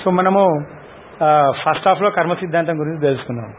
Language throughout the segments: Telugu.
సో మనము ఫస్ట్ హాఫ్లో కర్మ సిద్ధాంతం గురించి తెలుసుకున్నాం.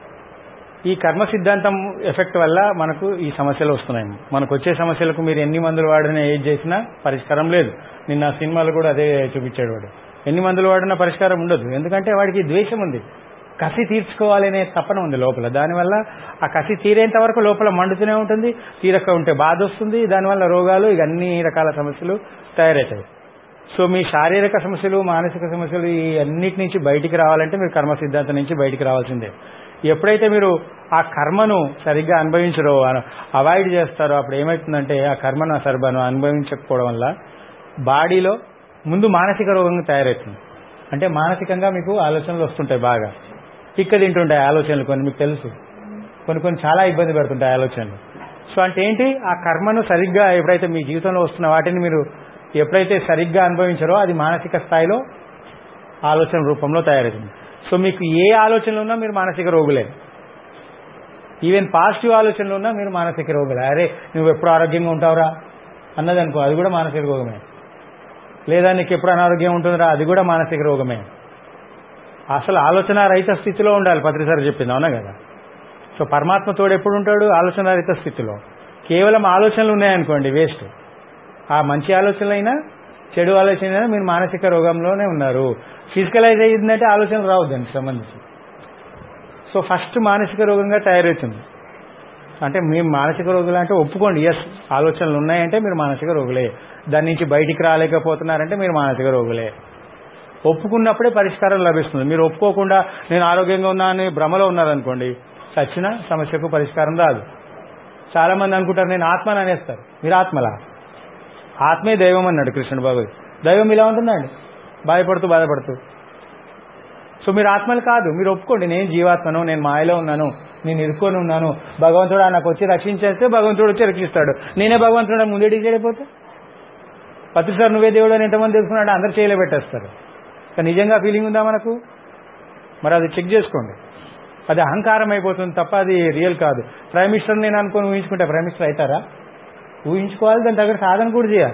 ఈ కర్మ సిద్ధాంతం ఎఫెక్ట్ వల్ల మనకు ఈ సమస్యలు వస్తున్నాయి. మనకు వచ్చే సమస్యలకు మీరు ఎన్ని మందులు వాడినా ఏది చేసినా పరిష్కారం లేదు. నిన్న సినిమాలు కూడా అదే చూపించాడు వాడు. ఎన్ని మందులు వాడినా పరిష్కారం ఉండదు. ఎందుకంటే వాడికి ద్వేషం ఉంది, కసి తీర్చుకోవాలనే తపన ఉంది లోపల. దానివల్ల ఆ కసి తీరేంత వరకు లోపల మండుతూనే ఉంటుంది, తీరక ఉంటే బాధ వస్తుంది. దానివల్ల రోగాలు ఇక అన్ని రకాల సమస్యలు తయారవుతాయి. సో మీ శారీరక సమస్యలు, మానసిక సమస్యలు ఈ అన్నిటి నుంచి బయటికి రావాలంటే మీరు కర్మ సిద్ధాంతం నుంచి బయటికి రావాల్సిందే. ఎప్పుడైతే మీరు ఆ కర్మను సరిగ్గా అనుభవించరో, అవాయిడ్ చేస్తారో, అప్పుడు ఏమవుతుందంటే ఆ కర్మను సరిగ్గా అనుభవించకపోవడం వల్ల బాడీలో ముందు మానసిక రోగంగా తయారవుతుంది. అంటే మానసికంగా మీకు ఆలోచనలు వస్తుంటాయి, బాగా తిక్క తింటుంటాయి ఆలోచనలు. కొన్ని మీకు తెలుసు, కొన్ని చాలా ఇబ్బంది పెడుతుంటాయి ఆలోచనలు. సో అంటే ఏంటి, ఆ కర్మను సరిగ్గా ఎప్పుడైతే మీ జీవితంలో వస్తున్న వాటిని మీరు ఎప్పుడైతే సరిగ్గా అనుభవించారో అది మానసిక స్థాయిలో ఆలోచన రూపంలో తయారవుతుంది. సో మీకు ఏ ఆలోచనలు ఉన్నా మీరు మానసిక రోగులే. ఈవెన్ పాజిటివ్ ఆలోచనలు ఉన్నా మీరు మానసిక రోగులే. అరే నువ్వు ఎప్పుడు ఆరోగ్యంగా ఉంటావురా అన్నది అనుకో, అది కూడా మానసిక రోగమే. లేదా నీకు ఎప్పుడు అనారోగ్యం ఉంటుందిరా, అది కూడా మానసిక రోగమే. అసలు ఆలోచన రహిత స్థితిలో ఉండాలి, పత్రిసారి చెప్పింది, అవునా కదా. సో పరమాత్మ తోడు ఎప్పుడు ఉంటాడు, ఆలోచన రహిత స్థితిలో. కేవలం ఆలోచనలు ఉన్నాయనుకోండి వేస్ట్. ఆ మంచి ఆలోచనలైనా చెడు ఆలోచనైనా మీరు మానసిక రోగంలోనే ఉన్నారు. ఫిజికలైజ్ అయ్యిందంటే ఆలోచనలు రావు దానికి సంబంధించి. సో ఫస్ట్ మానసిక రోగంగా తయారవుతుంది. అంటే మేము మానసిక రోగులు అంటే ఒప్పుకోండి, ఎస్ ఆలోచనలు ఉన్నాయంటే మీరు మానసిక రోగులే. దాని నుంచి బయటికి రాలేకపోతున్నారంటే మీరు మానసిక రోగులే. ఒప్పుకున్నప్పుడే పరిష్కారం లభిస్తుంది. మీరు ఒప్పుకోకుండా నేను ఆరోగ్యంగా ఉన్నా అని భ్రమలో ఉన్నారనుకోండి, చచ్చిన సమస్యకు పరిష్కారం రాదు. చాలా మంది అనుకుంటారు నేను ఆత్మని అనేస్తారు. మీరు ఆత్మలా? ఆత్మే దైవం అన్నాడు కృష్ణుడు బాబు. దైవం ఇలా ఉంటుందండి, బాధపడుతూ. సో మీరు ఆత్మలు కాదు. మీరు ఒప్పుకోండి, నేను జీవాత్మను, నేను మాయలో ఉన్నాను, నేను ఇరుక్కొని ఉన్నాను. భగవంతుడు నాకు వచ్చి రక్షించేస్తే భగవంతుడు వచ్చి రక్షిస్తాడు. నేనే భగవంతుడు ముందే డిసైడ్ అయిపోతే పత్రిసారి నువ్వే దేవుడు అని ఎంతమంది తెలుసుకున్నాడు, అందరు చేయలే పెట్టేస్తారు. కానీ నిజంగా ఫీలింగ్ ఉందా మనకు? మరి అది చెక్ చేసుకోండి. అది అహంకారం అయిపోతుంది తప్ప అది రియల్ కాదు. ప్రైమ్ మినిస్టర్ నేను అనుకుని ఊహించుకుంటే ప్రైమ్ మినిస్టర్ అవుతారా? ఊహించుకోవాలి, దాని దగ్గర సాధన కూడా చేయాలి.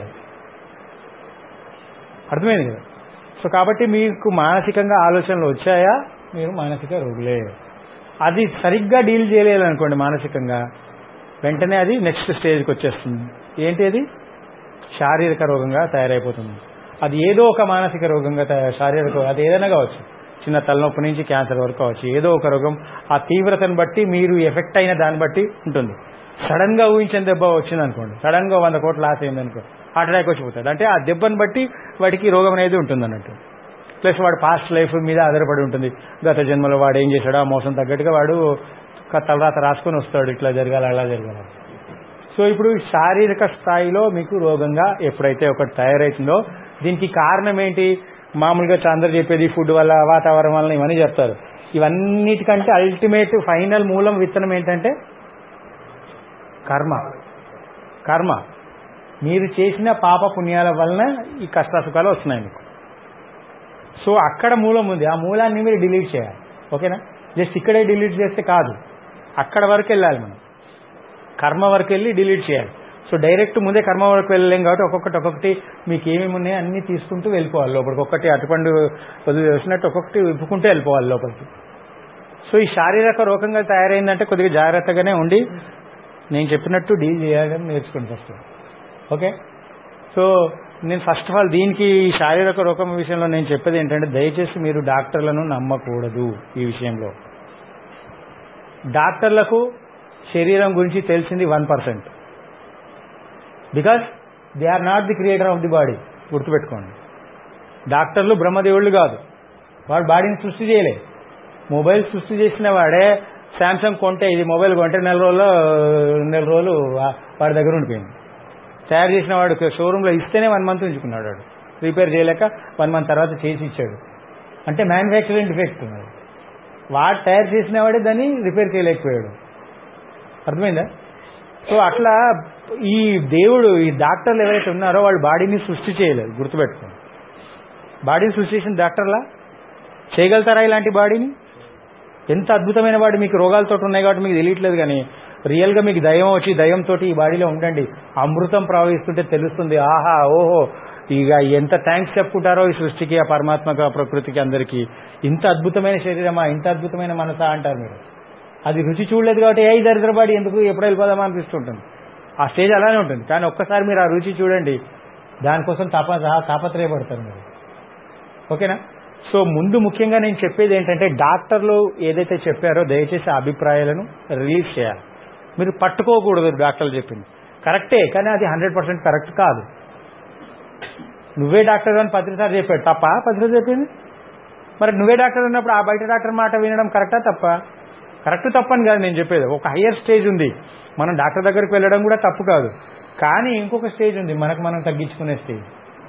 అర్థమైంది కదా. సో కాబట్టి మీకు మానసికంగా ఆలోచనలు వచ్చాయా, మీరు మానసిక రోగులే. అది సరిగ్గా డీల్ చేయలేదనుకోండి మానసికంగా, వెంటనే అది నెక్స్ట్ స్టేజ్కి వచ్చేస్తుంది. ఏంటి అది? శారీరక రోగంగా తయారైపోతుంది. అది ఏదో ఒక మానసిక రోగంగా శారీరక, అది ఏదైనా కావచ్చు, చిన్న తలనొప్పి నుంచి క్యాన్సర్ వరకు కావచ్చు. ఏదో ఒక రోగం ఆ తీవ్రతను బట్టి మీరు ఎఫెక్ట్ అయిన దాన్ని బట్టి ఉంటుంది. సడన్ గా ఊహించిన దెబ్బ వచ్చింది అనుకోండి, సడన్ గా 100 కోట్లు లాస్ అయింది అనుకో, హార్ట్ అటాక్ వచ్చిపోతాడు. అంటే ఆ దెబ్బను బట్టి వాడికి రోగం అనేది ఉంటుంది అన్నట్టు. ప్లస్ వాడు పాస్ట్ లైఫ్ మీద ఆధారపడి ఉంటుంది. గత జన్మలో వాడు ఏం చేశాడో ఆ మోసం తగ్గట్టుగా వాడు తలరాత రాసుకొని వస్తాడు, ఇట్లా జరగాలి అలా జరగాలి. సో ఇప్పుడు శారీరక స్థాయిలో మీకు రోగంగా ఎప్పుడైతే ఒకటి తయారవుతుందో దీనికి కారణం ఏంటి? మామూలుగా అందరూ చెప్పేది ఫుడ్ వల్ల, వాతావరణం వల్ల, ఇవన్నీ చెప్తారు. ఇవన్నిటికంటే అల్టిమేట్ ఫైనల్ మూలం విత్తనం ఏంటంటే కర్మ. మీరు చేసిన పాప పుణ్యాల వలన ఈ కష్టాసుఖాలు వస్తున్నాయి మీకు. సో అక్కడ మూలం ఉంది, ఆ మూలాన్ని మీరు డిలీట్ చేయాలి. ఓకేనా? జస్ట్ ఇక్కడే డిలీట్ చేస్తే కాదు, అక్కడ వరకు వెళ్ళాలి మనం. కర్మ వరకు వెళ్ళి డిలీట్ చేయాలి. సో డైరెక్ట్ ముందే కర్మ వరకు వెళ్ళలేం కాబట్టి ఒక్కొక్కటి మీకు ఏమేమి ఉన్నాయో అన్నీ తీసుకుంటూ వెళ్ళిపోవాలి లోపలికి. ఒక్కటి అటుపండు వదిలి వేసినట్టు ఒక్కొక్కటి విప్పుకుంటూ వెళ్ళిపోవాలి లోపలికి. సో ఈ శారీరక రోగంగా తయారైందంటే కొద్దిగా జాగ్రత్తగానే ఉండి నేను చెప్పినట్టు డీల్ చేయాలని నేర్చుకోండి ఫస్ట్. ఓకే? సో నేను ఫస్ట్ ఆఫ్ ఆల్ దీనికి శారీరక రోగం విషయంలో నేను చెప్పేది ఏంటంటే, దయచేసి మీరు డాక్టర్లను నమ్మకూడదు. ఈ విషయంలో డాక్టర్లకు శరీరం గురించి తెలిసింది 1%. Because they are not the creator of the body. గుర్తుపెట్టుకోండి, డాక్టర్లు బ్రహ్మదేవుళ్ళు కాదు. వాడు బాడీని సృష్టి చేయలే. మొబైల్ సృష్టి చేసిన వాడే శాంసంగ్ కొంటే, ఇది మొబైల్ కొంటే నెల రోజులు వాడి దగ్గర ఉండిపోయింది. తయారు చేసిన వాడు షోరూంలో ఇస్తేనే 1 మంత్ ఉంచుకున్నాడు. వాడు రిపేర్ చేయలేక 1 మంత్ తర్వాత చేసి ఇచ్చాడు. అంటే మ్యానుఫ్యాక్చరింగ్ డిఫెక్ట్ ఉన్నది. వాడు తయారు చేసిన వాడే దాన్ని రిపేర్ చేయలేకపోయాడు. అర్థమైందా? సో అట్లా ఈ దేవుడు, ఈ డాక్టర్లు ఎవరైతే ఉన్నారో వాళ్ళు బాడీని సృష్టి చేయలేదు. గుర్తుపెట్టుకోండి, బాడీని సృష్టి చేసిన డాక్టర్లా చేయగలుగుతారా ఇలాంటి బాడీని? ఎంత అద్భుతమైన బాడీ. మీకు రోగాలతో ఉన్నాయి కాబట్టి మీకు తెలియట్లేదు, కానీ రియల్గా మీకు దయ్యం వచ్చి దయ్యంతో ఈ బాడీలో ఉండండి, అమృతం ప్రవహిస్తుంటే తెలుస్తుంది. ఆహా ఓహో ఇక ఎంత థ్యాంక్స్ చెప్పుకుంటారో ఈ సృష్టికి, ఆ పరమాత్మకు, ఆ ప్రకృతికి, అందరికీ. ఇంత అద్భుతమైన శరీరమా, ఇంత అద్భుతమైన మనసా అంటారు మీరు. అది రుచి చూడలేదు కాబట్టి ఏ దరిద్రపాడి ఎందుకు ఎప్పుడు వెళ్ళిపోదామా అనిపిస్తుంటుంది. ఆ స్టేజ్ అలానే ఉంటుంది. కానీ ఒక్కసారి మీరు ఆ రుచి చూడండి, దానికోసం తాపత్రయపడతారు మీరు. ఓకేనా? సో ముందు ముఖ్యంగా నేను చెప్పేది ఏంటంటే, డాక్టర్లు ఏదైతే చెప్పారో దయచేసి ఆ అభిప్రాయాలను రిలీజ్ చేయాలి. మీరు పట్టుకోకూడదు. డాక్టర్లు చెప్పింది కరెక్టే, కానీ అది 100% కరెక్ట్ కాదు. నువ్వే డాక్టర్ అని పత్రిసారి చెప్పాడు, తప్ప పత్రిసారి చెప్పింది? మరి నువ్వే డాక్టర్ ఉన్నప్పుడు ఆ బయట డాక్టర్ మాట వినడం కరెక్టా తప్ప? కరెక్ట్ తప్పని కాదు నేను చెప్పేది. ఒక హయ్యర్ స్టేజ్ ఉంది, మనం డాక్టర్ దగ్గరికి వెళ్ళడం కూడా తప్పు కాదు. కానీ ఇంకొక స్టేజ్ ఉంది, మనకు మనం తగ్గించుకునే స్టేజ్.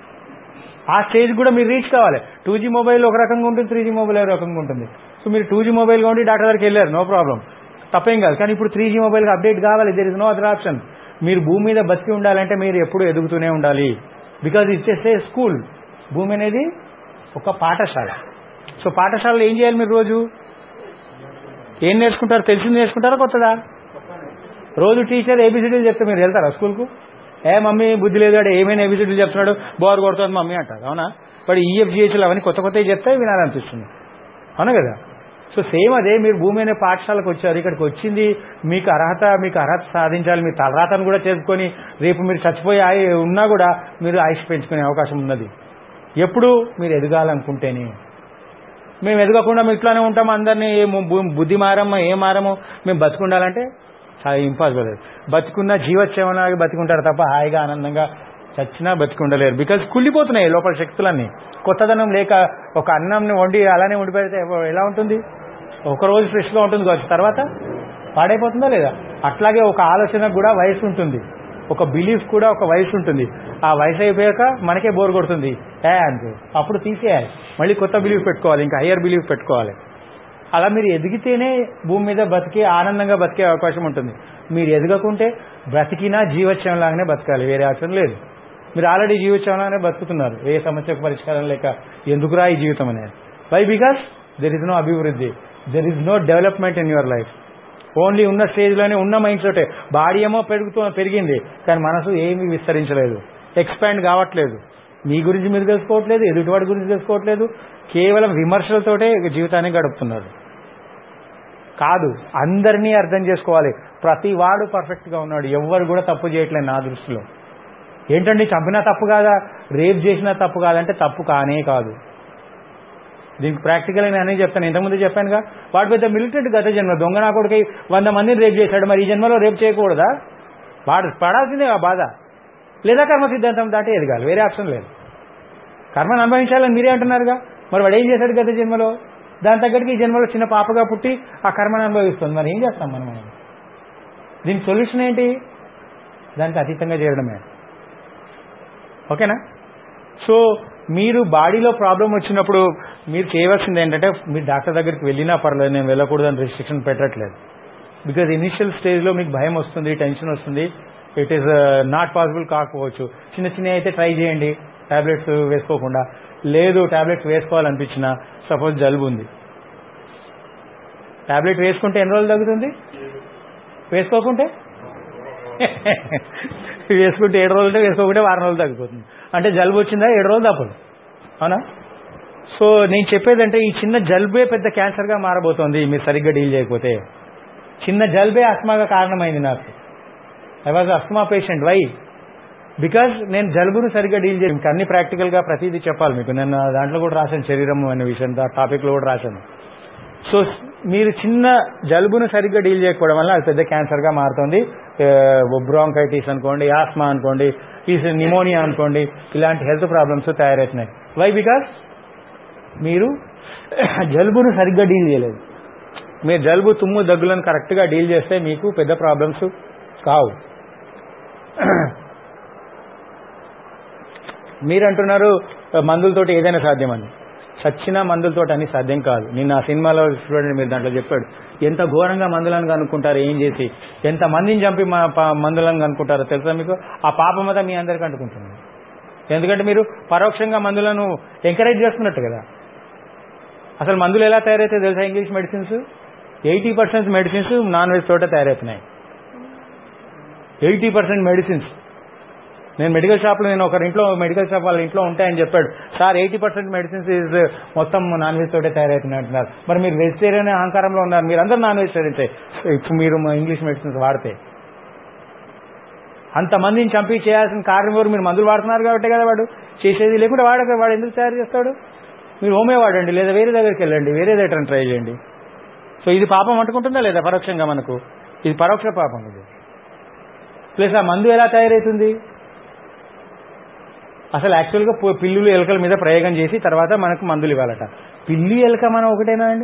ఆ స్టేజ్ కూడా మీరు రీచ్ కావాలి. 2G మొబైల్ ఒక రకంగా ఉంటుంది, 3G మొబైల్ ఒక రకంగా ఉంటుంది. సో మీరు 2G మొబైల్గా ఉండి డాక్టర్ దగ్గరికి వెళ్ళారు, నో ప్రాబ్లం, తప్పేం కాదు. కానీ ఇప్పుడు 3G మొబైల్కి అప్డేట్ కావాలి. There is no other option. మీరు భూమి మీద బతికి ఉండాలంటే మీరు ఎప్పుడు ఎదుగుతూనే ఉండాలి. Because it's a school. భూమి అనేది ఒక పాఠశాల. సో పాఠశాలలో ఏం చేయాలి? మీరు రోజు ఏం నేర్చుకుంటారు? తెలిసింది నేర్చుకుంటారా, కొత్తదా? రోజు టీచర్ ఏబిసిడీలు చెప్తే మీరు వెళ్తారా స్కూల్కు? మమ్మీ బుద్ధి లేదు, వాడు ఏమైనా ఏబిసిడీలు చెప్తున్నాడు, బోర్ కొడుతుంది మమ్మీ అంటారు. అవునా? వాడు ఈఎఫ్జిహెచ్లు అవన్నీ కొత్త కొత్తవి చెప్తే వినాలనిపిస్తుంది. అవునా కదా? సో సేమ్ అదే, మీరు భూమి అనే పాఠశాలకు వచ్చారు. ఇక్కడికి వచ్చింది మీకు అర్హత సాధించాలి. మీ తలరాతను కూడా చేసుకొని రేపు మీరు చచ్చిపోయి ఉన్నా కూడా మీరు ఆయుష్ పెంచుకునే అవకాశం ఉన్నది. ఎప్పుడు మీరు ఎదగాలనుకుంటేనే. మేము ఎదగకుండా మేము ఇట్లానే ఉంటాము, అందరినీ బుద్ధి మారమ్మా ఏ మారము, మేము బతుకుండాలంటే చాలా ఇంపాసిబుల్. బతుకున్న జీవోత్సవంలాగా బతుకుంటారు తప్ప హాయిగా ఆనందంగా చచ్చినా బతికుండలేరు. బికాజ్ కుళ్ళిపోతున్నాయి లోపల శక్తులన్నీ. కొత్తదనం లేక ఒక అన్నంని వండి అలానే వండి పెడితే ఎలా ఉంటుంది? ఒకరోజు ఫ్రెష్గా ఉంటుంది కావచ్చు, తర్వాత పాడైపోతుందా లేదా? అట్లాగే ఒక ఆలోచనకు కూడా వయసు ఉంటుంది, ఒక బిలీఫ్ కూడా ఒక వయసు ఉంటుంది. ఆ వయసు అయిపోయాక మనకే బోర్ కొడుతుంది అంతే, అప్పుడు తీసేయాలి, మళ్ళీ కొత్త బిలీఫ్ పెట్టుకోవాలి, ఇంకా హయ్యర్ బిలీఫ్ పెట్టుకోవాలి. అలా మీరు ఎదిగితేనే భూమి మీద బతికి ఆనందంగా బతికే అవకాశం ఉంటుంది. మీరు ఎదగకుంటే బ్రతికినా జీవోత్సవంలాగానే బతకాలి, వేరే ఆప్షన్ లేదు. మీరు ఆల్రెడీ జీవోత్సవంలాగానే బతుకుతున్నారు, ఏ సమస్యకు పరిష్కారం లేక. ఎందుకురా ఈ జీవితం అనేది? Why? Because there is no అభివృద్ధి, there is no development in your life. Only ఉన్న స్టేజ్లోనే ఉన్న మైండ్ తోటే. బాడీ ఏమో పెరిగింది, కానీ మనసు ఏమీ విస్తరించలేదు, ఎక్స్పాండ్ కావట్లేదు. మీ గురించి మీరు తెలుసుకోవట్లేదు, ఎదుటివాడి గురించి తెలుసుకోవట్లేదు, కేవలం విమర్శలతోటే జీవితాన్ని గడుపుతున్నారు. కాదు, అందరినీ అర్థం చేసుకోవాలి. ప్రతి వాడు పర్ఫెక్ట్గా ఉన్నాడు, ఎవ్వరు కూడా తప్పు చేయట్లేదు నా దృష్టిలో. ఏంటండి చంపినా తప్పు కాదా, రేప్ చేసినా తప్పు కాదంటే తప్పు కానే కాదు. దీనికి ప్రాక్టికల్గా నేను అనేది చెప్తాను. ఇంతకుముందు చెప్పానుగా, వాడు పెద్ద మిలిటెంట్ గత జన్మ దొంగ నా కొడుకై 100 మందిని రేప్ చేశాడు, మరి ఈ జన్మలో రేప్ చేయకూడదా? వాడు పడాల్సిందే ఆ బాధ. లేదా కర్మ సిద్ధాంతం దాటి ఎదగాలి, వేరే ఆప్షన్ లేదు. కర్మను అనుభవించాలని మీరే అంటున్నారుగా, మరి వాడు ఏం చేశాడు గత జన్మలో? దాని తగ్గట్టుగా ఈ జన్మలో చిన్న పాపగా పుట్టి ఆ కర్మను అనుభవిస్తుంది. మరి ఏం చేస్తాం మనం? దీనికి సొల్యూషన్ ఏంటి? దానికి అతీతంగా చేయడమే. ఓకేనా? సో మీరు బాడీలో ప్రాబ్లం వచ్చినప్పుడు మీరు చేయవలసింది ఏంటంటే, మీరు డాక్టర్ దగ్గరికి వెళ్ళినా పర్లేదు, నేను వెళ్ళకూడదని రిస్ట్రిక్షన్ పెట్టట్లేదు. బికాజ్ ఇనిషియల్ స్టేజ్లో మీకు భయం వస్తుంది, టెన్షన్ వస్తుంది, ఇట్ ఈస్ నాట్ పాసిబుల్ కాకపోవచ్చు. చిన్న అయితే ట్రై చేయండి, టాబ్లెట్స్ వేసుకోకుండా. లేదు టాబ్లెట్స్ వేసుకోవాలనిపించినా, సపోజ్ జలుబు ఉంది, టాబ్లెట్ వేసుకుంటే ఎన్ని రోజులు తగ్గుతుంది? వేసుకోకుంటే 7 రోజులు, వేసుకోకుంటే 1 రోజులు తగ్గిపోతుంది. అంటే జలుబు వచ్చిందా 7 రోజులు తప్పదు. అవునా? సో నేను చెప్పేదంటే, ఈ చిన్న జలుబే పెద్ద క్యాన్సర్గా మారబోతోంది మీరు సరిగ్గా డీల్ చేయకపోతే. చిన్న జలుబే అస్మాగా కారణమైంది నాకు. I was asthma patient. Why? Because నేను జలుబును సరిగ్గా డీల్ చేయను. అన్ని ప్రాక్టికల్గా ప్రతిదీ చెప్పాలి మీకు. నేను దాంట్లో కూడా రాశాను, శరీరం అనే విషయం టాపిక్లో కూడా రాశాను. సో మీరు చిన్న జలుబును సరిగ్గా డీల్ చేయకపోవడం వల్ల అది పెద్ద క్యాన్సర్గా మారుతుంది. బ్రాంకైటిస్ అనుకోండి, ఆస్మా అనుకోండి, నిమోనియా అనుకోండి, ఇలాంటి హెల్త్ ప్రాబ్లమ్స్ తయారవుతున్నాయి. వై? బికాజ్ మీరు జలుబును సరిగ్గా డీల్ చేయలేదు. మీరు జలుబు, తుమ్ము, దగ్గులను కరెక్ట్గా డీల్ చేస్తే మీకు పెద్ద ప్రాబ్లమ్స్ కావు. మీరు అంటున్నారు మందులతోటి ఏదైనా సాధ్యమని. చచ్చిన మందులతోటి అన్ని సాధ్యం కాదు. నిన్న ఆ సినిమాలో చూడండి, మీరు దాంట్లో చెప్పాడు, ఎంత ఘోరంగా మందులను కనుక్కుంటారు, ఏం చేసి ఎంత మందిని చంపి మందులను కనుక్కుంటారో తెలుసా మీకు? ఆ పాపమత మీ అందరికీ అంటుకుంటుంది. ఎందుకంటే మీరు పరోక్షంగా మందులను ఎంకరేజ్ చేస్తున్నట్టు కదా. అసలు మందులు ఎలా తయారైతే తెలుసా? English medicines 80% medicines non veg తోటే తయారవుతున్నాయి. 80% మెడిసిన్స్ నేను మెడికల్ షాప్లో నేను ఒకరింట్లో మెడికల్ షాప్ వాళ్ళ ఇంట్లో ఉంటాయని చెప్పాడు. సార్ 80% మెడిసిన్స్ మొత్తం నాన్ వెజ్ తోటే తయారవుతున్నాయి అంటున్నారు. మరి మీరు వెజిటేరియన్ అహంకారంలో ఉన్నారు, మీరు అందరూ నాన్ వెజిటేరియన్సే. ఇప్పుడు మీరు ఇంగ్లీష్ మెడిసిన్స్ వాడితే అంతమందిని చంపి చేయాల్సిన కారణం ఎవరు? మీరు మందులు వాడుతున్నారు కాబట్టి కదా వాడు చేసేది. లేకుంటే వాడు ఎందుకు తయారు చేస్తాడు? మీరు హోమే వాడండి, లేదా వేరే దగ్గరికి వెళ్ళండి, వేరే దగ్గర ట్రై చేయండి. సో ఇది పాపం అంటుకుంటుందా లేదా? పరోక్షంగా మనకు ఇది పరోక్ష పాపం. ఇది ప్లస్ ఆ మందు ఎలా తయారవుతుంది? అసలు యాక్చువల్గా పిల్లులు ఎలుకల మీద ప్రయోగం చేసి తర్వాత మనకు మందులు ఇవ్వాలట. పిల్లి ఎలుక మనం ఒకటేనా అండి?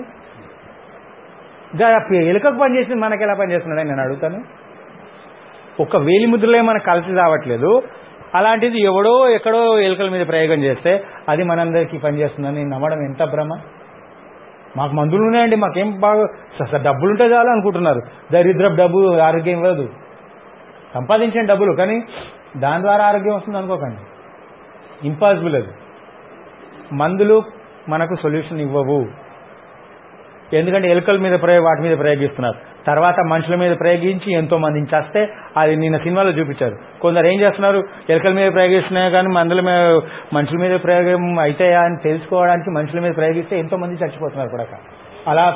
ఎలుకకు పనిచేసింది మనకి ఎలా పనిచేస్తున్నాడని నేను అడుగుతాను. ఒక్క వేలి ముద్రలే మనకు కలిసి రావట్లేదు, అలాంటిది ఎవడో ఎక్కడో ఎలుకల మీద ప్రయోగం చేస్తే అది మనందరికీ పనిచేస్తుందని నమ్మడం ఎంత భ్రమ. మాకు మందులు ఉన్నాయండి, మాకేం బాగా డబ్బులుంటే చాలు అనుకుంటున్నారు. దరిద్రపు డబ్బు ఆరోగ్యం ఇవ్వదు. సంపాదించిన డబ్బులు, కానీ దాని ద్వారా ఆరోగ్యం వస్తుంది అనుకోకండి. ఇంపాసిబుల్. అది మందులు మనకు సొల్యూషన్ ఇవ్వవు. ఎందుకంటే ఎలుకల మీద వాటి మీద ప్రయోగిస్తున్నారు, తర్వాత మనుషుల మీద ప్రయోగించి ఎంతో మందిని చేస్తే అది నిన్న సినిమాలో చూపించారు. కొందరు ఏం చేస్తున్నారు, ఎలుకల మీద ప్రయోగిస్తున్నాయి కానీ మనుషుల మీద ప్రయోగం అవుతాయా అని తెలుసుకోవడానికి మనుషుల మీద ప్రయోగిస్తే ఎంతో మంది చచ్చిపోతున్నారు కూడా. అలా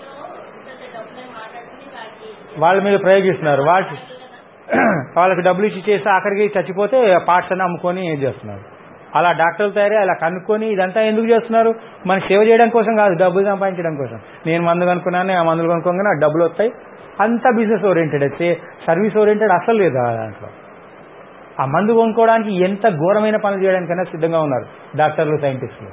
వాళ్ళ మీద ప్రయోగిస్తున్నారు, వాళ్ళకి డబ్బులు ఇచ్చి చేసి ఆఖరికి చచ్చిపోతే పార్ట్స్ అని అమ్ముకొని ఏం చేస్తున్నారు. అలా డాక్టర్లు తయారీ అలా కనుక్కొని ఇదంతా ఎందుకు చేస్తున్నారు? మనకి సేవ చేయడం కోసం కాదు, డబ్బులు సంపాదించడం కోసం. నేను మందు కనుక్కున్నాను, ఆ మందులు కొనుక్కోగానే నాకు డబ్బులు వస్తాయి. అంతా బిజినెస్ ఓరియంటెడ్, సర్వీస్ ఓరియంటెడ్ అసలు లేదు దాంట్లో. ఆ మందు కొనుక్కోవడానికి ఎంత ఘోరమైన పనులు చేయడానికైనా సిద్ధంగా ఉన్నారు డాక్టర్లు, సైంటిస్టులు.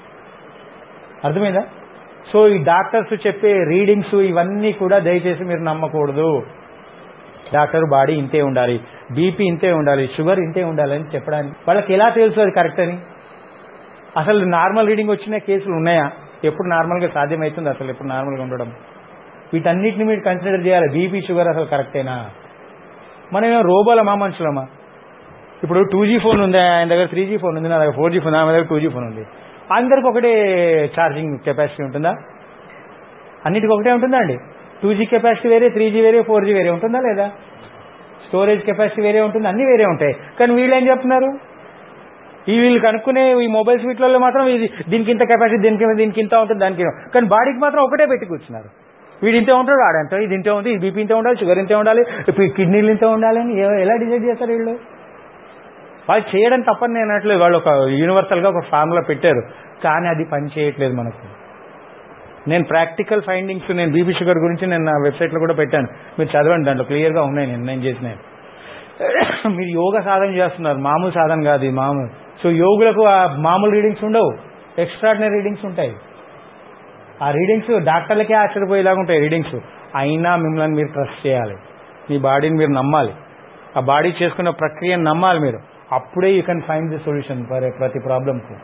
అర్థమైందా? సో ఈ డాక్టర్స్ చెప్పే రీడింగ్స్ ఇవన్నీ కూడా దయచేసి మీరు నమ్మకూడదు. డాక్టర్ బాడీ ఇంతే ఉండాలి, బీపీ ఇంతే ఉండాలి, షుగర్ ఇంతే ఉండాలని చెప్పడానికి వాళ్ళకి ఎలా తెలుసు అది కరెక్ట్ అని? అసలు నార్మల్ రీడింగ్ వచ్చిన కేసులు ఉన్నాయా? ఎప్పుడు నార్మల్గా సాధ్యమవుతుంది అసలు ఎప్పుడు నార్మల్గా ఉండడం? వీటన్నిటిని మీరు కన్సిడర్ చేయాలి. బీపీ షుగర్ అసలు కరెక్టేనా? మనమేమో రోబోలమా మనుషులమా? ఇప్పుడు 2G ఫోన్ ఉంది, ఆయన దగ్గర 3G ఫోన్ ఉంది, నా దగ్గర 4G ఫోన్, నా దగ్గర 2G ఫోన్ ఉంది. అందరికి ఒకటే ఛార్జింగ్ కెపాసిటీ ఉంటుందా? అన్నిటికీ ఒకటే ఉంటుందా అండి? 2G కెపాసిటీ వేరే, 3G వేరే, 4G వేరే ఉంటుందా లేదా? స్టోరేజ్ కెపాసిటీ వేరే ఉంటుంది, అన్నీ వేరే ఉంటాయి. కానీ వీళ్ళు ఏం చెప్తున్నారు, వీళ్ళు కనుక్కునే ఈ మొబైల్స్ వీటిలో మాత్రం దీనికి ఇంత కెపాసిటీ, దీనికి ఇంత ఉంటుంది, దానికి. కానీ బాడీకి మాత్రం ఒకటే పెట్టి కూర్చున్నారు. వీడు ఇంతే ఉంటాడు, ఆడంత ఇది ఇంతే ఉంది, బీపీ ఇంతే ఉండాలి, షుగర్ ఇంతే ఉండాలి, కిడ్నీలు ఇంతే ఉండాలి అని ఎలా డిసైడ్ చేస్తారు వీళ్ళు? వాళ్ళు చేయడం తప్పని నేను అనట్లేదు, వాళ్ళు ఒక యూనివర్సల్గా ఒక ఫార్ములా పెట్టారు, కానీ అది పని చేయట్లేదు మనకు. నేను ప్రాక్టికల్ ఫైండింగ్స్ నేను బీపీ షుగర్ గురించి నేను నా వెబ్సైట్లో కూడా పెట్టాను, మీరు చదవండి, దాంట్లో క్లియర్గా ఉన్నాయి నేను చేసినాయి. మీరు యోగా సాధన చేస్తున్నారు, మామూలు సాధన కాదు ఇది, మామూలు. సో యోగులకు ఆ మామూలు రీడింగ్స్ ఉండవు, ఎక్స్ట్రాడినరీ రీడింగ్స్ ఉంటాయి. ఆ రీడింగ్స్ డాక్టర్లకే ఆశ్చర్యపోయేలాగా ఉంటాయి రీడింగ్స్. అయినా మిమ్మల్ని మీరు ట్రస్ట్ చేయాలి, మీ బాడీని మీరు నమ్మాలి, ఆ బాడీ చేసుకున్న ప్రక్రియను నమ్మాలి మీరు. అప్పుడే you can find the solution ప్రతి ప్రాబ్లంకు.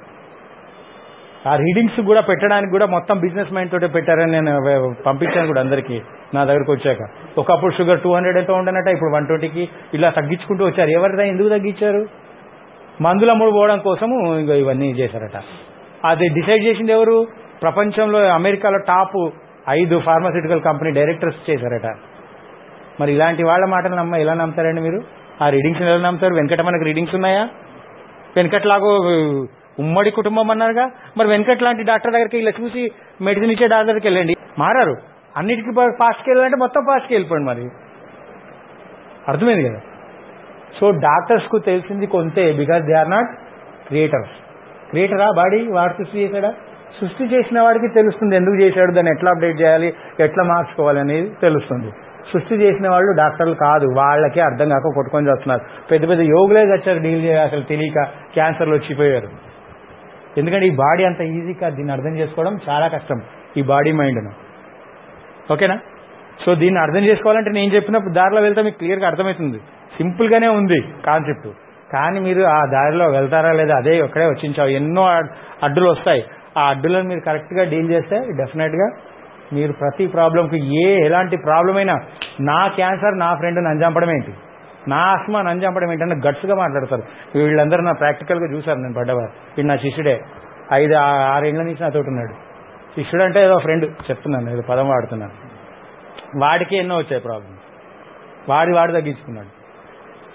ఆ రీడింగ్స్ కూడా పెట్టడానికి కూడా మొత్తం బిజినెస్ మైండ్ తోటే పెట్టారని నేను పంపించాను కూడా అందరికీ నా దగ్గరకు వచ్చాక. ఒకప్పుడు షుగర్ 200 ఎంతో ఉండనట, ఇప్పుడు 120కి ఇలా తగ్గించుకుంటూ వచ్చారు. ఎవరిదా ఎందుకు తగ్గించారు? మందుల అమ్ముడు పోవడం కోసము ఇవన్నీ చేశారట. అది డిసైడ్ చేసింది ఎవరు? ప్రపంచంలో అమెరికాలో టాప్ 5 ఫార్మాస్యూటికల్ కంపెనీ డైరెక్టర్స్ చేశారట. మరి ఇలాంటి వాళ్ళ మాటలు ఎలా నమ్ముతారండి మీరు? ఆ రీడింగ్స్ ఎలా నమ్ముతారు? వెంకట మనకు రీడింగ్స్ ఉన్నాయా? వెంకట్లాగో ఉమ్మడి కుటుంబం అన్నారుగా, మరి వెంకట్ లాంటి డాక్టర్ దగ్గరికి ఇలా చూసి మెడిసిన్ ఇచ్చే డాక్టర్ దగ్గరికి వెళ్ళండి, మారారు. అన్నిటికీ ఫాస్ట్కి వెళ్ళాలంటే మొత్తం ఫాస్ట్కి వెళ్ళిపోండి. మరి అర్థమైంది కదా? సో డాక్టర్స్కు తెలిసింది కొంతే, because they are not creators. క్రియేటరా బాడీ? వాడు సృష్టి చేశాడా? సృష్టి చేసిన వాడికి తెలుస్తుంది ఎందుకు చేశాడు, దాన్ని ఎట్లా అప్డేట్ చేయాలి, ఎట్లా మార్చుకోవాలి అనేది తెలుస్తుంది. సృష్టి చేసిన వాళ్ళు డాక్టర్లు కాదు, వాళ్ళకే అర్థం కాక కొట్టుకొని చేస్తున్నారు. పెద్ద పెద్ద యోగులే వచ్చారు డీల్ చేయాలి, అసలు తెలియక క్యాన్సర్లు వచ్చిపోయారు. ఎందుకంటే ఈ బాడీ అంత ఈజీగా దీన్ని అర్థం చేసుకోవడం చాలా కష్టం, ఈ బాడీ మైండ్ను. ఓకేనా? సో దీన్ని అర్థం చేసుకోవాలంటే నేను చెప్పినప్పుడు దారిలో వెళ్తే మీకు క్లియర్గా అర్థమవుతుంది. సింపుల్గానే ఉంది కాన్సెప్ట్, కానీ మీరు ఆ దారిలో వెళ్తారా లేదా అదే ఒక్కడే వచ్చించావు. ఎన్నో అడ్డులు వస్తాయి, ఆ అడ్డులను మీరు కరెక్ట్గా డీల్ చేస్తే డెఫినెట్గా మీరు ప్రతి ప్రాబ్లంకి ఎలాంటి ప్రాబ్లం అయినా, నా క్యాన్సర్ నా ఫ్రెండ్ నన్ను చంపడం ఏంటి, నా ఆస్మా నన్ను చంపడం ఏంటంటే గట్స్గా మాట్లాడతారు. వీళ్ళందరూ నా ప్రాక్టికల్గా చూశారు, నేను పడ్డవారు. వీడు నా శిష్యుడే, 5-6 ఏళ్ళ నుంచి నాతో ఉన్నాడు. శిష్యుడు అంటే ఏదో ఫ్రెండ్ చెప్తున్నాను, ఏదో పదం వాడుతున్నాను. వాడికి ఎన్నో వచ్చాయి ప్రాబ్లమ్స్, వాడు తగ్గించుకున్నాడు.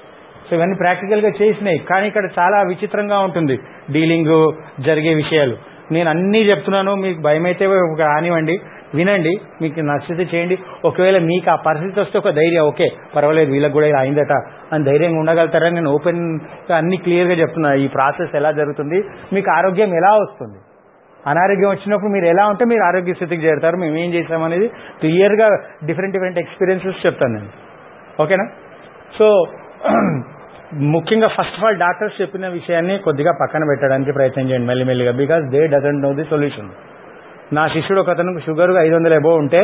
సో ఇవన్నీ ప్రాక్టికల్గా చేసినాయి. కానీ ఇక్కడ చాలా విచిత్రంగా ఉంటుంది డీలింగ్ జరిగే విషయాలు. నేను అన్నీ చెప్తున్నాను, మీకు భయం అయితే రానివ్వండి, వినండి, మీకు నచ్చితే చేయండి. ఒకవేళ మీకు ఆ పరిస్థితి వస్తే ఒక ధైర్యం, ఓకే పర్వాలేదు వీళ్ళకి కూడా ఇలా అయిందట అని ధైర్యంగా ఉండగలుగుతారని నేను ఓపెన్గా అన్ని క్లియర్గా చెప్తున్నాను. ఈ ప్రాసెస్ ఎలా జరుగుతుంది, మీకు ఆరోగ్యం ఎలా వస్తుంది, అనారోగ్యం వచ్చినప్పుడు మీరు ఎలా ఉంటే మీరు ఆరోగ్య స్థితికి చేరుతారు, మేము ఏం చేసామనేది క్లియర్గా డిఫరెంట్ ఎక్స్పీరియన్సెస్ చెప్తాను నేను. ఓకేనా? సో ముఖ్యంగా ఫస్ట్ ఆఫ్ ఆల్ డాక్టర్స్ చెప్పిన విషయాన్ని కొద్దిగా పక్కన పెట్టడానికి ప్రయత్నం చేయండి మెల్లిమెల్లిగా, because they doesn't know the solution. నా శిష్యుడు ఒక అతను షుగర్ 500 అబోవ్ ఉంటే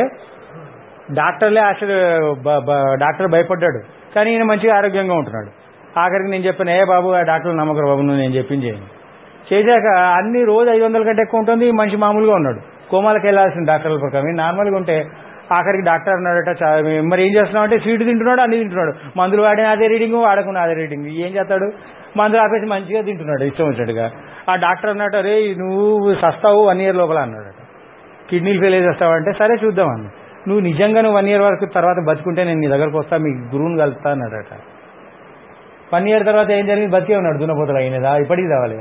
డాక్టర్ భయపడ్డాడు, కానీ ఈయన మంచిగా ఆరోగ్యంగా ఉంటున్నాడు. ఆఖరికి నేను చెప్పాను, ఏ బాబు ఆ డాక్టర్ నమ్మకం బాబు, నువ్వు నేను చెప్పింది చేశాక అన్ని రోజు 500 కంటే ఎక్కువ ఉంటుంది, మనిషి మామూలుగా ఉన్నాడు. కోమాలకు వెళ్లాల్సిన డాక్టర్ల ప్రకారం నార్మల్గా ఉంటే ఆఖరికి డాక్టర్ అన్నాడట, మరి ఏం చేస్తున్నావు అంటే స్వీట్ తింటున్నాడు, అన్ని తింటున్నాడు, మందులు వాడిన అదే రీడింగ్, వాడకుండా అదే రీడింగ్, ఏం చేస్తాడు, మందులు ఆపేసి మంచిగా తింటున్నాడు ఇష్టం వచ్చినట్టుగా. ఆ డాక్టర్ అన్నట్టు, అరే నువ్వు సస్తావు 1 year లోపల అన్నాడట, కిడ్నీలు ఫెయిల్ చేస్తావు అంటే సరే చూద్దామని, నువ్వు నిజంగా 1 year వరకు తర్వాత బతుకుంటే నేను నీ దగ్గరకు వస్తా, మీ గురువుని కలుస్తా అన్నాడట. 1 year తర్వాత ఏం జరిగింది, బతికే ఉన్నాడు, దున్నపోతలు అయినదా, ఇప్పటికి చావాలి,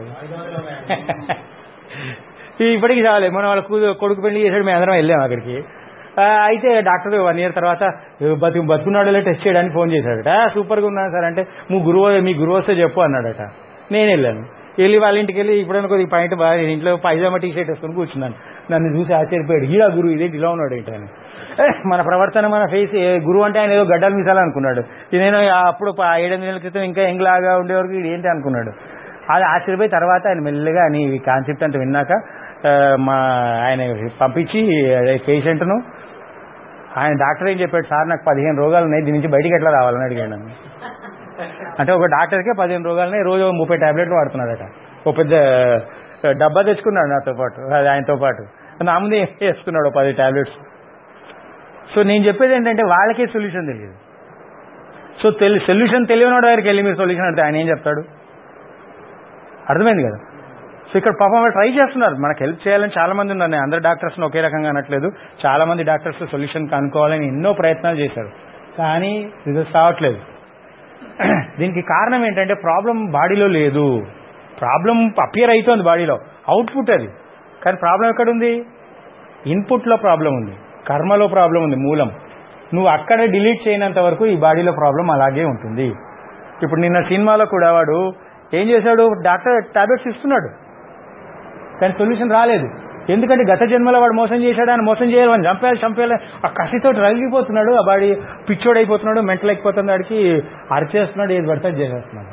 ఇప్పటికి చావాలి. మనం వాళ్ళ కొడుకు పెళ్లి చేసాడు, మేము అందరం వెళ్ళాము అక్కడికి. అయితే డాక్టర్ 1 year తర్వాత బతుకున్నాడో టెస్ట్ చేయడానికి ఫోన్ చేశాడట. సూపర్గా ఉన్నాను సార్ అంటే, మీ గురువు వస్తే చెప్పు అన్నాడట. నేను వెళ్ళాను, వెళ్ళి వాళ్ళ ఇంటికి వెళ్ళి ఇప్పుడైనా కొద్దిగా పాయింట్ బాగా, ఇంట్లో పైజామా టీ-షర్ట్ వేసుకొని కూర్చున్నాను. నన్ను చూసి ఆశ్చర్యపోయాడు, ఈడా గురువు ఇదేంటి ఇలా ఉన్నాడు ఏంటి అని. మన ప్రవర్తన, మన ఫేస్, గురువు అంటే ఆయన ఏదో గడ్డలు మీసాలు అనుకున్నాడు. నేను అప్పుడు 7-8 నెలల క్రితం ఇంకా ఎంగ్లాగా ఉండేవరకు ఇది ఏంటి అనుకున్నాడు. అది ఆశ్చర్యపోయి తర్వాత ఆయన మెల్లగా అని ఈ కాన్సెప్ట్ అంతా విన్నాక ఆయన పంపించి పేషెంట్ను, ఆయన డాక్టర్ ఏం చెప్పాడు, సార్ నాకు 15 రోగాలు ఉన్నాయి, దీని నుంచి బయటికి ఎట్లా రావాలని అడిగాడు. అంటే ఒక డాక్టర్కే 15 రోగాలున్నాయి, రోజు 30 టాబ్లెట్లు వాడుతున్నాడట. ఒక పెద్ద డబ్బా తెచ్చుకున్నాడు నాతో పాటు, అది ఆయనతో పాటు నా ముందే వేసుకున్నాడు 10 టాబ్లెట్స్. సో నేను చెప్పేది ఏంటంటే వాళ్ళకే సొల్యూషన్ తెలియదు. సో సొల్యూషన్ తెలియనివాడు దగ్గరికి వెళ్ళి మీరు సొల్యూషన్ అంటే ఆయన ఏం చెప్తాడు, అర్థమైంది కదా. సో ఇక్కడ పాపం ట్రై చేస్తున్నారు, మనకు హెల్ప్ చేయాలని చాలా మంది ఉన్నారు. నేను అందరు డాక్టర్స్ని ఒకే రకంగా అనట్లేదు, చాలా మంది డాక్టర్స్ సొల్యూషన్ కనుక్కోవాలని ఎన్నో ప్రయత్నాలు చేశారు, కానీ రిజల్ట్స్ రావట్లేదు. దీనికి కారణం ఏంటంటే ప్రాబ్లం బాడీలో లేదు, ప్రాబ్లం అపియర్ అవుతుంది బాడీలో, అవుట్పుట్ అది. కానీ ప్రాబ్లం ఎక్కడుంది, ఇన్పుట్లో ప్రాబ్లం ఉంది, కర్మలో ప్రాబ్లం ఉంది, మూలం. నువ్వు అక్కడ డిలీట్ చేయనంత వరకు ఈ బాడీలో ప్రాబ్లం అలాగే ఉంటుంది. ఇప్పుడు నిన్న సినిమాలో కూడా వాడు ఏం చేశాడు, డాక్టర్ టాబ్లెట్స్ ఇస్తున్నాడు కానీ సొల్యూషన్ రాలేదు. ఎందుకంటే గత జన్మలో వాడు మోసం చేశాడు, అని మోసం చేయాలని చంపేయాలి ఆ కసితో రగిలిపోతున్నాడు, ఆ బాడీ పిచ్చోడైపోతున్నాడు, మెంటల్ అయిపోతుంది, వాడికి అరిచేస్తున్నాడు, ఏది పడితే చేసేస్తున్నాడు.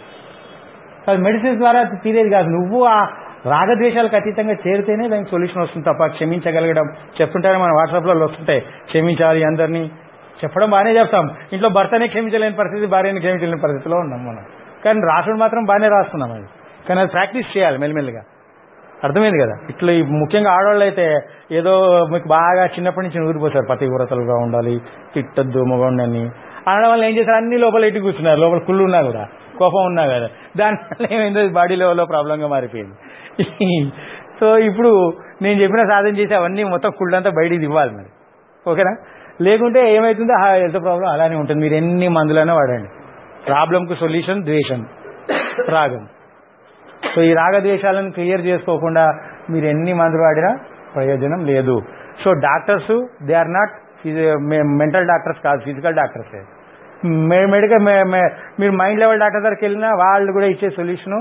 అది మెడిసిన్స్ ద్వారా తీరేది కాదు, నువ్వు ఆ రాగద్వేషాలకు అతీతంగా చేరితేనే దానికి సొల్యూషన్ వస్తుంది తప్ప క్షమించగలగడం. చెప్తుంటారే మన వాట్సాప్లో వస్తుంటాయి, క్షమించాలి అందరినీ, చెప్పడం బాగానే చెప్తాం, ఇంట్లో భర్తనే క్షమించలేని పరిస్థితి, భార్యని క్షమించలేని పరిస్థితిలో ఉన్నాం మనం. కానీ రాసుడు మాత్రం బాగానే రాస్తున్నాం అది, కానీ అది ప్రాక్టీస్ చేయాలి మెల్లిమెల్లిగా. అర్థమైంది కదా. ఇట్లా ముఖ్యంగా ఆడవాళ్ళు అయితే ఏదో మీకు బాగా చిన్నప్పటి నుంచి ఊరిపోతారు, పతివ్రతలుగా ఉండాలి, తిట్టద్దు మగవాడిని అనడం వల్ల ఏం చేశారు, అన్ని లోపల ఇటు కూర్చున్నారు, లోపల కుళ్ళు ఉన్నా కూడా, కోపం ఉన్నా కదా, దానివల్ల ఏమైందో బాడీ లెవెల్లో ప్రాబ్లంగా మారిపోయింది. సో ఇప్పుడు నేను చెప్పిన సాధన చేసి అవన్నీ మొత్తం కుళ్ళంతా బయటికి ఇవ్వాలి మరి, ఓకేనా. లేకుంటే ఏమవుతుందో హెల్త్ ప్రాబ్లం అలానే ఉంటుంది. మీరు ఎన్ని మందులైనా వాడండి, ప్రాబ్లంకు సొల్యూషన్ ద్వేషం, రాగం. సో ఈ రాగద్వేషాలను క్లియర్ చేసుకోకుండా మీరు ఎన్ని మందులు వాడినా ప్రయోజనం లేదు. So doctors they are not mental doctors కాదు, ఫిజికల్ డాక్టర్సే. మెడికల్ మీరు మైండ్ లెవెల్ డాక్టర్ దగ్గరికి వెళ్ళినా వాళ్ళు కూడా ఇచ్చే సొల్యూషను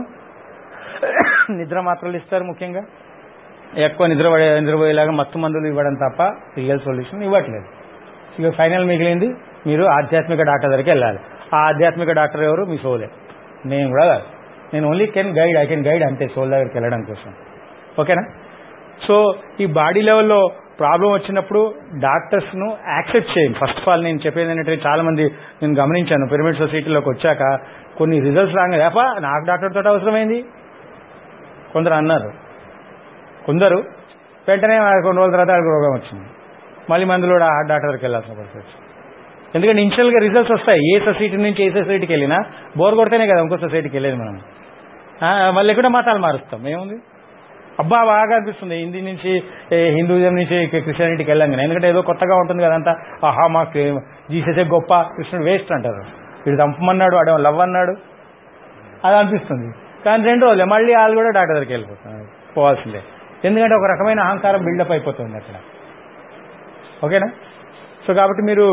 నిద్ర మాత్రలు ఇస్తారు, ముఖ్యంగా ఎక్కువ నిద్రపోయేలాగా మత్తు మందులు ఇవ్వడం తప్ప రియల్ సొల్యూషన్ ఇవ్వట్లేదు. ఇక ఫైనల్ మిగిలింది మీరు ఆధ్యాత్మిక డాక్టర్ దగ్గరికి వెళ్ళాలి. ఆ ఆధ్యాత్మిక డాక్టర్ ఎవరు, మీ సోలే. నేను కూడా కాదు, నేను ఓన్లీ ఐ కెన్ గైడ్ అంతే, సోల్ దగ్గరికి వెళ్ళడం కోసం, ఓకేనా. సో ఈ బాడీ లెవెల్లో ప్రాబ్లం వచ్చినప్పుడు డాక్టర్స్ను యాక్సెప్ట్ చేయండి. ఫస్ట్ ఆఫ్ ఆల్ నేను చెప్పేది ఏంటంటే, చాలా మంది నేను గమనించాను పిరమిడ్ సొసైటీలోకి వచ్చాక కొన్ని రిజల్ట్స్ రాగా ఏపా నాకు డాక్టర్తో అవసరమైంది కొందరు అన్నారు. కొందరు వెంటనే 2 రోజుల తర్వాత రోగం వచ్చింది, మళ్ళీ మందులో డాక్టర్ దగ్గరికి వెళ్ళాల్సిన పరిస్థితి వచ్చింది. ఎందుకంటే ఇనిషియల్గా రిజల్ట్స్ వస్తాయి, ఏ సొసైటీ నుంచి ఏ సొసైటీకి వెళ్ళినా బోర్ కొడితేనే కదా ఇంకో సొసైటీకి వెళ్ళేది మనం. మళ్ళీ కూడా మతాలు మారుస్తాం, ఏముంది అబ్బా బాగా అనిపిస్తుంది హిందీ నుంచి హిందూయిజం నుంచి క్రిస్టియానిటీకి వెళ్ళాం. ఎందుకంటే ఏదో కొత్తగా ఉంటుంది కదంతా, ఆహా మాకు జీససే గొప్ప, కృష్ణుడు వేస్ట్ అంటారు. వీడు చంపమన్నాడు, వాడేమో లవ్ అన్నాడు, అది అనిపిస్తుంది. కానీ 2 రోజులే మళ్ళీ వాళ్ళు కూడా డాక్టర్ దగ్గరికి వెళ్ళిపోతున్నారు, పోవాల్సిందే. ఎందుకంటే ఒక రకమైన అహంకారం బిల్డప్ అయిపోతుంది అక్కడ. ఓకేనా? సో కాబట్టి మీరు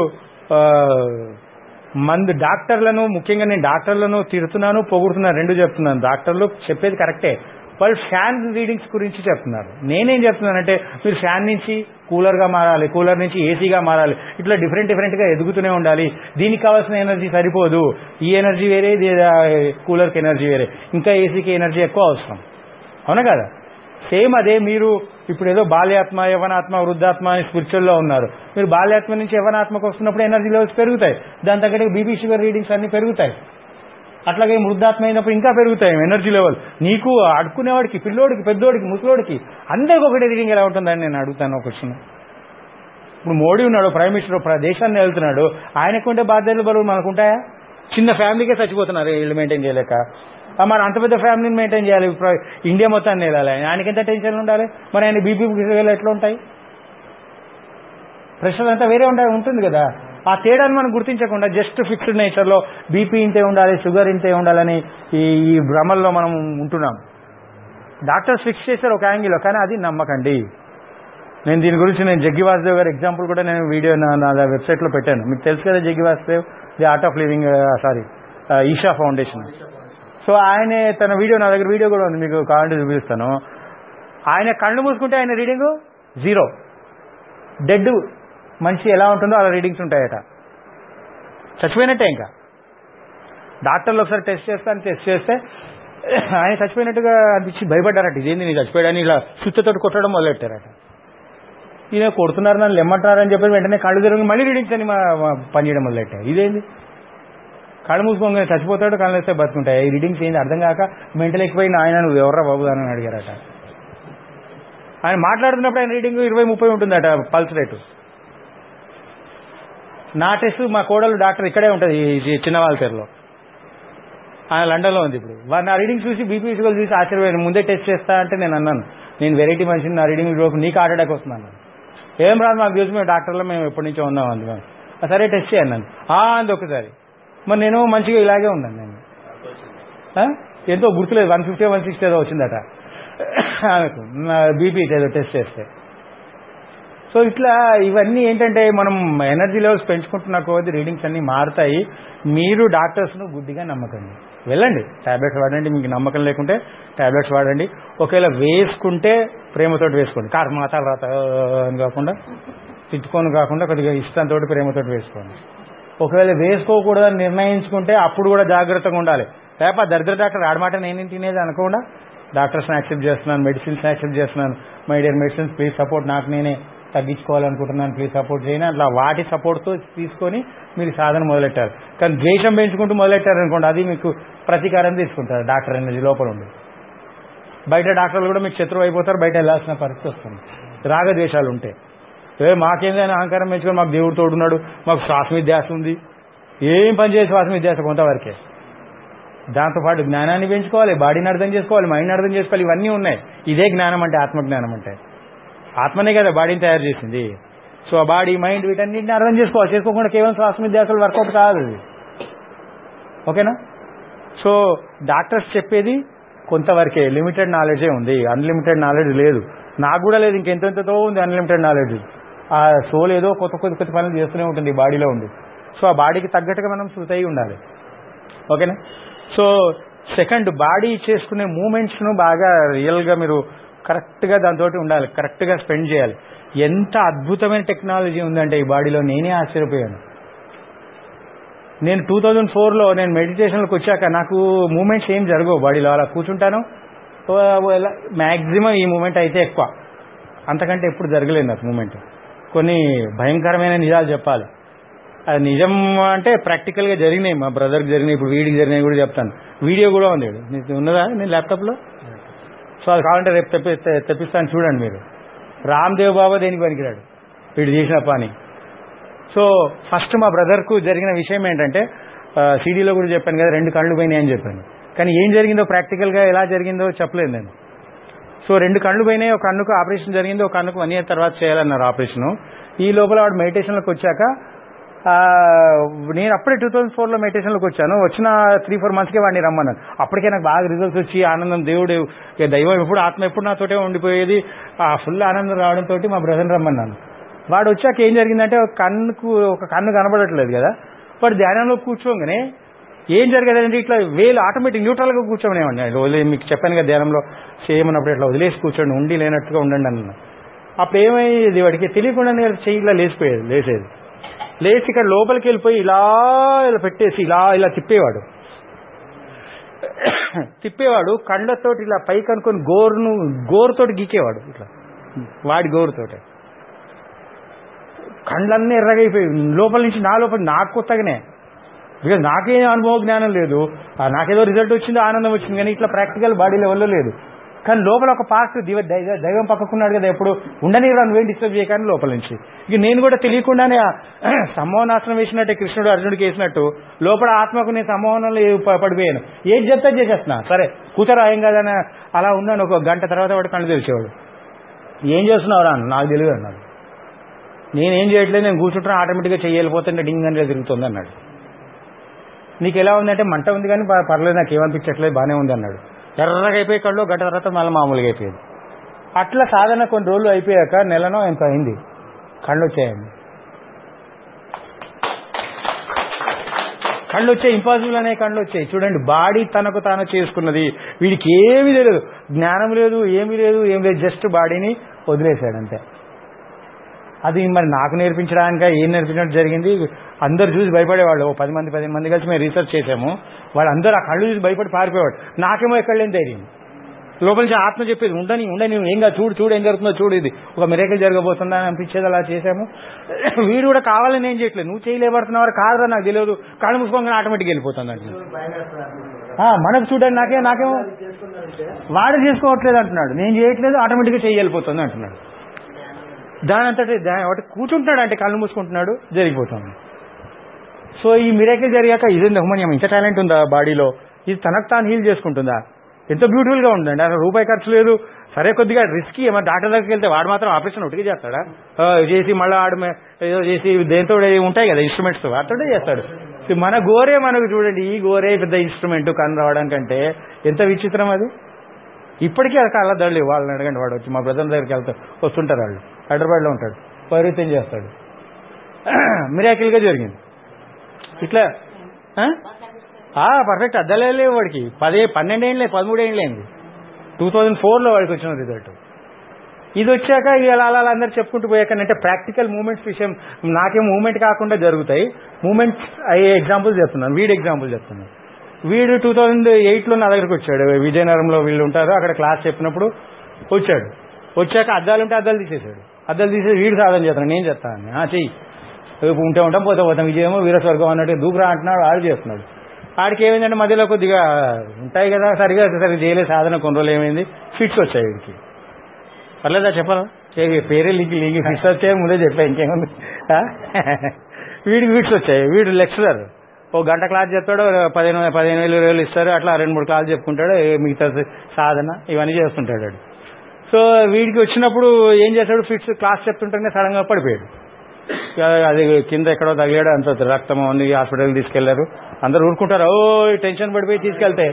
డాక్టర్లను, ముఖ్యంగా నేను డాక్టర్లను తిడుతున్నాను, పొగుడుతున్నాను, 2 చెప్తున్నాను. డాక్టర్లు చెప్పేది కరెక్టే, వాళ్ళు ఫ్యాన్ రీడింగ్స్ గురించి చెప్తున్నారు. నేనేం చెప్తున్నానంటే మీరు ఫ్యాన్ నుంచి కూలర్గా మారాలి, కూలర్ నుంచి ఏసీగా మారాలి, ఇట్లా డిఫరెంట్గా ఎదుగుతూనే ఉండాలి. దీనికి కావాల్సిన ఎనర్జీ సరిపోదు, ఈ ఎనర్జీ వేరే, కూలర్కి ఎనర్జీ వేరే, ఇంకా ఏసీకి ఎనర్జీ ఎక్కువ అవసరం. అవునా కదా? సేమ్ అదే మీరు ఇప్పుడు ఏదో బాల్యాత్మ, యవనాత్మ, వృద్ధాత్మ అని స్పిరిచువల్లో ఉన్నారు. మీరు బాల్యాత్మ నుంచి యవనాత్మకు వస్తున్నప్పుడు ఎనర్జీ లెవెల్స్ పెరుగుతాయి, దాని తగ్గట్టు బీపీ షుగర్ రీడింగ్స్ అన్ని పెరుగుతాయి. అట్లాగే వృద్ధాత్మ అయినప్పుడు ఇంకా పెరుగుతాయి ఎనర్జీ లెవెల్. నీకు అడుక్కునేవాడికి, పిల్లోడికి, పెద్దోడికి, ముసలోడికి అందరికీ ఒకటే రీడింగ్ ఎలా ఉంటుందని నేను అడుగుతాను ఒక క్వశ్చన్. ఇప్పుడు మోడీ ఉన్నాడు, ప్రైమ్ మినిస్టర్, దేశాన్ని వెళ్తున్నాడు, ఆయనకుంటే బాధ్యతలు బరువులు మనకుంటాయా? చిన్న ఫ్యామిలీకే చచ్చిపోతున్నారు వీళ్ళు మెయింటైన్ చేయలేక. మరి అంత పెద్ద ఫ్యామిలీని మెయింటైన్ చేయాలి, ఇండియా మొత్తాన్ని వెళ్ళాలి, ఆయనకి ఎంత టెన్షన్ ఉండాలి? మరి ఆయన బీపీ ఎట్లా ఉంటాయి? ప్రెషర్ అంతా వేరే ఉంటుంది కదా. ఆ తేడాను మనం గుర్తించకుండా జస్ట్ ఫిక్స్డ్ నేచర్లో బీపీ ఇంతే ఉండాలి, షుగర్ ఇంతే ఉండాలని ఈ భ్రమల్లో మనం ఉంటున్నాం. డాక్టర్స్ ఫిక్స్ చేశారు ఒక యాంగిల్లో, కానీ అది నమ్మకండి. నేను దీని గురించి జగ్గి వాసుదేవ్ గారి ఎగ్జాంపుల్ కూడా నేను వీడియో నా వెబ్సైట్లో పెట్టాను. మీకు తెలుసు కదా Jaggi Vasudev, the art of living, Isha foundation. So ఆయన తన వీడియో, నా దగ్గర వీడియో కూడా ఉంది, మీకు కావాలంటే చూపిస్తాను. ఆయన కళ్ళు మూసుకుంటే ఆయన రీడింగ్ 0, డెడ్ మనిషి ఎలా ఉంటుందో అలా రీడింగ్స్ ఉంటాయట, చచ్చిపోయినట్టే. ఇంకా డాక్టర్లు ఒకసారి టెస్ట్ చేస్తే ఆయన చచ్చిపోయినట్టుగా అనిపించి భయపడ్డారట. ఇదేంది నేను చచ్చిపోయాడని ఇలా సుత్తతోటి కొట్టడం మొదలెట్టారట. ఈయన కొడుతున్నారు, నన్ను లెమ్మంటున్నారని చెప్పి వెంటనే కళ్ళు తిరిగి మళ్ళీ రీడింగ్స్ అని పనిచేయడం మొదలెట్టారు. ఇదేంది, కళ్ళు మూసుకోగానే చచ్చిపోతాడు, కళ్ళు వేస్తే బతుకుంటాయి. ఈ రీడింగ్స్ ఏంది అర్థం కాక మెంటల్ ఎక్కిపోయిన ఆయన నువ్వు ఎవర్రా బాబు అని అడిగారట. ఆయన మాట్లాడుతున్నప్పుడు ఆయన రీడింగ్ 20-30 ఉంటుందట పల్స్ రేటు. నా టెస్ట్ మా కోడలు డాక్టర్ ఇక్కడే ఉంటుంది, చిన్నవాళ్ళతేరులో, ఆయన లండన్లో ఉంది ఇప్పుడు. వారు నా రీడింగ్ చూసి బీపీ షుగర్ చూసి ఆశ్చర్యపోయాను. ముందే టెస్ట్ చేస్తా అంటే నేను అన్నాను, నేను వెరైటీ మనిషిని, నా రీడింగ్ చూపు నీకు హార్ట్ అటాక్ వస్తున్నాను. ఏం రాదు మాకు తెలుసు, మేము డాక్టర్లో మేము ఎప్పటి నుంచో ఉన్నాం అంది. మేము సరే టెస్ట్ చేయన్నాను అంది ఒకసారి. మరి నేను మంచిగా ఇలాగే ఉన్నాను. నేను ఎంతో గుర్తులేదు, 150 160 ఏదో వచ్చిందట ఆమెకు బీపీ ఏదో టెస్ట్ చేస్తే. సో ఇట్లా ఇవన్నీ ఏంటంటే మనం ఎనర్జీ లెవెల్స్ పెంచుకుంటున్న కొద్ది రీడింగ్స్ అన్నీ మారుతాయి. మీరు డాక్టర్స్ను గుడ్డిగా నమ్మకండి, వెళ్ళండి టాబ్లెట్స్ వాడండి. మీకు నమ్మకం లేకుంటే టాబ్లెట్స్ వాడండి. ఒకవేళ వేసుకుంటే ప్రేమతోటి వేసుకోండి, మాతాలు రాత అని కాకుండా, తిట్టుకొని కాకుండా కొద్దిగా ఇష్టంతో ప్రేమతోటి వేసుకోండి. ఒకవేళ వేసుకోకూడదని నిర్ణయించుకుంటే అప్పుడు కూడా జాగ్రత్తగా ఉండాలి. లేకపోతే దరిద్ర డాక్టర్ ఆడమాట నేను తినేది అనుకోకుండా డాక్టర్స్ని యాక్సెప్ట్ చేస్తున్నాను, మెడిసిన్స్ యాక్సెప్ట్ చేస్తున్నాను, my dear medicines please support, నాకు నేనే తగ్గించుకోవాలనుకుంటున్నాను ప్లీజ్ సపోర్ట్ చేయని, అట్లా వాటి సపోర్ట్తో తీసుకొని మీరు సాధన మొదలెట్టారు. కానీ ద్వేషం పెంచుకుంటూ మొదలెట్టారనుకోండి, అది మీకు ప్రతీకారం తీసుకుంటారు డాక్టర్ ఎనర్జీ లోపల ఉండి. బయట డాక్టర్లు కూడా మీకు శత్రువు అయిపోతారు, బయట వెళ్ళాల్సిన పరిస్థితి వస్తుంది రాగద్వేషాలు ఉంటే. మాకేందైనా అహంకారం పెంచుకొని మాకు దేవుడు తోడున్నాడు, మాకు శ్వాస మీద ధ్యాస ఉంది, ఏం పని చేసి శ్వాస మీద ధ్యాస కొంతవరకే. దాంతోపాటు జ్ఞానాన్ని పెంచుకోవాలి, బాడీని అర్థం చేసుకోవాలి, మైండ్ని అర్థం చేసుకోవాలి, ఇవన్నీ ఉన్నాయి. ఇదే జ్ఞానం అంటే, ఆత్మజ్ఞానం అంటే. ఆత్మనే కదా బాడీని తయారు చేసింది. సో ఆ బాడీ, మైండ్ వీటన్నింటినీ అర్థం చేసుకోవాలి. చేసుకోకుండా కేవలం శ్వాస మీద ధ్యాసలు వర్కౌట్ కాదు. ఓకేనా? సో డాక్టర్స్ చెప్పేది కొంతవరకే, లిమిటెడ్ నాలెడ్జే ఉంది, అన్లిమిటెడ్ నాలెడ్జ్ లేదు. నాకు కూడా లేదు, ఇంకెంతెంతతో ఉంది అన్లిమిటెడ్ నాలెడ్జ్. ఆ సోల్ ఏదో కొత్త పనులు చేస్తూనే ఉంటుంది బాడీలో ఉండి. సో ఆ బాడీకి తగ్గట్టుగా మనం శృతి అయి ఉండాలి. ఓకేనా? సో సెకండ్, బాడీ చేసుకునే మూమెంట్స్ను బాగా రియల్గా మీరు కరెక్ట్గా దాంతో ఉండాలి, కరెక్ట్గా స్పెండ్ చేయాలి. ఎంత అద్భుతమైన టెక్నాలజీ ఉందంటే ఈ బాడీలో, నేనే ఆశ్చర్యపోయాను. నేను 2004లో నేను మెడిటేషన్లకు వచ్చాక నాకు మూమెంట్స్ ఏం జరగవు బాడీలో, అలా కూర్చుంటాను, మ్యాక్సిమం ఈ మూమెంట్ అయితే ఎక్కువ, అంతకంటే ఎప్పుడు జరగలేదు నాకు మూమెంట్. కొన్ని భయంకరమైన నిజాలు చెప్పాలి, అది నిజం అంటే ప్రాక్టికల్గా జరిగినాయి, మా బ్రదర్కి జరిగినాయి, ఇప్పుడు వీడికి జరిగినాయి కూడా చెప్తాను. వీడియో కూడా ఉంది, మీకు ఉన్నదా నేను ల్యాప్టాప్లో? సో అది కావాలంటే రేపు తెప్పిస్తాను చూడండి మీరు. రామ్దేవ్ బాబా దేనికి పనికిరాడు, వీడు చేసిన పని. సో ఫస్ట్ మా బ్రదర్కు జరిగిన విషయం ఏంటంటే, సీడీలో కూడా చెప్పాను కదా, 2 కళ్ళు పోయినాయి అని చెప్పాను. కానీ ఏం జరిగిందో ప్రాక్టికల్గా ఎలా జరిగిందో చెప్పలేదు నేను. సో 2 కళ్ళు పోయినాయి, ఒక కన్నుకు ఆపరేషన్ జరిగింది, ఒక కన్నుకు 1 year తర్వాత చేయాలన్నారు ఆపరేషను. ఈ లోపల వాడు మెడిటేషన్లోకి వచ్చాక నేను అప్పుడే 2004లో మెడిటేషన్లోకి వచ్చాను. వచ్చిన 3-4 మంత్స్కే వాడిని రమ్మన్నాను. అప్పటికే నాకు బాగా రిజల్ట్స్ వచ్చి ఆనందం, దేవుడు దైవం ఎప్పుడు ఆత్మ ఎప్పుడు నాతోటే ఉండిపోయేది. ఆ ఫుల్ ఆనందం రావడంతో మా బ్రదర్ని రమ్మన్నాను. వాడు వచ్చాక ఏం జరిగిందంటే ఒక కన్ను కనబడట్లేదు కదా, వాడు ధ్యానంలో కూర్చోగానే ఏం జరగదంటే ఇట్లా వేలు ఆటోమేటిక్ న్యూట్రల్గా కూర్చోమనేవాడిని. మీకు చెప్పాను కదా ధ్యానంలో చేయమన్నప్పుడు ఇట్లా వదిలేసి కూర్చోండి, ఉండి లేనట్టుగా ఉండండి అన్న. అప్పుడు ఏమయ్యేది, వాడికి తెలియకుండా చెయ్యి ఇలా లేసేది. లేచి ఇక్కడ లోపలికి వెళ్ళిపోయి ఇలా పెట్టేసి ఇలా తిప్పేవాడు. కళ్ళతోటి ఇలా పైకి అనుకుని గోరుతోటి గీకేవాడు, ఇట్లా వాడి గోరుతోటి. కళ్ళన్నీ ఎర్రగైపోయి లోపల నుంచి నాకు కొత్తగానే, బికాజ్ నాకేం అనుభవ జ్ఞానం లేదు. నాకేదో రిజల్ట్ వచ్చింది, ఆనందం వచ్చింది, కానీ ఇట్లా ప్రాక్టికల్ బాడీ లెవెల్లో లేదు. కానీ లోపల ఒక పార్ట్ దైవం పక్కకున్నాడు కదా, ఎప్పుడు ఉండని నువ్వేం డిస్టర్బ్ చేయకాని లోపల నుంచి. ఇక నేను కూడా తెలియకుండానే సంమోహనాసనం వేసినట్టే కృష్ణుడు అర్జునుడికి వేసినట్టు లోపల ఆత్మకు నేను సంమోహనంలో పడిపోయాను. ఏది చెప్తా చేసేస్తున్నా, సరే కూతురా ఏం కాదని అలా ఉన్నాను. ఒక గంట తర్వాత వాడు కళ్ళు తెలిసేవాడు. ఏం చేస్తున్నావురా అన్న, నాకు తెలియదు అన్నాడు. నేనేం చేయట్లేదు, నేను కూర్చుంటున్నా, ఆటోమేటిక్గా చెయ్యలిపోతుంటే డింగ్ అని తిరుగుతుంది అన్నాడు. నీకు ఎలా ఉందంటే మంట ఉంది కానీ పర్లేదు, నాకు ఏమనిపించట్లేదు, బాగానే ఉంది అన్నాడు. ఎర్రగా అయిపోయి కళ్ళు, గంట తర్వాత మళ్ళీ మామూలుగా అయిపోయింది. అట్లా సాధన కొన్ని రోజులు అయిపోయాక నెలనో ఎంత అయింది, కళ్ళు వచ్చాయండి. కళ్ళు వచ్చాయి, ఇంపాసిబుల్ అనే కళ్ళు వచ్చాయి. చూడండి, బాడీ తనకు తాను చేసుకున్నది. వీడికి ఏమీ తెలియదు, జ్ఞానం లేదు, ఏమీ లేదు, జస్ట్ బాడీని వదిలేశాడు అంతే. అది మరి నాకు నేర్పించడానిక ఏం నేర్పించినట్టు జరిగింది. అందరు చూసి భయపడేవాళ్ళు. 10 మంది కలిసి మేము రీసెర్చ్ చేసాము. వాళ్ళందరూ ఆ కళ్ళు చూసి భయపడి పారిపోయేవాడు. నాకేమో ఎక్కడ లేని ధైర్యం. లోపల నుంచి ఆత్మ చెప్పేది ఉండని ఏంగా చూడు ఏం జరుగుతుందో చూడు, ఇది ఒక మిరేకల్ జరగబోతుందా అని అనిపించేది. అలా చేసాము. వీడు కూడా కావాలని ఏం చేయట్లేదు, నువ్వు చేయలేబడుతున్నావు కాదురా నాకు తెలియదు, కళ్ళు మూసుకోగానే ఆటోమేటిక్ వెళ్ళిపోతుంది అంటే. మనకు చూడండి, నాకేమో వాడు చేసుకోవట్లేదు అంటున్నాడు, నేను చేయట్లేదు, ఆటోమేటిక్గా చేయగలిపోతుంది అంటున్నాడు. దాని అంతటి వాటి కూర్చుంటున్నాడు అంటే కళ్ళు మూసుకుంటున్నాడు, జరిగిపోతుంది. సో ఈ మిరేకల్ జరిగాక ఇదేంది హుమన్యం, ఇంత టాలెంట్ ఉందా బాడీలో, ఇది తనకు తాను హీల్ చేసుకుంటుందా, ఎంతో బ్యూటిఫుల్ గా ఉందండి. అసలు రూపాయి ఖర్చు లేదు. సరే కొద్దిగా రిస్కీ, ఏమైనా డాక్టర్ దగ్గరికి వెళ్తే వాడు మాత్రం ఆపరేషన్ ఒకటిగా చేస్తాడా, చేసి మళ్ళీ ఆడు ఏదో చేసి దేంతో ఉంటాయి కదా ఇన్స్ట్రుమెంట్స్, వాటితోటే చేస్తాడు. మన గోరే మనకు చూడండి, ఈ గోరే పెద్ద ఇన్స్ట్రుమెంట్ కన్ను రావడానికంటే ఎంత విచిత్రం అది. ఇప్పటికీ అది అలా దడలేవు. వాళ్ళని అడగండి, వాడు వచ్చి మా బ్రదర్ దగ్గరికి వస్తుంటారు, వాళ్ళు హైదరాబాద్లో ఉంటాడు, పౌరత్యం చేస్తాడు. మిరాకిల్ గా జరిగింది ఇట్లా. పర్ఫెక్ట్ అద్దలే వాడికి 12 ఏళ్ళే 13 ఏళ్ళైంది. 2004లో వాడికి వచ్చిన రిజల్ట్. ఇది వచ్చాక ఇలా అందరు చెప్పుకుంటూ పోయాకనంటే ప్రాక్టికల్ మూమెంట్స్ విషయం నాకేం మూమెంట్ కాకుండా జరుగుతాయి. మూమెంట్స్ అయ్యే ఎగ్జాంపుల్స్ చెప్తున్నాను, వీడి ఎగ్జాంపుల్ చెప్తున్నాను. వీడు 2008లో నా దగ్గరకు వచ్చాడు. విజయనగరంలో వీళ్ళు ఉంటారు, అక్కడ క్లాస్ చెప్పినప్పుడు వచ్చాడు. వచ్చాక అద్దాలుంటే అద్దాలు తీసేశాడు. అద్దాలు తీసేసి వీడు సాధన చేస్తాను, నేను చెప్తాను చెయ్యి, ఉంటాం పోతాం విజయమో వీరస్వర్గం అన్నట్టు దూకురా అంటున్నాడు. ఆడు చేస్తున్నాడు. ఆడికి ఏమైందంటే మధ్యలో కొద్దిగా ఉంటాయి కదా, సరిగా చేయలేదు సాధన. కొన్ని రోజులు ఏమైంది, ఫిట్స్ వచ్చాయి వీడికి. పర్లేదా చెప్పాలా, పేరే లింగి ఫిట్స్ వచ్చాయి, ముందే చెప్పా, ఇంకేముంది. వీడికి ఫిట్స్ వచ్చాయి. వీడు లెక్చరర్, ఓ గంట క్లాస్ చెప్తాడు, 15,000-20,000 ఇస్తారు. అట్లా 2-3 క్లాస్ చెప్పుకుంటాడు, మిగతా సాధన ఇవన్నీ చేస్తుంటాడు. సో వీడికి వచ్చినప్పుడు ఏం చేశాడు, ఫిట్స్ క్లాస్ చెప్తుంటేనే సడన్ గా పడిపోయాడు. అది కింద ఎక్కడో తగిలాడు, అంత రక్తం ఉంది, హాస్పిటల్కి తీసుకెళ్లారు. అందరూ ఊరుకుంటారు, టెన్షన్ పడిపోయి తీసుకెళ్తే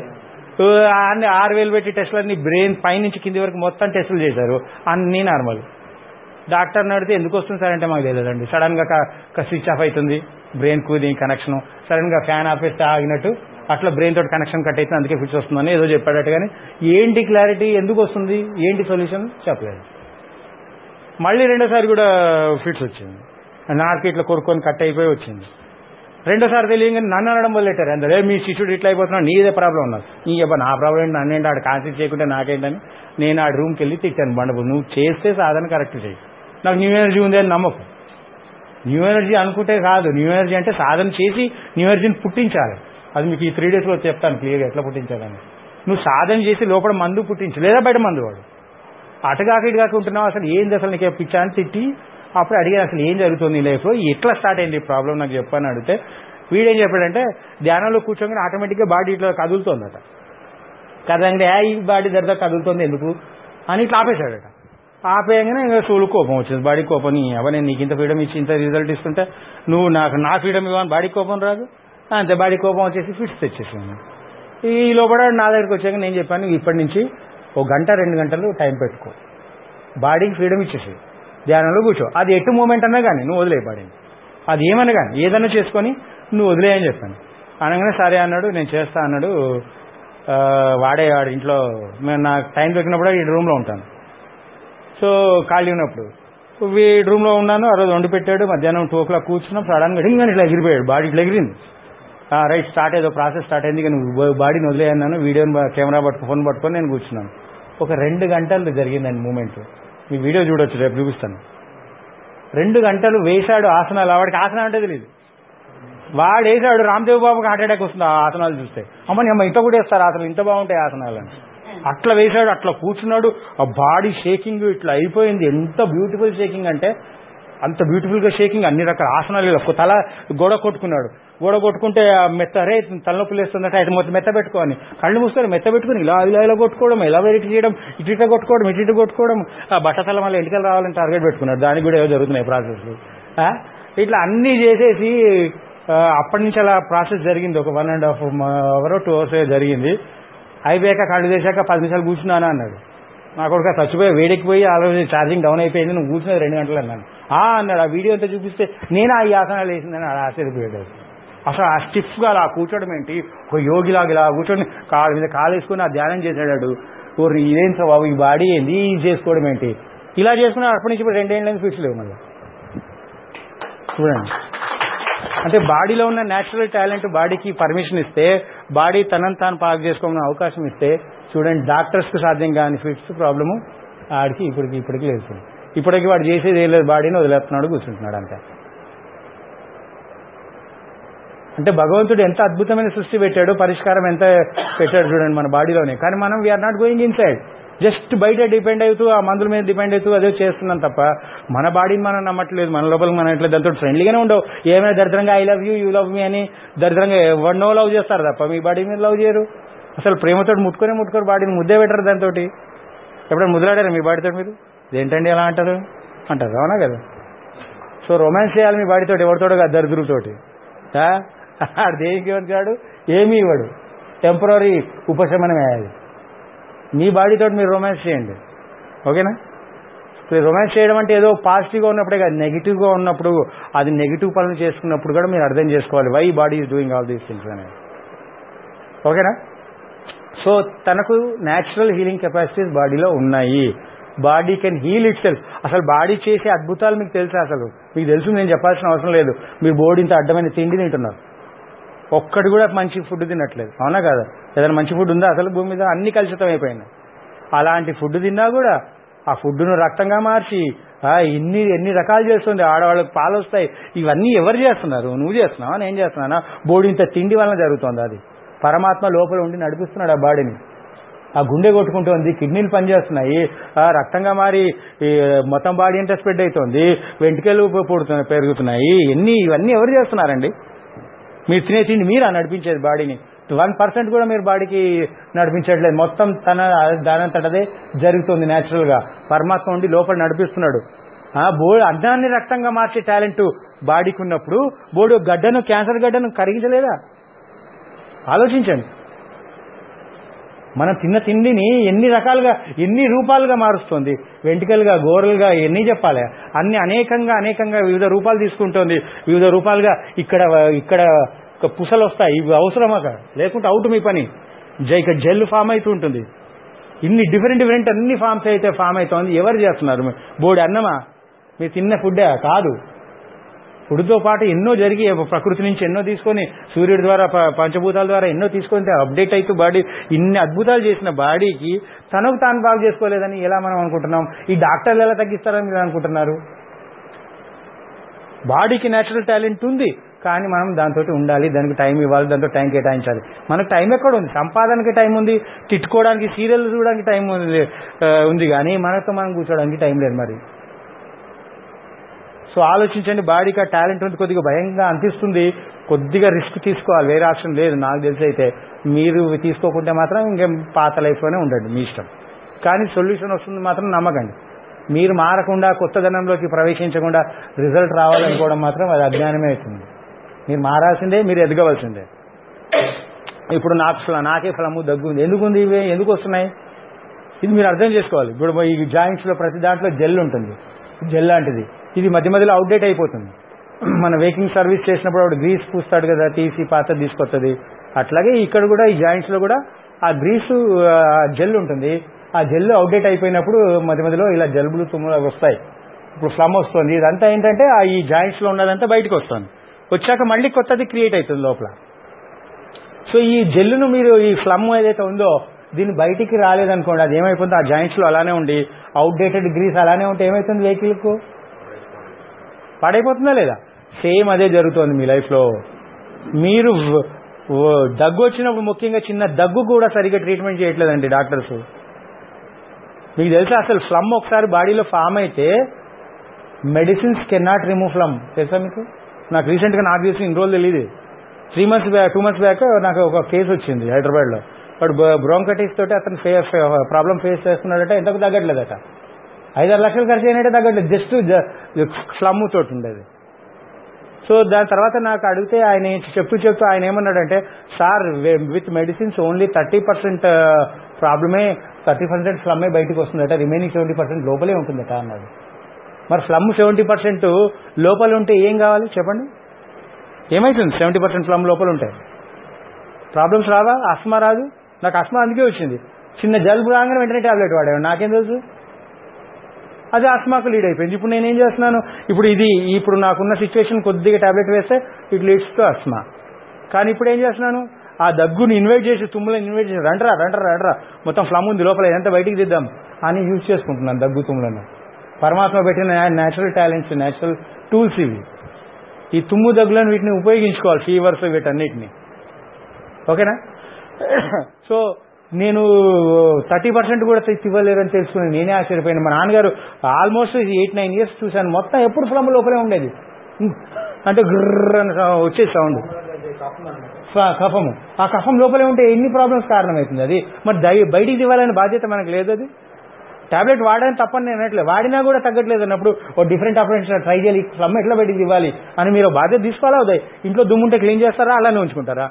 6,000 పెట్టి టెస్టులన్నీ బ్రెయిన్ పైనుంచి కింది వరకు మొత్తం టెస్టులు చేశారు, అన్నీ నార్మల్. డాక్టర్ని అడిగితే ఎందుకు వస్తుంది సార్ అంటే మాకు తెలియదండి, సడన్ గా స్విచ్ ఆఫ్ అవుతుంది బ్రెయిన్ కు దీని కనెక్షన్, సడన్ గా ఫ్యాన్ ఆపేస్తే ఆగినట్టు అట్లా బ్రెయిన్ తోటి కనెక్షన్ కట్ అవుతుంది, అందుకే ఫిట్స్ వస్తుందని ఏదో చెప్పాడట. కానీ ఏంటి క్లారిటీ, ఎందుకు వస్తుంది, ఏంటి సొల్యూషన్ చెప్పలేదు. మళ్ళీ రెండోసారి కూడా ఫిట్స్ వచ్చింది, నాకు ఇట్లా కొరుక్కొని కట్ అయిపోయి వచ్చింది. రెండోసారి తెలియగానే నన్ను అనడం మొదలెట్టారు అందరూ, మీ శిష్యుడు ఇట్లా అయిపోతున్నాడు, నీదే ప్రాబ్లం ఉన్నారు. నీ నా ప్రాబ్లం ఏంటి, నన్నేంటి ఆడు కాన్సెప్ట్ చేయకుంటే నాకేంటని నేను ఆ రూమ్కి వెళ్ళి తిట్టాను. బండపు నువ్వు చేస్తే సాధన కరెక్ట్ చేయి, నాకు న్యూ ఎనర్జీ ఉంది అని నమ్మకం. న్యూ ఎనర్జీ అనుకుంటే కాదు, న్యూ ఎనర్జీ అంటే సాధన చేసి న్యూ ఎనర్జీని పుట్టించాలి. అది మీకు ఈ 3 డేస్లో చెప్తాను క్లియర్గా ఎట్లా పుట్టించాలని. నువ్వు సాధన చేసి లోపల మందు పుట్టించు, లేదా బయట మందు వాడు. అటుగాక ఇటుగాక ఉంటున్నావు, అసలు ఏంది అసలు నీకు పిచ్చా అని తిట్టి అప్పుడు అడిగాను, అసలు ఏం జరుగుతుంది నీ లైఫ్లో, ఎట్లా స్టార్ట్ అయింది ఈ ప్రాబ్లం నాకు చెప్పని అడిగితే వీడేం చెప్పాడంటే, ధ్యానంలో కూర్చోగానే ఆటోమేటిక్గా బాడీ ఇట్లా కదులుతోందట. కదండి, ఈ బాడీ దగ్గర కదులుతుంది ఎందుకు అని ఇట్లా ఆపేశాడట. ఆపేయంగానే ఇంకా సోలు కోపం వచ్చింది, బాడీ కోపం. నేను నీకు ఇంత ఫ్రీడమ్ ఇచ్చి ఇంత రిజల్ట్ ఇస్తుంటే నువ్వు నా ఫ్రీడమ్ ఇవ్వని బాడీ కోపం రాదు. అంతే, బాడీ కోపం వచ్చేసి ఫిట్స్ తెచ్చేసాను. ఈ లోపల నా దగ్గరికి వచ్చాక నేను చెప్పాను, ఇప్పటి నుంచి 1 గంట 2 గంటలు టైం పెట్టుకో, బాడీకి ఫ్రీడమ్ ఇచ్చేసి ధ్యానంలో కూర్చో. అది ఎటు మూమెంట్ అన్నా కానీ నువ్వు వదిలే బాడీని, అది ఏమన్నా కానీ ఏదన్నా చేసుకొని నువ్వు వదిలేయని చెప్పాను. అనగానే సరే అన్నాడు, నేను చేస్తా అన్నాడు. వాడే ఇంట్లో నాకు టైం దొరికినప్పుడు ఈ రూమ్లో ఉంటాను. సో ఖాళీ ఉన్నప్పుడు వీడి రూమ్లో ఉన్నాను. ఆ రోజు వండి పెట్టాడు. మధ్యాహ్నం 2 o'clock కూర్చున్నాం. సడన్గా డింగని ఇట్లా ఎగిరిపోయాడు, బాడీ ఇట్లా ఎగిరింది. రైట్, స్టార్ట్ ఏదో ప్రాసెస్ స్టార్ట్ అయింది. కానీ బాడీని వదిలేయన్నాను. వీడియోని కెమెరా ఫోన్ పట్టుకొని నేను కూర్చున్నాను. ఒక 2 గంటలు జరిగిందండి మూమెంట్. మీ వీడియో చూడొచ్చు, రేపు చూపిస్తాను. 2 గంటలు వేశాడు ఆసనాలు. వాడికి ఆసనం అంటే తెలియదు. వాడు వేసాడు. రామ్దేవ్ బాబుకి హార్ట్ అటాక్ వస్తుంది ఆ ఆసనాలు చూస్తే. అమ్మ ఇంత కూడా వేస్తారు ఆసనాలు, ఇంత బాగుంటాయి ఆసనాలు అని. అట్లా వేశాడు, అట్లా కూర్చున్నాడు. ఆ బాడీ షేకింగ్ ఇట్లా అయిపోయింది. ఎంత బ్యూటిఫుల్ షేకింగ్ అంటే అంత బ్యూటిఫుల్ గా షేకింగ్. అన్ని రకాల ఆసనాలు. తల గోడ కొట్టుకున్నాడు. గోడ కొట్టుకుంటే మెత్త రే తలనొప్పి లేస్తుందంటే అయితే మొత్తం మెత్త పెట్టుకోని కళ్ళు మూస్తారు. మెత్త పెట్టుకుని ఇలా కొట్టుకోవడం, ఎలా వెరైటీ చేయడం, ఇటు కొట్టుకోవడం, ఇటు కొట్టుకోవడం. ఆ బట్టతల మళ్ళీ ఇంటికి రావాలని టార్గెట్ పెట్టుకున్నాడు. దానికి కూడా ఏవో జరుగుతున్నాయి ప్రాసెస్లు. ఇట్లా అన్ని చేసేసి అప్పటి నుంచి అలా ప్రాసెస్ జరిగింది. ఒక 1.5 hour 2 hours జరిగింది. అయిపోయాక కళ్ళు చేశాక 10 నిమిషాలు కూర్చున్నాను అన్నాడు. నా కొడుకు చచ్చిపోయి వేడెక్కిపోయి ఆ రోజు ఛార్జింగ్ డౌన్ అయిపోయింది, నువ్వు కూర్చున్నది 2 గంటలు అన్నాను. అన్నాడు. ఆ వీడియో అంతా చూపిస్తే నేను ఈ ఆసనాలు వేసిందని ఆశ్చర్యపోయాడు. అసలు ఆ స్టిఫ్గా అలా కూర్చోడం ఏంటి, ఒక యోగిలాగా ఇలా కూర్చొని కాళ్ళ మీద కాలు వేసుకుని ఆ ధ్యానం చేశాడు. ఇదేం బాబు ఈ బాడీ ఏంది ఇది చేసుకోవడం ఏంటి, ఇలా చేసుకున్నాడు. అప్పటి నుంచి ఇప్పుడు 2 ఏళ్ళకి ఫిట్స్ లేవు మళ్ళీ. చూడండి, అంటే బాడీలో ఉన్న న్యాచురల్ టాలెంట్ బాడీకి పర్మిషన్ ఇస్తే, బాడీ తనని తాను పాక్ చేసుకోమని అవకాశం ఇస్తే, చూడండి డాక్టర్స్కి సాధ్యం కాని ఫిట్స్ ప్రాబ్లము ఆడికి ఇప్పటికి లేదు. ఇప్పటికి వాడు చేసేది ఏం లేదు, బాడీని వదిలేస్తున్నాడు, కూర్చుంటున్నాడు అంతే. అంటే భగవంతుడు ఎంత అద్భుతమైన సృష్టి పెట్టాడో, పరిష్కారం ఎంత పెట్టాడు చూడండి మన బాడీలోనే. కానీ మనం we're not going inside, just బయట డిపెండ్ అవుతూ ఆ మందుల మీద డిపెండ్ అవుతూ అదే చేస్తున్నాం తప్ప మన బాడీని మనం నమ్మట్లేదు. మన లోపలికి మనం ఇట్లా దాంతో ఫ్రెండ్లీగానే ఉండవు. ఏమైనా దరిద్రంగా I love you, you love me అని దరిద్రంగా ఎవరినో లవ్ చేస్తారు తప్ప మీ బాడీ మీద లవ్ చేయరు. అసలు ప్రేమతో ముట్టుకొని బాడీని ముద్దే పెట్టరు. దాంతో ఎప్పుడైనా ముద్దులాడారు మీ బాడీతో? మీరు ఏంటండి ఎలా అంటారు, అవునా కదా? సో రొమాన్స్ చేయాలి మీ బాడీతో, ఎవరితోటి కాదు, దరిద్రులతోటి. దేనికి ఇవ్వడు, ఏమీ ఇవ్వడు, టెంపరీ ఉపశమనమే అది. మీ బాడీతో మీరు రొమాన్స్ చేయండి, ఓకేనా? రొమాన్స్ చేయడం అంటే ఏదో పాజిటివ్గా ఉన్నప్పుడే కాదు, నెగిటివ్గా ఉన్నప్పుడు, అది నెగిటివ్ పనులు చేసుకున్నప్పుడు కూడా మీరు అర్థం చేసుకోవాలి why body is doing all these things అనేది, ఓకేనా? సో తనకు న్యాచురల్ హీలింగ్ కెపాసిటీస్ బాడీలో ఉన్నాయి. Body can heal itself. అసలు బాడీ చేసే అద్భుతాలు మీకు తెలుసా? అసలు మీకు తెలుసు, నేను చెప్పాల్సిన అవసరం లేదు. మీరు బాడీ ఇంత అడ్డమైన తిండి తింటున్నారు, ఒక్కటి కూడా మంచి ఫుడ్ తినట్లేదు, అవునా కదా? ఏదైనా మంచి ఫుడ్ ఉందా అసలు భూమి మీద? అన్ని కలుషితం అయిపోయినాయి. అలాంటి ఫుడ్ తిన్నా కూడా ఆ ఫుడ్ను రక్తంగా మార్చి ఎన్ని రకాలు చేస్తుంది. ఆడవాళ్ళకి పాలు వస్తాయి. ఇవన్నీ ఎవరు చేస్తున్నారు? నువ్వు చేస్తున్నావా, నేను చేస్తున్నానా? బాడీ ఇంత తిండి వలన జరుగుతుంది. అది పరమాత్మ లోపల ఉండి నడిపిస్తున్నాడు ఆ బాడీని. ఆ గుండె కొట్టుకుంటుంది, కిడ్నీలు పనిచేస్తున్నాయి, రక్తంగా మారి మొత్తం బాడీ అంతా స్ప్రెడ్ అవుతుంది, వెంట్రుకలు పెరుగుతున్నాయి. ఇవన్నీ ఎవరు చేస్తున్నారండి? మీరు తినే తిండి మీరా నడిపించేది బాడీని? 1% కూడా మీరు బాడీకి నడిపించట్లేదు. మొత్తం దానంతటదే జరుగుతుంది న్యాచురల్ గా. పరమాత్మ ఉండి లోపల నడిపిస్తున్నాడు. అన్నాన్ని రక్తంగా మార్చే టాలెంట్ బాడీకి ఉన్నప్పుడు బోడి గడ్డను, క్యాన్సర్ గడ్డను కరిగించలేదా? ఆలోచించండి. మనం తిన్న తిండిని ఎన్ని రకాలుగా, ఎన్ని రూపాలుగా మారుస్తుంది. వెంట్రుకలుగా, గోరలుగా, ఎన్ని చెప్పాలి, అన్ని అనేకంగా వివిధ రూపాలు తీసుకుంటుంది. వివిధ రూపాలుగా ఇక్కడ పుసలు వస్తాయి. ఇవి అవసరమా? లేకుంటే అవుట్ మీ పని. ఇక్కడ జెల్ ఫామ్ అవుతూ ఉంటుంది. ఇన్ని డిఫరెంట్ అన్ని ఫామ్ అవుతుంది. ఎవరు చేస్తున్నారు? బోడి అన్నమా? మీరు తిన్న ఫుడ్డే కాదు. ఫుడ్తో పాటు ఎన్నో జరిగి, ప్రకృతి నుంచి ఎన్నో తీసుకొని, సూర్యుడి ద్వారా, పంచభూతాల ద్వారా ఎన్నో తీసుకొని అప్డేట్ అవుతూ బాడీ ఇన్ని అద్భుతాలు చేసిన బాడీకి తనకు తాను బాగు చేసుకోలేదని ఎలా మనం అనుకుంటున్నాం? ఈ డాక్టర్లు ఎలా తగ్గిస్తారని మీరు అనుకుంటున్నారు? బాడీకి న్యాచురల్ టాలెంట్ ఉంది, కానీ మనం దాంతో ఉండాలి, దానికి టైం ఇవ్వాలి, దాంతో టైం కేటాయించాలి. మనకు టైం ఎక్కడ ఉంది? సంపాదనకి టైం ఉంది, తిట్టుకోవడానికి, సీరియల్ చూడడానికి టైం ఉంది, కానీ మనతో మనం కూర్చోడానికి టైం లేదు. మరి సో ఆలోచించండి. బాడీకి ఆ టాలెంట్ ఉంది, కొద్దిగా భయంగా అనిపిస్తుంది, కొద్దిగా రిస్క్ తీసుకోవాలి, వేరే ఆప్షన్ లేదు. నాకు తెలిసి అయితే మీరు తీసుకోకుంటే మాత్రం ఇంకేం పాత లైఫ్లోనే ఉండండి, మీ ఇష్టం. కానీ సొల్యూషన్ వస్తుంది మాత్రం నమ్మకండి. మీరు మారకుండా కొత్తదనంలోకి ప్రవేశించకుండా రిజల్ట్ రావాలనుకోవడం మాత్రం అది అజ్ఞానమే అవుతుంది. మీరు మారాల్సిందే, మీరు ఎదగవలసిందే. ఇప్పుడు నాకే ఫ్లము దగ్గు ఉంది. ఎందుకు ఉంది? ఇవి ఎందుకు వస్తున్నాయి? ఇది మీరు అర్థం చేసుకోవాలి. ఇప్పుడు ఈ జాయింట్స్లో ప్రతి దాంట్లో జెల్ ఉంటుంది, జెల్ లాంటిది. ఇది మధ్య మధ్యలో అవుట్డేట్ అయిపోతుంది. మన వెహికల్ సర్వీస్ చేసినప్పుడు వాడు గ్రీస్ పూస్తాడు కదా, తీసి పాత తీసుకొస్తుంది. అట్లాగే ఇక్కడ కూడా ఈ జాయింట్స్లో కూడా ఆ గ్రీసు జెల్ ఉంటుంది. ఆ జెల్ అవుట్డేట్ అయిపోయినప్పుడు మధ్య మధ్యలో ఇలా జలుబులు తుమ్ములు వస్తాయి. ఇప్పుడు ఫ్లమ్ వస్తుంది. ఇదంతా ఏంటంటే ఈ జాయింట్స్లో ఉన్నదంతా బయటకు వస్తుంది. వచ్చాక మళ్ళీ కొత్తది క్రియేట్ అవుతుంది లోపల. సో ఈ జెల్లును మీరు ఈ ఫ్లమ్ ఏదైతే ఉందో దీన్ని బయటికి రాలేదనుకోండి, అది ఏమైపోతుంది, ఆ జాయింట్స్లో అలానే ఉండి అవుట్డేటెడ్ గ్రీస్ అలానే ఉంటే ఏమవుతుంది, వెహికల్కు పాడైపోతుందా లేదా? సేమ్ అదే జరుగుతుంది మీ లైఫ్లో. మీరు దగ్గు వచ్చినప్పుడు ముఖ్యంగా చిన్న దగ్గు కూడా సరిగ్గా ట్రీట్మెంట్ చేయట్లేదండి డాక్టర్స్. మీకు తెలుసా అసలు ఫ్లమ్ ఒకసారి బాడీలో ఫామ్ అయితే medicines can not remove phlegm. తెలుసా మీకు? నాకు రీసెంట్గా నాకు తెలిసి ఇన్ని రోజులు తెలియదు. 2 months బ్యాక్ నాకు ఒక కేసు వచ్చింది హైదరాబాద్లో. వాడు బ్రోంకైటిస్ తోటి అతను ప్రాబ్లం ఫేస్ చేస్తున్నాడట. ఎంతకు తగ్గట్లేదట. 5-6 లక్షలు ఖర్చు అయినట్టే తగ్గట్లేదు, జస్ట్ ఫ్లమ్ తోటి ఉండేది. సో దాని తర్వాత నాకు అడిగితే ఆయన చెప్తూ ఆయన ఏమన్నాడంటే, సార్ విత్ మెడిసిన్స్ ఓన్లీ 30% ప్రాబ్లమే, 30% ఫ్లమ్మే బయటకు వస్తుందట, రిమైనింగ్ 70% లోపలే ఉంటుందట అన్నాడు. మరి ఫ్లమ్ 70% లోపల ఉంటే ఏం కావాలి చెప్పండి? ఏమైతుంది 70% ఫ్లమ్ లోపల ఉంటాయి? ప్రాబ్లమ్స్ రావా? ఆస్మా రాదు? నాకు ఆస్మా అందుకే వచ్చింది. చిన్న జలుబు రాగానే వెంటనే టాబ్లెట్ వాడాను. నాకేం తెలుసు? అది ఆస్మాకు లీడ్ అయిపోయింది. ఇప్పుడు నేనేం చేస్తున్నాను, ఇప్పుడు నాకున్న సిచ్యువేషన్ కొద్దిగా టాబ్లెట్ వేస్తే ఇట్ లీడ్స్ టు ఆస్మా. కానీ ఇప్పుడు ఏం చేస్తున్నాను, ఆ దగ్గుని ఇన్వైట్ చేసి, తుమ్ములను ఇన్వైట్ చేసి, రండ్రా మొత్తం ఫ్లమ్ ఉంది లోపల, ఎంత బయటికి దిద్దాం అని యూజ్ చేసుకుంటున్నాను దగ్గు తుమ్ములను. పరమాత్మ పెట్టిన న్యాచురల్ టాలెంట్స్, న్యాచురల్ టూల్స్ ఇవి. ఈ తుమ్ము దగ్గులను వీటిని ఉపయోగించుకోవాలి, ఫీవర్స్ వీటన్నిటిని. ఓకేనా? సో నేను 30% కూడా ఇవ్వలేరని తెలుసుకుని నేనే ఆశ్చర్యపోయాను. మా నాన్నగారు ఆల్మోస్ట్ 8-9 years చూశాను, మొత్తం ఎప్పుడు ఫ్లమ్ లోపలే ఉండేది. అంటే గ్రర్ అని వచ్చే సౌండ్, కఫము. ఆ కఫం లోపలే ఉంటే ఎన్ని ప్రాబ్లమ్స్ కారణమవుతుంది. అది మరి బయటికి ఇవ్వాలనే బాధ్యత మనకు లేదు. అది టాబ్లెట్ వాడని తప్పని నేను అనట్లేదు, వాడినా కూడా తగ్గట్లేదు అన్నప్పుడు ఓ డిఫరెంట్ అప్రోచ్ ట్రై చేయాలి. ఫ్లమ్ ఎట్లా బయటికి ఇవ్వాలి అని మీరు బాధ్యత తీసుకోవాలా? అవుతాయి. ఇంట్లో దుమ్ముంటే క్లీన్ చేస్తారా, అలానే ఉంచుకుంటారా?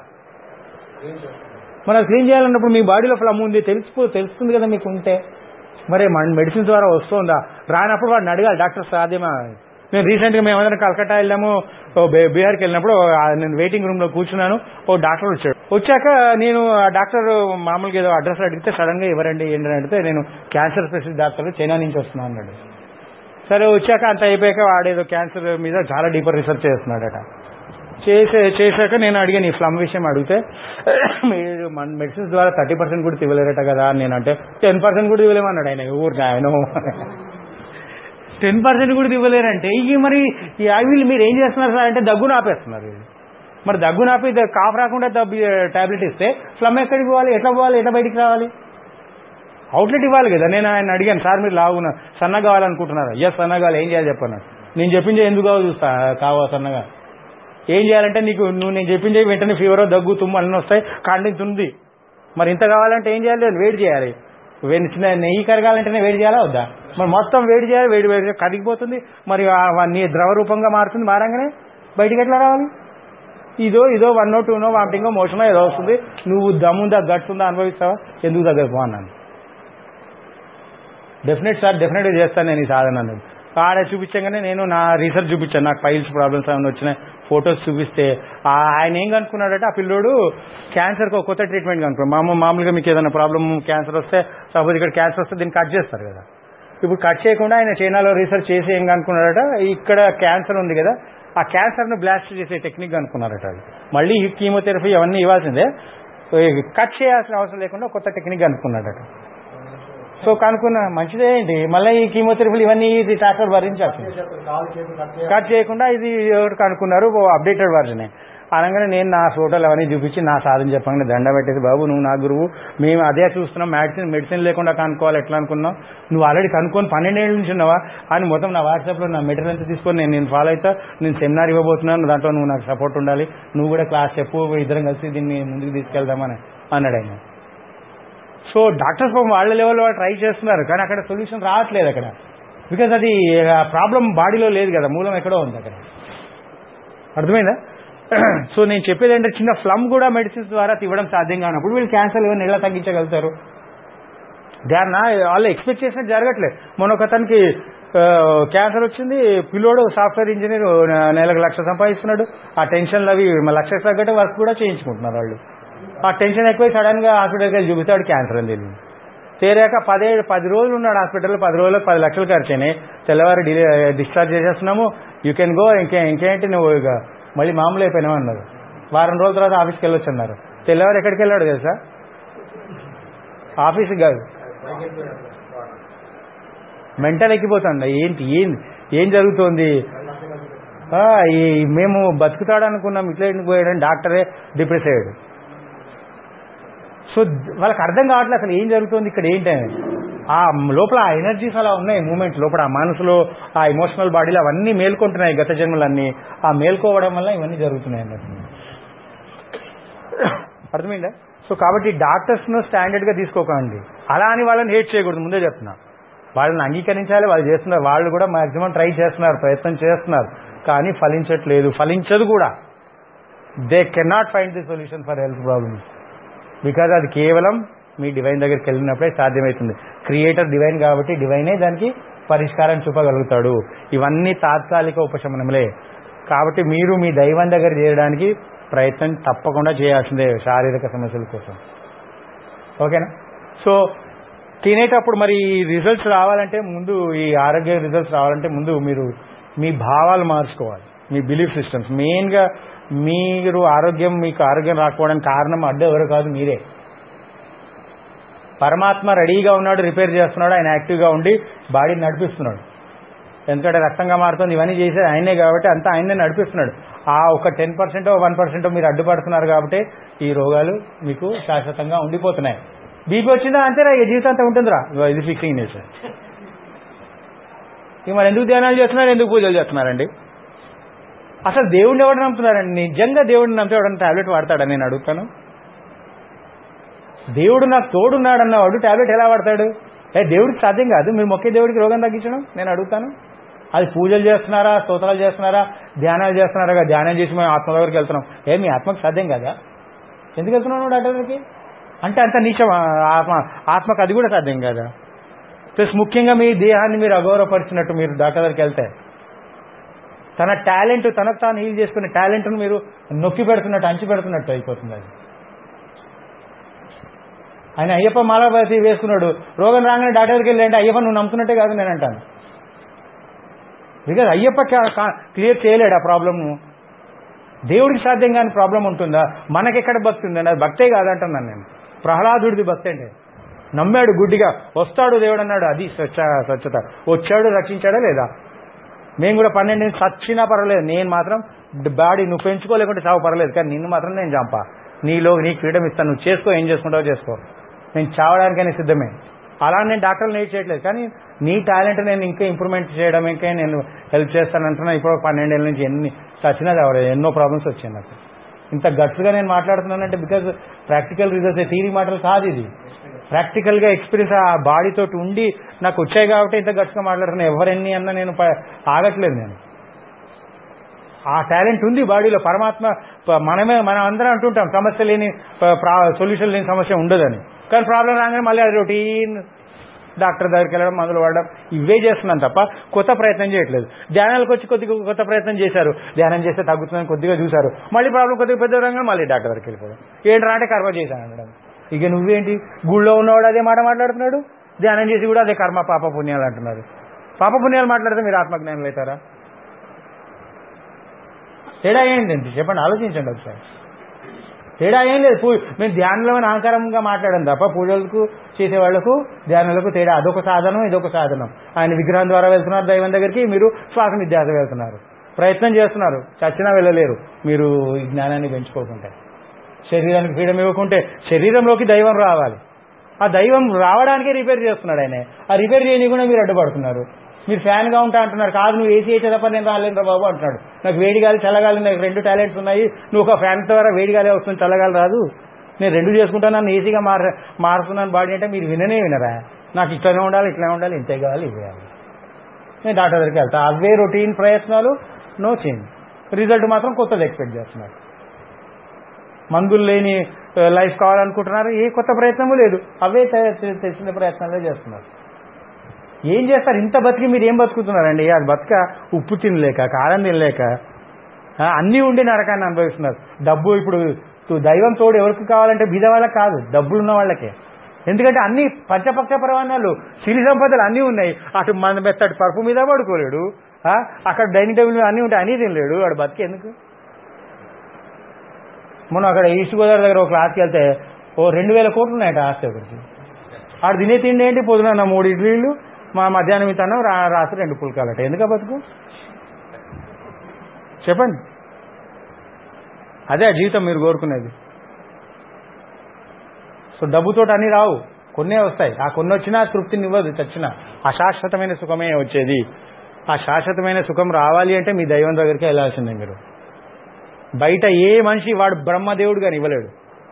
మరి అది క్లీన్ చేయాలన్నప్పుడు మీ బాడీలో ఫ్లమ్ ఉంది తెలుస్తుంది కదా మీకు ఉంటే. మరి మెడిసిన్ ద్వారా వస్తుందా? రానప్పుడు వాడిని అడగాలి, డాక్టర్ సాధ్యమా? నేను రీసెంట్గా మేము ఏదైనా కలకత్తా వెళ్ళాము, బీహార్కి వెళ్ళినప్పుడు నేను వెయిటింగ్ రూమ్లో కూర్చున్నాను. ఓ డాక్టర్ వచ్చాక నేను ఆ డాక్టర్ మామూలుగా ఏదో అడ్రస్ అడిగితే సడన్గా ఎవరండి ఏంటని అడిగితే, నేను క్యాన్సర్ స్పెషలిస్ట్ డాక్టర్, చైనా నుంచి వస్తున్నాను అన్నాడు. సరే వచ్చాక అంత అయిపోయాక వాడేదో క్యాన్సర్ మీద చాలా డీపర్ రీసెర్చ్ చేస్తున్నాడట. చేశాక నేను అడిగాను ఈ ఫ్లమ్ విషయం అడిగితే, మీరు మన మెడిసిన్స్ ద్వారా 30% కూడా ఇవ్వలేరట కదా అని నేనంటే, 10% కూడా ఇవ్వలేమన్నాడు ఆయన. ఊరికి ఆయన 10% కూడా ఇవ్వలేరంటే మరి ఈ ఆయిల్ మీరు ఏం చేస్తున్నారు సార్ అంటే, దగ్గును ఆపేస్తున్నారు. మరి దగ్గును ఆపి కాఫ్ రాకుండా టాబ్లెట్ ఇస్తే ఫ్లమ్ ఎక్కడికి పోవాలి, ఎట్లా పోవాలి, ఎట్లా బయటికి రావాలి? అవుట్లెట్ ఇవ్వాలి కదా. నేను ఆయన అడిగాను, సార్ మీరు లావున సన్నగా కావాలనుకుంటున్నారా? ఎస్ సన్నగా కావాలి, ఏం చేయాలి చెప్పన్నాడు. నేను చెప్పించే ఎందుకు కావా సన్నగా ఏం చేయాలంటే, నువ్వు నేను చెప్పించే వెంటనే ఫీవర్, దగ్గు, తుమ్ము అన్నీ వస్తాయి, కాండింగ్. మరి ఇంత కావాలంటే ఏం చేయాలి? వేడి చేయాలి. నెయ్యి కరగాలంటేనే వేడి చేయాలా వద్దా? మరి మొత్తం వేడి చేయాలి, వేడి కరిగిపోతుంది. మరి నీ ద్రవ రూపంగా మారుతుంది. మారంగానే బయటికి ఎట్లా రావాలి? ఇదో 1 or 2 వామిటింగో మోషనో ఏదో వస్తుంది. నువ్వు దమ్ముందా గట్టుందా అనుభవిస్తావా? ఎందుకు దగ్గరకు అన్నాను. డెఫినెట్ సార్, డెఫినెట్గా చేస్తాను నేను ఈ సాధన అన్నది. ఆడ చూపించగానే నేను నా రీసెర్చ్ చూపించాను, నాకు ఫైల్స్ ప్రాబ్లమ్స్ ఏమైనా వచ్చినాయి ఫొటోస్ చూపిస్తే ఆయన ఏం కనుక్కున్నాడట, ఆ పిల్లోడు క్యాన్సర్కి ఒక కొత్త ట్రీట్మెంట్ కనుక్కున్నాడు. మామూలుగా మీకు ఏదైనా ప్రాబ్లమ్ క్యాన్సర్ వస్తే, సపోజ్ ఇక్కడ క్యాన్సర్ వస్తే దీన్ని కట్ చేస్తారు కదా. ఇప్పుడు కట్ చేయకుండా ఆయన చైనాలో రీసెర్చ్ చేసి ఏం కనుక్కున్నాడట, ఇక్కడ క్యాన్సర్ ఉంది కదా, ఆ క్యాన్సర్ను బ్లాస్ట్ చేసే టెక్నిక్ కనుక్కున్నారట. మళ్ళీ కీమోథెరపీ అవన్నీ ఇవ్వాల్సిందే, కట్ చేయాల్సిన అవసరం లేకుండా కొత్త టెక్నిక్ కనుక్కున్నాడట. సో కనుక్కున్నా మంచిదే ఏంటి, మళ్ళీ ఈ కీమోథెరపీలు ఇవన్నీ ఇది డాక్టర్ భరించాల్సింది. కట్ చేయకుండా ఇది ఎవరు కనుక్కున్నారు, అప్డేటెడ్ వర్జనే. అనగానే నేను నా ఫోటోలు అవన్నీ చూపించి నా సాధన చెప్పగానే దండ పెట్టేది, బాబు నువ్వు నా గురువు, మేము అదే చూస్తున్నాం, మెడిసిన్ లేకుండా కనుక్కోవాలి ఎట్లా అనుకున్నావు, నువ్వు ఆల్రెడీ కనుక్కొని 12 ఏళ్ళ నుంచి ఉన్నావా అని మొత్తం నా వాట్సాప్లో నా మెటీరియల్ తీసుకొని నేను ఫాలో అవుతా, నేను సెమినార్ ఇవ్వబోతున్నాను, దాంట్లో నువ్వు నాకు సపోర్ట్ ఉండాలి, నువ్వు కూడా క్లాస్ చెప్పు, ఇద్దరం కలిసి దీన్ని ముందుకు తీసుకెళ్దామని అన్నాడు ఆయన. సో డాక్టర్స్ వాళ్ళ లెవెల్లో వాళ్ళు ట్రై చేస్తున్నారు, కానీ అక్కడ సొల్యూషన్ రావట్లేదు. అక్కడ బికాజ్ అది ప్రాబ్లం బాడీలో లేదు కదా, మూలం ఎక్కడో ఉంది అక్కడ. అర్థమైందా? సో నేను చెప్పేది ఏంటంటే చిన్న ఫ్లమ్ కూడా మెడిసిన్స్ ద్వారా ఇవ్వడం సాధ్యం కానప్పుడు వీళ్ళు క్యాన్సర్ ఏమైనా ఎలా తగ్గించగలుగుతారు? వాళ్ళు ఎక్స్పెక్ట్ చేసినట్టు జరగట్లేదు. మొన్న ఒక అతనికి క్యాన్సర్ వచ్చింది, పిల్లోడు సాఫ్ట్వేర్ ఇంజనీర్, నెలకు 1,00,000 సంపాదిస్తున్నాడు. ఆ టెన్షన్లు అవి 1,00,000 తగ్గట్టు వర్క్ కూడా చేయించుకుంటున్నారు వాళ్ళు. ఆ టెన్షన్ ఎక్కువ సడన్ గా హాస్పిటల్కి వెళ్ళి చూపిస్తాడు క్యాన్సర్ అని తెలియదు. తేరాక 10 రోజులు ఉన్నాడు హాస్పిటల్లో, 10 రోజులకు 10 లక్షలు ఖర్చు అయినాయి. తెల్లవారు డిశ్చార్జ్ చేసేస్తున్నాము, యూ కెన్ గో, ఇంకేంటి నువ్వు ఇక మళ్ళీ మామూలు అయిపోయినావు అన్నారు. వారం రోజుల తర్వాత ఆఫీస్కి వెళ్ళొచ్చు అన్నారు. తెల్లవారు ఎక్కడికి వెళ్ళాడు తెలుసా? ఆఫీస్కి కాదు, మెంటల్ ఎక్కిపోతుంది. ఏం జరుగుతోంది? మేము బతుకుతాడు అనుకున్నాం, ఇట్లా పోయాడని డాక్టరే డిప్రెస్ అయ్యాడు. సో వాళ్ళకి అర్థం కావట్లేదు అసలు ఏం జరుగుతుంది ఇక్కడ ఏంటని. ఆ లోపల ఆ ఎనర్జీస్ అలా ఉన్నాయి, మూమెంట్ లోపల ఆ మనసులో ఆ ఎమోషనల్ బాడీలో అవన్నీ మేల్కొంటున్నాయి, గత జన్మలన్నీ. ఆ మేల్కోవడం వల్ల ఇవన్నీ జరుగుతున్నాయి అన్నట్టు. అర్థమైందా? సో కాబట్టి డాక్టర్స్ను స్టాండర్డ్ గా తీసుకోకండి. అలా అని వాళ్ళని హేట్ చేయకూడదు, ముందే చెప్తున్నా. వాళ్ళని అంగీకరించాలి, వాళ్ళు చేస్తున్నారు. వాళ్ళు కూడా మాక్సిమం ట్రై చేస్తున్నారు, ప్రయత్నం చేస్తున్నారు, కానీ ఫలించదు కూడా. They cannot find the solution for health problems. Because అది కేవలం మీ డివైన్ దగ్గరికి వెళ్ళినప్పుడే సాధ్యమవుతుంది. క్రియేటర్ డివైన్ కాబట్టి డివైనే దానికి పరిష్కారం చూపగలుగుతాడు. ఇవన్నీ తాత్కాలిక ఉపశమనములే. కాబట్టి మీరు మీ దైవం దగ్గర చేరడానికి ప్రయత్నం తప్పకుండా చేయాల్సిందే శారీరక సమస్యల కోసం. ఓకేనా? సో తినేటప్పుడు మరి ఈ రిజల్ట్స్ రావాలంటే ముందు, ఈ ఆరోగ్య రిజల్ట్స్ రావాలంటే ముందు మీరు మీ భావాలు మార్చుకోవాలి, మీ బిలీఫ్ సిస్టమ్స్. మెయిన్గా మీకు ఆరోగ్యం రాకపోవడానికి కారణం అడ్డు ఎవరు కాదు, మీరే. పరమాత్మ రెడీగా ఉన్నాడు, రిపేర్ చేస్తున్నాడు, ఆయన యాక్టివ్గా ఉండి బాడీని నడిపిస్తున్నాడు. ఎందుకంటే రక్తంగా మారుతుంది, ఇవన్నీ చేసేది ఆయనే కాబట్టి అంతా ఆయనే నడిపిస్తున్నాడు. ఆ ఒక 10% 1% మీరు అడ్డుపడుతున్నారు కాబట్టి ఈ రోగాలు మీకు శాశ్వతంగా ఉండిపోతున్నాయి. బీపీ వచ్చిందా అంతేరా, ఇక జీవితాంతం ఉంటుందిరా, ఇది ఫిక్సింగ్ నేచర్. ఇక మరి ఎందుకు ధ్యానాలు చేస్తున్నారు, ఎందుకు పూజలు చేస్తున్నారండి? అసలు దేవుడిని ఎవరు నమ్ముతున్నారండి? నిజంగా దేవుడిని నమ్మితే ఎవడన్నా టాబ్లెట్ వాడతాడని నేను అడుగుతాను. దేవుడు నాకు తోడున్నాడు అన్నవాడు టాబ్లెట్ ఎలా వాడతాడు? దేవుడికి సాధ్యం కాదు. మీరు మొక్కే దేవుడికి రోగం తగ్గించడం నేను అడుగుతాను. అది పూజలు చేస్తున్నారా, స్తోత్రాలు చేస్తున్నారా, ధ్యానాలు చేస్తున్నారా? ధ్యానం చేసి మేము ఆత్మ దగ్గరికి వెళ్తున్నాం. మీ ఆత్మకు సాధ్యం కాదా? ఎందుకు వెళ్తున్నావు డాక్టర్ దగ్గరికి? అంటే అంత నీచం ఆత్మకు అది కూడా సాధ్యం కాదా? ప్లస్ ముఖ్యంగా మీ దేహాన్ని మీరు అగౌరవపరిచినట్టు మీరు డాక్టర్ దగ్గరికి వెళ్తే తన టాలెంట్, తనకు తాను హీల్ చేసుకునే టాలెంట్ను మీరు నొక్కి పెడుతున్నట్టు, అంచి పెడుతున్నట్టు అయిపోతుంది. అది ఆయన అయ్యప్ప మాలాపతి వేసుకున్నాడు, రోగం రాగానే డాక్టర్ దగ్గరికి వెళ్ళి అంటే అయ్యప్ప నువ్వు నమ్ముతున్నట్టే కాదు నేను అంటాను. బికాజ్ అయ్యప్ప క్లియర్ చేయలేడు ఆ ప్రాబ్లమ్. దేవుడికి సాధ్యం కాని ప్రాబ్లం ఉంటుందా? మనకెక్కడ భక్తి ఉందండి? అది భక్తే కాదంటున్నాను నేను. ప్రహ్లాదుడిది భక్తి అంటే నమ్మాడు గుడ్డిగా, వస్తాడు దేవుడు అన్నాడు, అది స్వచ్ఛత. వచ్చాడు, రక్షించాడా లేదా? మేము కూడా 12 చచ్చినా పర్వాలేదు, నేను మాత్రం బాడీ నువ్వు పెంచుకోలేకుంటే చావు పర్వాలేదు, కానీ నిన్ను మాత్రం నేను చంపా. నీకు ఫ్రీడమ్ ఇస్తాను, నువ్వు చేసుకో, ఏం చేసుకుంటావో చేసుకో, నేను చావడానికైనా సిద్ధమే. అలా నేను డాక్టర్లు నేట్ చేయట్లేదు, కానీ నీ టాలెంట్ నేను ఇంకా ఇంప్రూవ్మెంట్ చేయడం, ఇంకా నేను హెల్ప్ చేస్తానంటున్నా. ఇప్పుడు 12 ఏళ్ళ నుంచి ఎన్ని చచ్చినా చావలేదు, ఎన్నో ప్రాబ్లమ్స్ వచ్చాయి నాకు. ఇంత గట్స్గా నేను మాట్లాడుతున్నానంటే బికాజ్ ప్రాక్టికల్ రిజల్ట్స్, థియరీ మాటలు కాదు, ఇది ప్రాక్టికల్గా ఎక్స్పీరియన్స్ ఆ బాడీతో ఉండి నాకు వచ్చాయి కాబట్టి ఇంత గట్స్గా మాట్లాడుతున్నా. ఎవరెన్ని అన్నా నేను ఆగట్లేదు. నేను ఆ టాలెంట్ ఉంది బాడీలో. పరమాత్మ మనం అందరం అంటుంటాం సమస్య లేని సొల్యూషన్ లేని సమస్య ఉండదని, కానీ ప్రాబ్లం రాగానే మళ్ళీ అది రొటీన్ డాక్టర్ దగ్గరికి వెళ్ళడం, మందులు వాడడం, ఇవే చేస్తున్నాను తప్ప కొత్త ప్రయత్నం చేయట్లేదు. ధ్యానాలకు వచ్చి కొత్త ప్రయత్నం చేశారు, ధ్యానం చేస్తే తగ్గుతుందని కొద్దిగా చూశారు, మళ్ళీ ప్రాబ్లం కొద్దిగా పెద్ద రంగా మళ్ళీ డాక్టర్ దగ్గరికి వెళ్ళిపోవడం. ఏంట్రా అంటే కర్మ చేశాను అనడం. ఇక నువ్వేంటి, గుళ్ళో ఉన్నవాడు అదే మాట మాట్లాడుతున్నాడు, ధ్యానం చేసి కూడా అదే కర్మ పాప పుణ్యాలు అంటున్నారు. పాప పుణ్యాలు మాట్లాడితే మీరు ఆత్మజ్ఞానం అవుతారా? తేడా ఏంటండి చెప్పండి, ఆలోచించండి ఒకసారి. తేడా ఏం లేదు. మేము ధ్యానంలో అహంకారంగా మాట్లాడడం తప్ప పూజలకు చేసేవాళ్లకు ధ్యానాలకు తేడా. అదొక సాధనం, ఇదొక సాధనం. ఆయన విగ్రహం ద్వారా వెళ్తున్నారు దైవం దగ్గరికి, మీరు శ్వాస విద్యాస వెళ్తున్నారు, ప్రయత్నం చేస్తున్నారు, చచ్చినా వెళ్ళలేరు మీరు ఈ జ్ఞానాన్ని పెంచుకోకుంటే. శరీరానికి ఫ్రీడమ్ ఇవ్వకుంటే శరీరంలోకి దైవం రావాలి. ఆ దైవం రావడానికే రిపేర్ చేస్తున్నాడు ఆయన. ఆ రిపేర్ చేయకుండా మీరు అడ్డుపడుతున్నారు. మీరు ఫ్యాన్గా ఉంటా అంటున్నారు, కాదు నువ్వు ఏసీ అయితే తప్ప నేను రాలేనురా బాబు అంటున్నాడు. నాకు వేడిగాలి చల్లగాలి, నాకు 2 టాలెంట్స్ ఉన్నాయి, నువ్వు ఒక ఫ్యాన్ ద్వారా వేడిగాలి వస్తుంది, చల్లగాలి రాదు, నేను 2 చేసుకుంటాను, నన్ను ఏసీగా మారుతున్నాను బాడీ అంటే మీరు వినరా? నాకు ఇట్లానే ఉండాలి, ఇట్లా ఉండాలి, ఇంతే కావాలి, ఇవ్వాలి. నేను డాక్టర్ దగ్గరికి వెళ్తా. అవే రొటీన్ ప్రయత్నాలు, నో చేంజ్. రిజల్ట్ మాత్రం కొత్తది ఎక్స్పెక్ట్ చేస్తున్నారు. మందులు లేని లైఫ్ కావాలనుకుంటున్నారు, ఏ కొత్త ప్రయత్నము లేదు, అవే తెలిసిన ప్రయత్నాలే చేస్తున్నారు. ఏం చేస్తారు? ఇంత బతికి మీరు ఏం బతుకుతున్నారండి? అది బతక ఉప్పు తినలేక, కారం తినలేక, అన్నీ ఉండి నరకాన్ని అనుభవిస్తున్నారు. డబ్బు ఇప్పుడు దైవం తోడు ఎవరికి కావాలంటే బీద వాళ్ళకి కాదు, డబ్బులున్న వాళ్ళకే. ఎందుకంటే అన్ని పంచపక్ష ప్రమాణాలు, సిరి సంపదలు అన్నీ ఉన్నాయి. అటు మన మెత్తటి పరుపు మీద పడుకోలేడు, అక్కడ డైనింగ్ టేబుల్ మీద అన్నీ ఉంటాయి, అన్నీ తినలేడు. వాడు బతికి ఎందుకు? మనం అక్కడ ఈస్ట్ గోదావరి దగ్గర ఒక క్లాస్కి వెళ్తే 2000 కోట్లు ఉన్నాయట ఆస్తి ఒకరికి. ఆడు తినే తిండి ఏంటి? పొద్దున 3 ఇడ్లీలు, మా మధ్యాహ్నం ఇతను రాత్రి 2 పుల్కాలట. ఎందుక బతుకు చెప్పండి? అదే జీవితం మీరు కోరుకునేది. సో డబ్బుతో అన్నీ రావు, కొన్నే వస్తాయి. ఆ కొన్ని వచ్చినా తృప్తిని ఇవ్వదు, చచ్చినా. అశాశ్వతమైన సుఖమే వచ్చేది. ఆ శాశ్వతమైన సుఖం రావాలి అంటే మీ దైవం దగ్గరికి వెళ్ళాల్సిందే మీరు. బయట ఏ మనిషి వాడు బ్రహ్మదేవుడు కానీ ఇవ్వలేడు.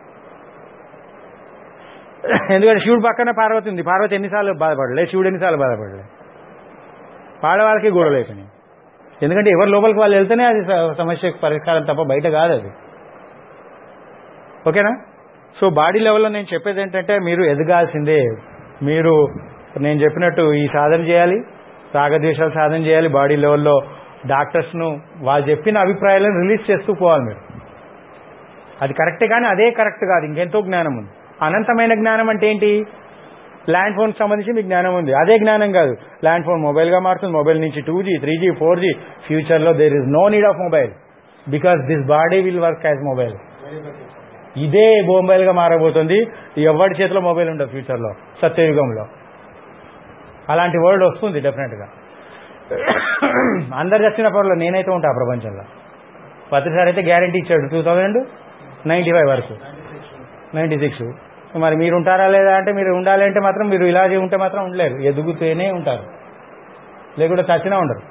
ఎందుకంటే శివుడు పక్కన పార్వతి ఉంది. పార్వతి ఎన్నిసార్లు బాధపడలే, శివుడు ఎన్నిసార్లు బాధపడలే. వాళ్ళకి గొడవ లేకని. ఎందుకంటే ఎవరి లోపలికి వాళ్ళు వెళ్తేనే అది సమస్యకు పరిష్కారం తప్ప బయట కాదు అది. ఓకేనా? సో బాడీ లెవెల్లో నేను చెప్పేది ఏంటంటే మీరు ఎదగాల్సిందే. మీరు నేను చెప్పినట్టు ఈ సాధన చేయాలి, రాగద్వేషాలు సాధన చేయాలి. బాడీ లెవెల్లో డాక్టర్స్ను వాళ్ళు చెప్పిన అభిప్రాయాలను రిలీజ్ చేస్తూ పోవాలి మీరు. అది కరెక్టే, కానీ అదే కరెక్ట్ కాదు, ఇంకెంతో జ్ఞానం ఉంది. అనంతమైన జ్ఞానం అంటే ఏంటి? ల్యాండ్ ఫోన్కి సంబంధించి మీకు జ్ఞానం ఉంది, అదే జ్ఞానం కాదు. ల్యాండ్ ఫోన్ మొబైల్గా మారుతుంది, మొబైల్ నుంచి 2G, 3G, 4G. ఫ్యూచర్లో there is no need of mobile, because this body will work as mobile. ఇదే మొబైల్గా మారబోతుంది. ఎవరి చేతిలో మొబైల్ ఉండదు ఫ్యూచర్లో, సత్యయుగంలో. అలాంటి వరల్డ్ వస్తుంది డెఫినెట్గా. అందరు చచ్చినప్పుడు నేనైతే ఉంటా ప్రపంచంలో. ప్రతిసారి అయితే గ్యారంటీ ఇచ్చాడు 2095 వరకు, 96. మరి మీరు ఉంటారా లేదా అంటే, మీరు ఉండాలి అంటే మాత్రం మీరు ఇలాగే ఉంటే మాత్రం ఉండలేరు, ఎదుగుతూనే ఉంటారు, లేకుంటే చచ్చినా ఉండరు.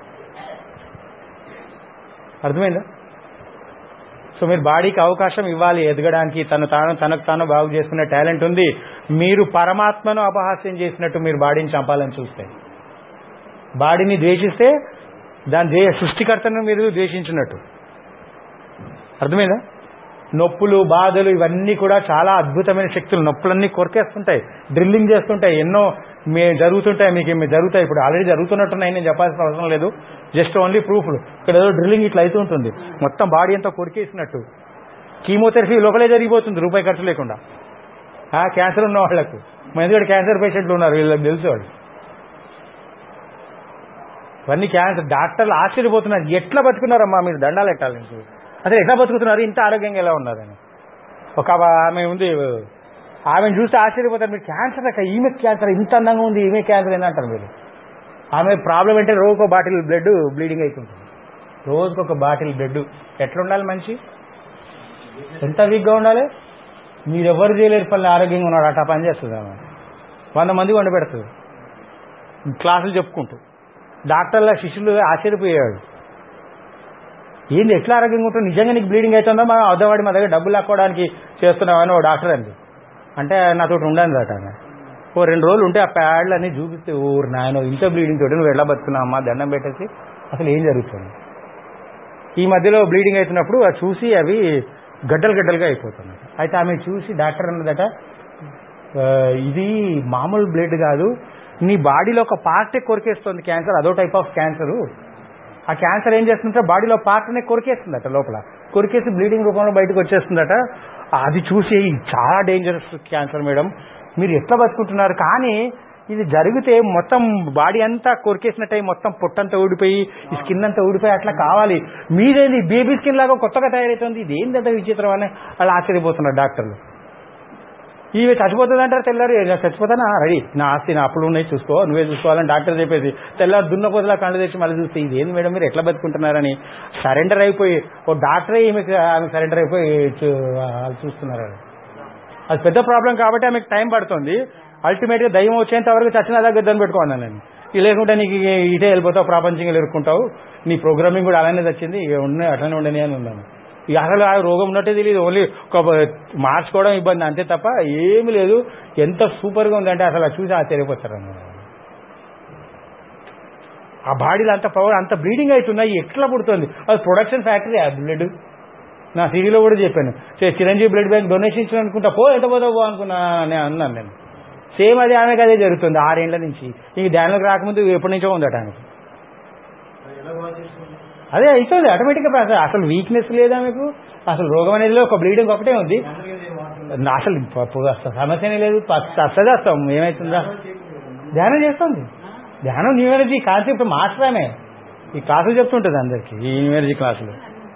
అర్థమైందా? సో మీరు బాడీకి అవకాశం ఇవ్వాలి ఎదగడానికి. తనకు తాను బాగు చేసుకునే టాలెంట్ ఉంది. మీరు పరమాత్మను అపహాస్యం చేసినట్టు మీరు బాడీని చంపాలని చూస్తే, బాడీని ద్వేషిస్తే దాని సృష్టికర్తను మీరు ద్వేషించినట్టు. అర్థమైందా? నొప్పులు, బాధలు ఇవన్నీ కూడా చాలా అద్భుతమైన శక్తులు. నొప్పులన్నీ కొరికేస్తుంటాయి, డ్రిల్లింగ్ చేస్తుంటాయి, ఎన్నో జరుగుతుంటాయి. మీకు జరుగుతాయి, ఇప్పుడు ఆల్రెడీ జరుగుతున్నట్టున్నాయి, నేను చెప్పాల్సిన అవసరం లేదు. జస్ట్ ఓన్లీ ప్రూఫ్లు. ఇక్కడ ఏదో డ్రిల్లింగ్ ఇట్లా అవుతూ ఉంటుంది, మొత్తం బాడీ అంతా కొరికేసినట్టు. కీమోథెరపీ లోపలే జరిగిపోతుంది, రూపాయి ఖర్చు లేకుండా. క్యాన్సర్ ఉన్న వాళ్లకు, ఎందుకంటే క్యాన్సర్ పేషెంట్లు ఉన్నారు, వీళ్ళకి తెలిసేవాళ్ళు. ఇవన్నీ క్యాన్సర్. డాక్టర్లు ఆశ్చర్యపోతున్నారు, ఎట్లా బతుకున్నారమ్మా మీరు, దండాలు ఎట్టాలి, అసలు ఎట్లా బతుకుతున్నారు, ఇంత ఆరోగ్యంగా ఎలా ఉన్నారని. ఒక ఆమె ఉంది, ఆమెను చూస్తే ఆశ్చర్యపోతారు. మీరు క్యాన్సర్ అక్క, ఈమె క్యాన్సర్, ఇంత అందంగా ఉంది, ఈమె క్యాన్సర్ ఏంటంటారు మీరు. ఆమె ప్రాబ్లం అంటే రోజుకో బాటిల్ బ్లడ్ బ్లీడింగ్ అవుతుంటుంది, రోజుకొక బాటిల్ బ్లడ్. ఎట్లా ఉండాలి మనిషి, ఎంత వీక్గా ఉండాలి? మీరెవరు చేయలేరు పని, ఆరోగ్యంగా ఉన్నాడు అట్లా పని చేస్తుంది ఆమె. 100 మంది వండి పెడుతుంది క్లాసులు చెప్పుకుంటూ. డాక్టర్ల శిష్యులు ఆశ్చర్యపోయాడు, ఏంది ఎట్లా ఆరోగ్యంగా ఉంటుంది, నిజంగా నీకు బ్లీడింగ్ అవుతుందో మా అద్దవాడి మా దగ్గర డబ్బులు లాక్కోవడానికి చేస్తున్నామని ఓ డాక్టర్ అండి. అంటే నాతో ఉండను అట. 2 రోజులు ఉంటే ఆ ప్యాడ్లు అన్నీ చూపిస్తే, ఊరు నాయన ఇంత బ్లీడింగ్ తోటి నువ్వు ఎలా బతుకున్నావమ్మా, దండం పెట్టేసి అసలు ఏం జరుగుతుంది. ఈ మధ్యలో బ్లీడింగ్ అవుతున్నప్పుడు అది చూసి అవి గడ్డలుగా అయిపోతున్నాయి. అయితే ఆమె చూసి డాక్టర్ అన్నదట, ఇది మామూలు బ్లడ్ కాదు, నీ బాడీలో ఒక పార్టే కొరికేస్తుంది క్యాన్సర్, అదో టైప్ ఆఫ్ క్యాన్సరు. ఆ క్యాన్సర్ ఏం చేస్తుందంటే బాడీలో పార్ట్నే కొరికేస్తుందట, లోపల కొరికేసి బ్లీడింగ్ రూపంలో బయటకు వచ్చేస్తుందట. అది చూసి చాలా డేంజరస్ క్యాన్సర్ మేడం, మీరు ఎట్లా బతుకుంటున్నారు. కానీ ఇది జరిగితే మొత్తం బాడీ అంతా కొరికేసినట్టు మొత్తం పొట్టంతా ఊడిపోయి, ఈ స్కిన్ అంతా ఊడిపోయి అట్లా కావాలి. మీరేది బేబీ స్కిన్ లాగా కొత్తగా తయారవుతుంది, ఇది ఏంటంటే విచిత్రం అని అలా ఆశ్చర్యపోతున్నారు డాక్టర్లు. ఇవి చచ్చిపోతుంది అంటారు, తెల్లారు చచ్చిపోతానా, రెడీ, నా ఆస్తి నా అప్పులు ఉన్నాయి చూసుకో, నువ్వే చూసుకోవాలని డాక్టర్ చెప్పేసి తెల్లారు దున్నపోతులా కళ్ళు తెచ్చి మళ్ళీ చూస్తే ఇదేంది మేడం మీరు ఎట్లా బతుకుంటున్నారని సరెండర్ అయిపోయి, ఓ డాక్టరే ఆమె సరెండర్ అయిపోయి చూస్తున్నారు. అది పెద్ద ప్రాబ్లం కాబట్టి ఆమెకు టైం పడుతుంది. అల్టిమేట్గా దయ్యం వచ్చేంత వరకు చచ్చిన దగ్గర దాన్ని పెట్టుకోండి నేను, లేకుంటే నీకు ఇటే వెళ్ళిపోతావు, ప్రపంచంగా ఎదుర్కొంటావు, నీ ప్రోగ్రామింగ్ కూడా అలానే వచ్చింది, అట్లనే ఉండని అని ఉన్నాను. అసలు ఆ రోగం ఉన్నట్టే తెలియదు, ఓన్లీ ఒక మార్చుకోవడం ఇబ్బంది అంతే తప్ప ఏమీ లేదు. ఎంత సూపర్గా ఉందంటే అసలు చూసి ఆశ్చర్యపోతారు. ఆ బాడీలో అంత పవర్, అంత బ్లీడింగ్ అవుతున్నాయి, ఎట్లా పుడుతుంది? అది ప్రొడక్షన్ ఫ్యాక్టరీ ఆ బ్లడ్. నా సిడీలో కూడా చెప్పాను, చిరంజీవి బ్లడ్ బ్యాంక్ డొనేషన్ ఇచ్చిన అనుకుంటా, ఎంత పోతావో అనుకున్నా నేను అన్నాను. నేను సేమ్ అది ఆమెకు అదే జరుగుతుంది 6 ఏళ్ల నుంచి. ఇంక ధ్యానంలోకి రాకముందు ఎప్పటి నుంచో ఉందట ఆమెకు. అదే అవుతుంది ఆటోమేటిక్గా. అసలు వీక్నెస్ లేదా మీకు? అసలు రోగం అనేది ఒక బ్లీడింగ్ ఒకటే ఉంది, అసలు సమస్యనే లేదు. వస్తుంది వస్తాం, ఏమవుతుందా? ధ్యానం చేస్తుంది. ధ్యానం న్యూ ఎనర్జీ కాన్సెప్ట్ మాస్టరామే ఈ క్లాసులు చెప్తుంటుంది అందరికి, ఈ న్యూ ఎనర్జీ క్లాసులు.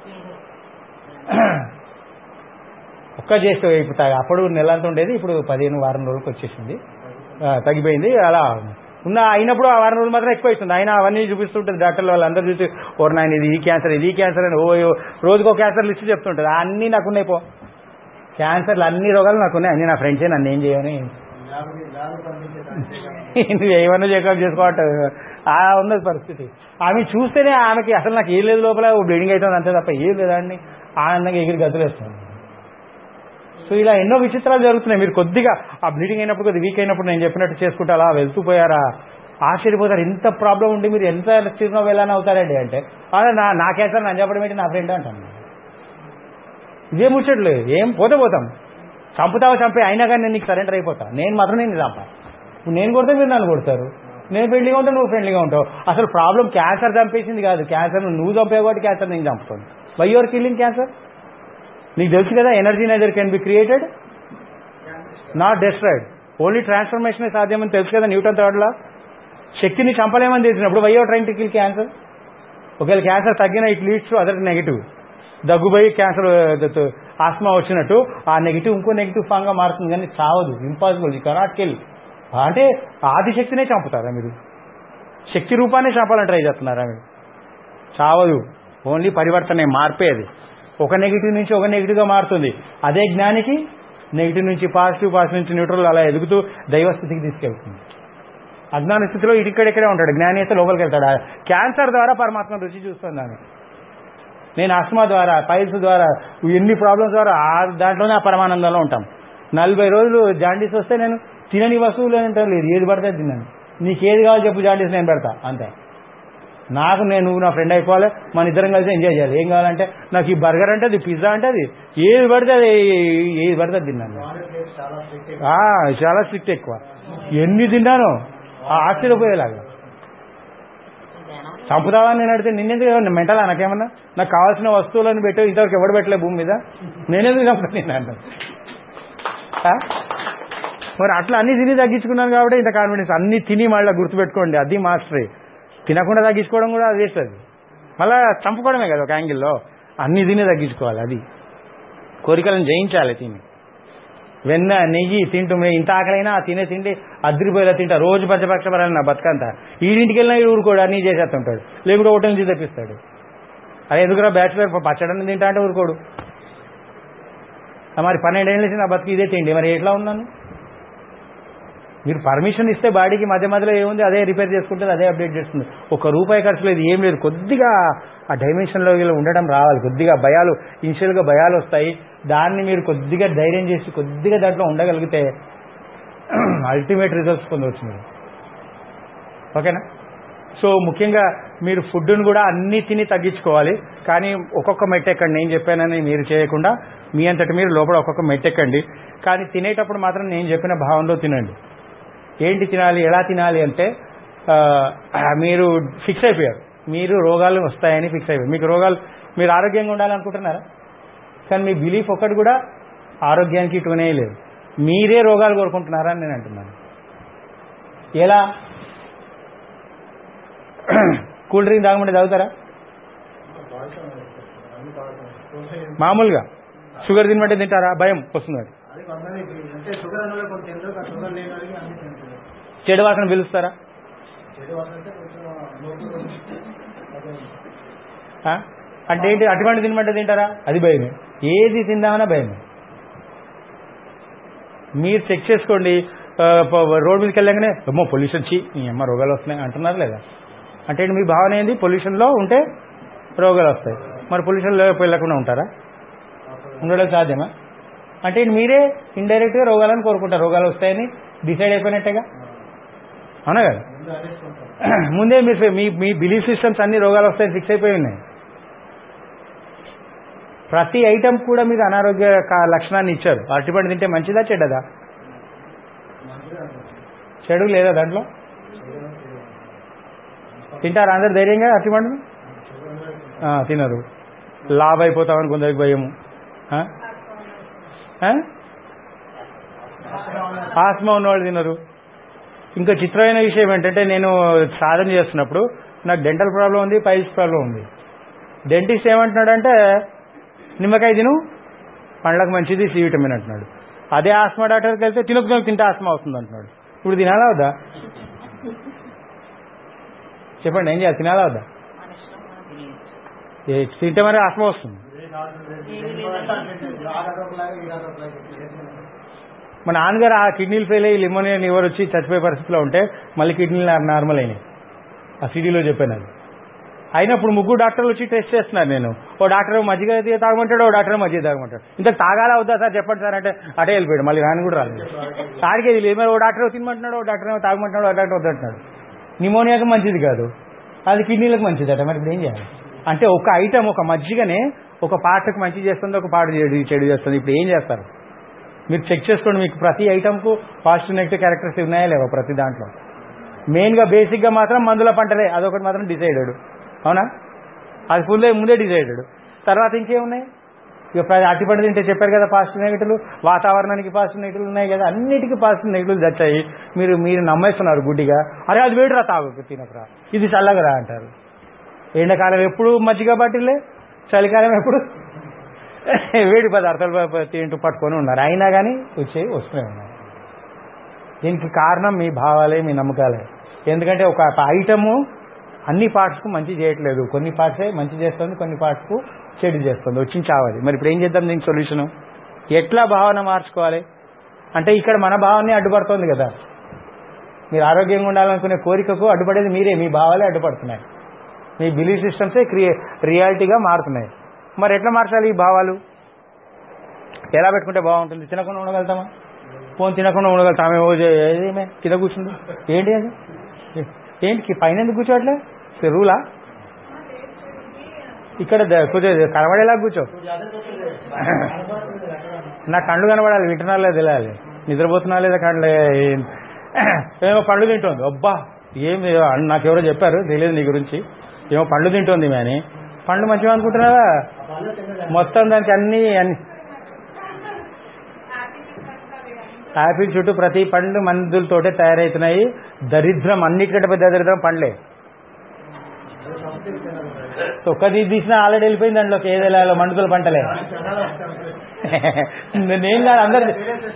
ఒక్క చేస్తే ఇప్పుడు అప్పుడు నెలంతా ఉండేది, ఇప్పుడు 15 వారం రోజులకు వచ్చేసింది, తగ్గిపోయింది. అలా ఉన్న అయినప్పుడు ఆ వారం రోజులు మాత్రం ఎక్కువ అవుతుంది. అయినా అవన్నీ చూపిస్తుంటుంది డాక్టర్లు, వాళ్ళందరూ చూసి ఓర్ నాయన ఇది ఈ క్యాన్సర్, ఇది ఈ క్యాన్సర్ అని రోజుకో క్యాన్సర్ లిస్ట్ చెప్తుంటుంది. అన్నీ నాకున్నాయి పో, క్యాన్సర్లు అన్ని రోగాలు నాకున్నాయి, అన్నీ నా ఫ్రెండ్సే, నన్ను ఏం చేయని నువ్వు ఏమన్నా చెకప్ చేసుకోవటం ఉన్నది పరిస్థితి. ఆమె చూస్తేనే ఆమెకి అసలు నాకు ఏం లేదు, లోపల బ్లీడింగ్ అవుతుంది అంతే తప్ప ఏం లేదా అని ఆనందంగా ఎగిరి గతులేస్తుంది. సో ఇలా ఎన్నో విచిత్రాలు జరుగుతున్నాయి. మీరు కొద్దిగా ఆ బ్లీడింగ్ అయినప్పుడు, కొద్దిగా వీక్ అయినప్పుడు నేను చెప్పినట్టు చేసుకుంటే అలా వెళ్తూ పోయారా, ఆశ్చర్యపోతారు. ఇంత ప్రాబ్లం ఉండి మీరు ఎంత చిరునవ్వు వెళ్ళని అవుతారండి అంటే, నా క్యాన్సర్ నన్ను చెప్పడం ఏంటి, నా ఫ్రెండ్ అంటాను. ఇదే ముచ్చట్లేదు, ఏం పోతే పోతాం, చంపుతావా చంపే, అయినా కానీ నేను నీకు సరెండర్ అయిపోతా. నేను మాత్రం నేను చంపా, నేను కొడితే మీరు నన్ను కొడతారు, నేను ఫ్రెండ్లీగా ఉంటాను, నువ్వు ఫ్రెండ్లీగా ఉంటావు. అసలు ప్రాబ్లం క్యాన్సర్ చంపేసింది కాదు, క్యాన్సర్ నువ్వు చంపేవు కాబట్టి క్యాన్సర్ నేను చంపుతాను. Why you're killing cancer? నీకు తెలుసు కదా, energy neither can be created not destroyed, only transformation సాధ్యమని తెలుసు కదా న్యూటన్ థర్డ్ లా. శక్తిని చంపలేమని తెలిసినప్పుడు why you're trying to kill cancer? ఒకవేళ క్యాన్సర్ తగ్గినా it leads to other negative. దగ్గుపోయి క్యాన్సర్ ఆస్మా వచ్చినట్టు ఆ నెగిటివ్ ఇంకో నెగిటివ్ ఫామ్ గా మారుతుంది, కానీ చావదు. Impossible, you cannot kill. అంటే ఆదిశక్తినే చంపుతారా మీరు? శక్తి రూపాన్ని చంపాలని ట్రై చేస్తున్నారా మీరు? చావదు, ఓన్లీ పరివర్తనే, మార్పేది. ఒక నెగిటివ్ నుంచి ఒక నెగిటివ్గా మారుతుంది. అదే జ్ఞానికి నెగిటివ్ నుంచి పాజిటివ్, పాజిటివ్ నుంచి న్యూట్రల్ అలా ఎదుగుతూ దైవస్థితికి తీసుకెళ్తుంది. అజ్ఞాన స్థితిలో ఇక్కడెక్కడే ఉంటాడు, జ్ఞాని అయితే లోపలికి వెళ్తాడు. క్యాన్సర్ ద్వారా పరమాత్మ రుచి చూస్తున్నాను నేను, ఆస్మా ద్వారా, పైల్స్ ద్వారా, ఎన్ని ప్రాబ్లమ్స్ ద్వారా దాంట్లోనే ఆ పరమానందంలో ఉంటాం. 40 రోజులు జాండీస్ వస్తే నేను తినని వస్తువులు అంటాను లేదు, ఏది పడితే తిన్నాను. నీకేది కావాలో చెప్పు, జాండీస్ నేను పెడతా అంతే. నాకు నువ్వు నా ఫ్రెండ్ అయిపోవాలి, మన ఇద్దరం కలిసి ఎంజాయ్ చేయాలి. ఏం కావాలంటే నాకు ఈ బర్గర్ అంటే అది, పిజ్జా అంటే అది, ఏది పడితే తిన్నాను. చాలా స్ట్రిక్ట్ ఎక్కువ, ఎన్ని తిన్నాను ఆశ్చర్యపోయేలాగా. చంపుతావని నేను అడిగితే నిన్నెందుకు మెంటలా, నాకేమన్నా నాకు కావాల్సిన వస్తువులను పెట్టావు, ఇంతవరకు ఎవడు పెట్టలే భూమి మీద, నేనేందుకు చంపుతాను నేను అంటాను. మరి అట్లా అన్ని తిని తగ్గించుకున్నాను కాబట్టి ఇంత కాన్ఫిడెన్స్. అన్ని తిని మళ్ళీ గుర్తుపెట్టుకోండి, అది మాస్టరీ. తినకుండా తగ్గించుకోవడం కూడా అది వేస్తుంది, మళ్ళీ చంపుకోవడమే కదా ఒక యాంగిల్లో. అన్ని తిని తగ్గించుకోవాలి, అది కోరికలను జయించాలి. తిని వెన్న నెయ్యి తింటూ ఇంత ఆకలైనా ఆ తినే తిండి అద్దరిపోయేలా తింటా. రోజు పంచపక్షపరాలు నా బతుకంతా. ఈడింటికి వెళ్ళినా ఊరుకోడు, అన్నీ చేసేస్తుంటాడు, లేకుంటే ఒకటి నుంచి తెప్పిస్తాడు. అది ఎందుకురా బ్యాచులర్ పచ్చడని తింటా అంటే ఊరుకోడు. మరి 12 ఏళ్ళ నుంచి నా బతుకు ఇదే తిండి, మరి ఎట్లా ఉన్నాను? మీరు పర్మిషన్ ఇస్తే బాడీకి మధ్య మధ్యలో ఏముంది అదే రిపేర్ చేసుకుంటుంది, అదే అప్డేట్ చేస్తుంది. ₹1 ఖర్చు లేదు, ఏం లేదు. కొద్దిగా ఆ డైమెన్షన్లో ఉండడం రావాలి. కొద్దిగా భయాలు, ఇనిషియల్గా భయాలు వస్తాయి, దాన్ని మీరు కొద్దిగా ధైర్యం చేసి కొద్దిగా దాంట్లో ఉండగలిగితే అల్టిమేట్ రిజల్ట్స్ పొందవచ్చు మీరు. ఓకేనా? సో ముఖ్యంగా మీరు ఫుడ్ను కూడా అన్నీ తిని తగ్గించుకోవాలి. కానీ ఒక్కొక్క మెట్టెక్కండి, నేను చెప్పానని మీరు చేయకుండా మీ అంతటి మీరు లోపల ఒక్కొక్క మెట్టెక్కండి. కానీ తినేటప్పుడు మాత్రం నేను చెప్పిన భావంలో తినండి. ఏంటి తినాలి, ఎలా తినాలి అంటే మీరు ఫిక్స్ అయిపోయారు, మీరు రోగాలు వస్తాయని ఫిక్స్ అయిపోయారు. మీకు రోగాలు, మీరు ఆరోగ్యంగా ఉండాలనుకుంటున్నారా? కానీ మీ బిలీఫ్ ఒక్కటి కూడా ఆరోగ్యానికి ఇటువనే లేదు. మీరే రోగాలు కోరుకుంటున్నారా అని నేను అంటున్నాను. ఎలా? కూల్ డ్రింక్ తాగమంటే తాగుతారా? మామూలుగా షుగర్ తినమంటే తింటారా? భయం వస్తుంది. చెడు వాసన పిలుస్తారా? అంటే ఏంటి? అటువంటి తినమంటే తింటారా? అది భయమే. ఏది తిందామన్నా భయమే. మీరు చెక్ చేసుకోండి. రోడ్ మీదకి వెళ్ళగానే అమ్మో పొల్యూషన్ చి ఈ అమ్మ రోగాలు వస్తున్నాయి అంటున్నారు లేదా? అంటే మీ భావన ఏంది? పొల్యూషన్లో ఉంటే రోగాలు వస్తాయి. మరి పొల్యూషన్లో వెళ్ళకుండా ఉంటారా? ఉండడం సాధ్యమా? అంటే మీరే ఇండైరెక్ట్గా రోగాలను కోరుకుంటారు. రోగాలు వస్తాయని డిసైడ్ అయిపోయినట్టేగా. అవునా కదా? ముందే మీ బిలీఫ్ సిస్టమ్స్ అన్ని రోగాలు వస్తాయని ఫిక్స్ అయిపోయి ఉన్నాయి. ప్రతి ఐటమ్ కూడా మీకు అనారోగ్య లక్షణాన్ని ఇచ్చారు. అరటిపండు తింటే మంచిదా చెడ్డదా? చెడు లేదా దాంట్లో? తింటారు అందరు ధైర్యంగా అరటిపండు? తినరు. లాభ అయిపోతామని కొందరికి భయము. ఆస్మా ఉన్నవాళ్ళు తినరు. ఇంకా చిత్రమైన విషయం ఏంటంటే, నేను సాధన చేస్తున్నప్పుడు నాకు డెంటల్ ప్రాబ్లం ఉంది, పైల్స్ ప్రాబ్లం ఉంది. డెంటిస్ట్ ఏమంటున్నాడంటే నిమ్మకాయ తిను, పండ్లకు మంచిది, సి విటమిన్ అంటున్నాడు. అదే ఆస్మా డాక్టర్కి వెళ్తే తింటే ఆస్మా అవుతుంది అంటున్నాడు. ఇప్పుడు తినాలా వద్దా చెప్పండి? ఏం చేయాలి? తినాలా వద్దా? తింటే మరి ఆస్మా వస్తుంది. మా నాన్నగారు ఆ కిడ్నీలు ఫెయిల్ అయ్యి లిమోనియా లివర్ వచ్చి చచ్చిపోయే పరిస్థితిలో ఉంటే మళ్ళీ కిడ్నీలు నార్మల్ అయినాయి. ఆ సిడీలో చెప్పాను అది. అయినప్పుడు 3 డాక్టర్లు వచ్చి టెస్ట్ చేస్తున్నారు. నేను ఓ డాక్టర్ మజ్జిగ తాగమంటాడు, ఓ డాక్టర్ మజ్జిగ తాగమంటాడు. ఇంత తాగాలా వద్దా సార్ చెప్పండి సార్ అంటే అటే వెళ్ళిపోయాడు. మళ్ళీ రాని కూడా రాలేదు. తాడికేది లేదు. మరి ఓ డాక్టర్ తినమంటున్నాడు, ఓ డాక్టర్ తాగమంటున్నాడు, ఓ డాక్టర్ వద్దంటున్నాడు. నిమోనియాకి మంచిది కాదు, అది కిడ్నీలకు మంచిదట. మరి ఇప్పుడు ఏం చేయాలి? అంటే ఒక ఐటమ్, ఒక మజ్జిగనే ఒక పార్ట్కి మంచి చేస్తుంది, ఒక పార్ట్ చెడు చేస్తుంది. ఇప్పుడు ఏం చేస్తారు మీరు చెక్ చేసుకోండి. మీకు ప్రతి ఐటమ్కు పాజిటివ్ నెగిటివ్ క్యారెక్టర్స్ ఉన్నాయా లేవా? ప్రతి దాంట్లో మెయిన్గా బేసిక్గా మాత్రం మందుల పంటలే, అదొకటి మాత్రం డిసైడెడ్. అవునా? అది ముందే డిసైడెడ్. తర్వాత ఇంకేమున్నాయి? ఇక అరటిపండు తింటే చెప్పారు కదా పాజిటివ్ నెగిటివ్లు, వాతావరణానికి పాజిటివ్ నెగిటివ్లు ఉన్నాయి కదా, అన్నిటికీ పాజిటివ్ నెగిటివ్లు తెచ్చాయి. మీరు నమ్మేస్తున్నారు గుడ్డిగా. అరే అది వేడిరా, తాగు, తినకరా, ఇది చల్లగరా అంటారు. ఎండాకాలం ఎప్పుడు మజ్జిగ బాటిల్లే, చలికాలం ఎప్పుడు వేడి పదార్థాలు తింటూ పట్టుకొని ఉన్నారు. అయినా కానీ వస్తూనే ఉన్నారు. దీనికి కారణం మీ భావాలే, మీ నమ్మకాలే. ఎందుకంటే ఒక ఐటము అన్ని పార్ట్స్కు మంచి చేయట్లేదు. కొన్ని పార్ట్సే మంచి చేస్తుంది, కొన్ని పార్ట్స్కు చెడు చేస్తుంది. వచ్చి చావాలి. మరి ఇప్పుడు ఏం చేద్దాం దీనికి సొల్యూషను? ఎట్లా భావన మార్చుకోవాలి అంటే, ఇక్కడ మన భావాన్ని అడ్డుపడుతుంది కదా. మీరు ఆరోగ్యంగా ఉండాలనుకునే కోరికకు అడ్డుపడేది మీరే, మీ భావాలే అడ్డుపడుతున్నాయి. మీ బిలీఫ్ సిస్టమ్సే రియాలిటీగా మారుతున్నాయి. మరి ఎట్లా మార్చాలి ఈ భావాలు? ఎలా పెట్టుకుంటే బాగుంటుంది? తినకుండా ఉండగలుగుతామా? ఫోన్ తినకుండా ఉండగలుగుతామే? ఏమే కింద కూర్చుంది ఏంటి అది? ఏంటి పైన ఎందుకు కూర్చోవట్లే? రూలా? ఇక్కడ కొంచెం కనబడేలా కూర్చో. నా కళ్ళు కనబడాలి, వింటున్నా లేదా తెలియాలి, నిద్రపోతున్నా లేదా కళ్ళు. ఏమో పండ్లు తింటోంది. అబ్బా ఏమి నాకెవరో చెప్పారు, తెలియదు నీ గురించి. ఏమో పండ్లు తింటోంది అని. పండ్లు మంచిగా అనుకుంటున్నావా? మొత్తం దానికి అన్ని యాపిల్ చుట్టూ ప్రతి పండ్లు మందులతోటే తయారవుతున్నాయి. దరిద్రం, అన్నిటికంటే పెద్ద దరిద్రం పండ్లే. ఒక్కది తీసినా ఆల్రెడీ వెళ్ళిపోయింది దాంట్లోకి. ఏదైనా మందుల పంటలే. నేను కాదు అందరు,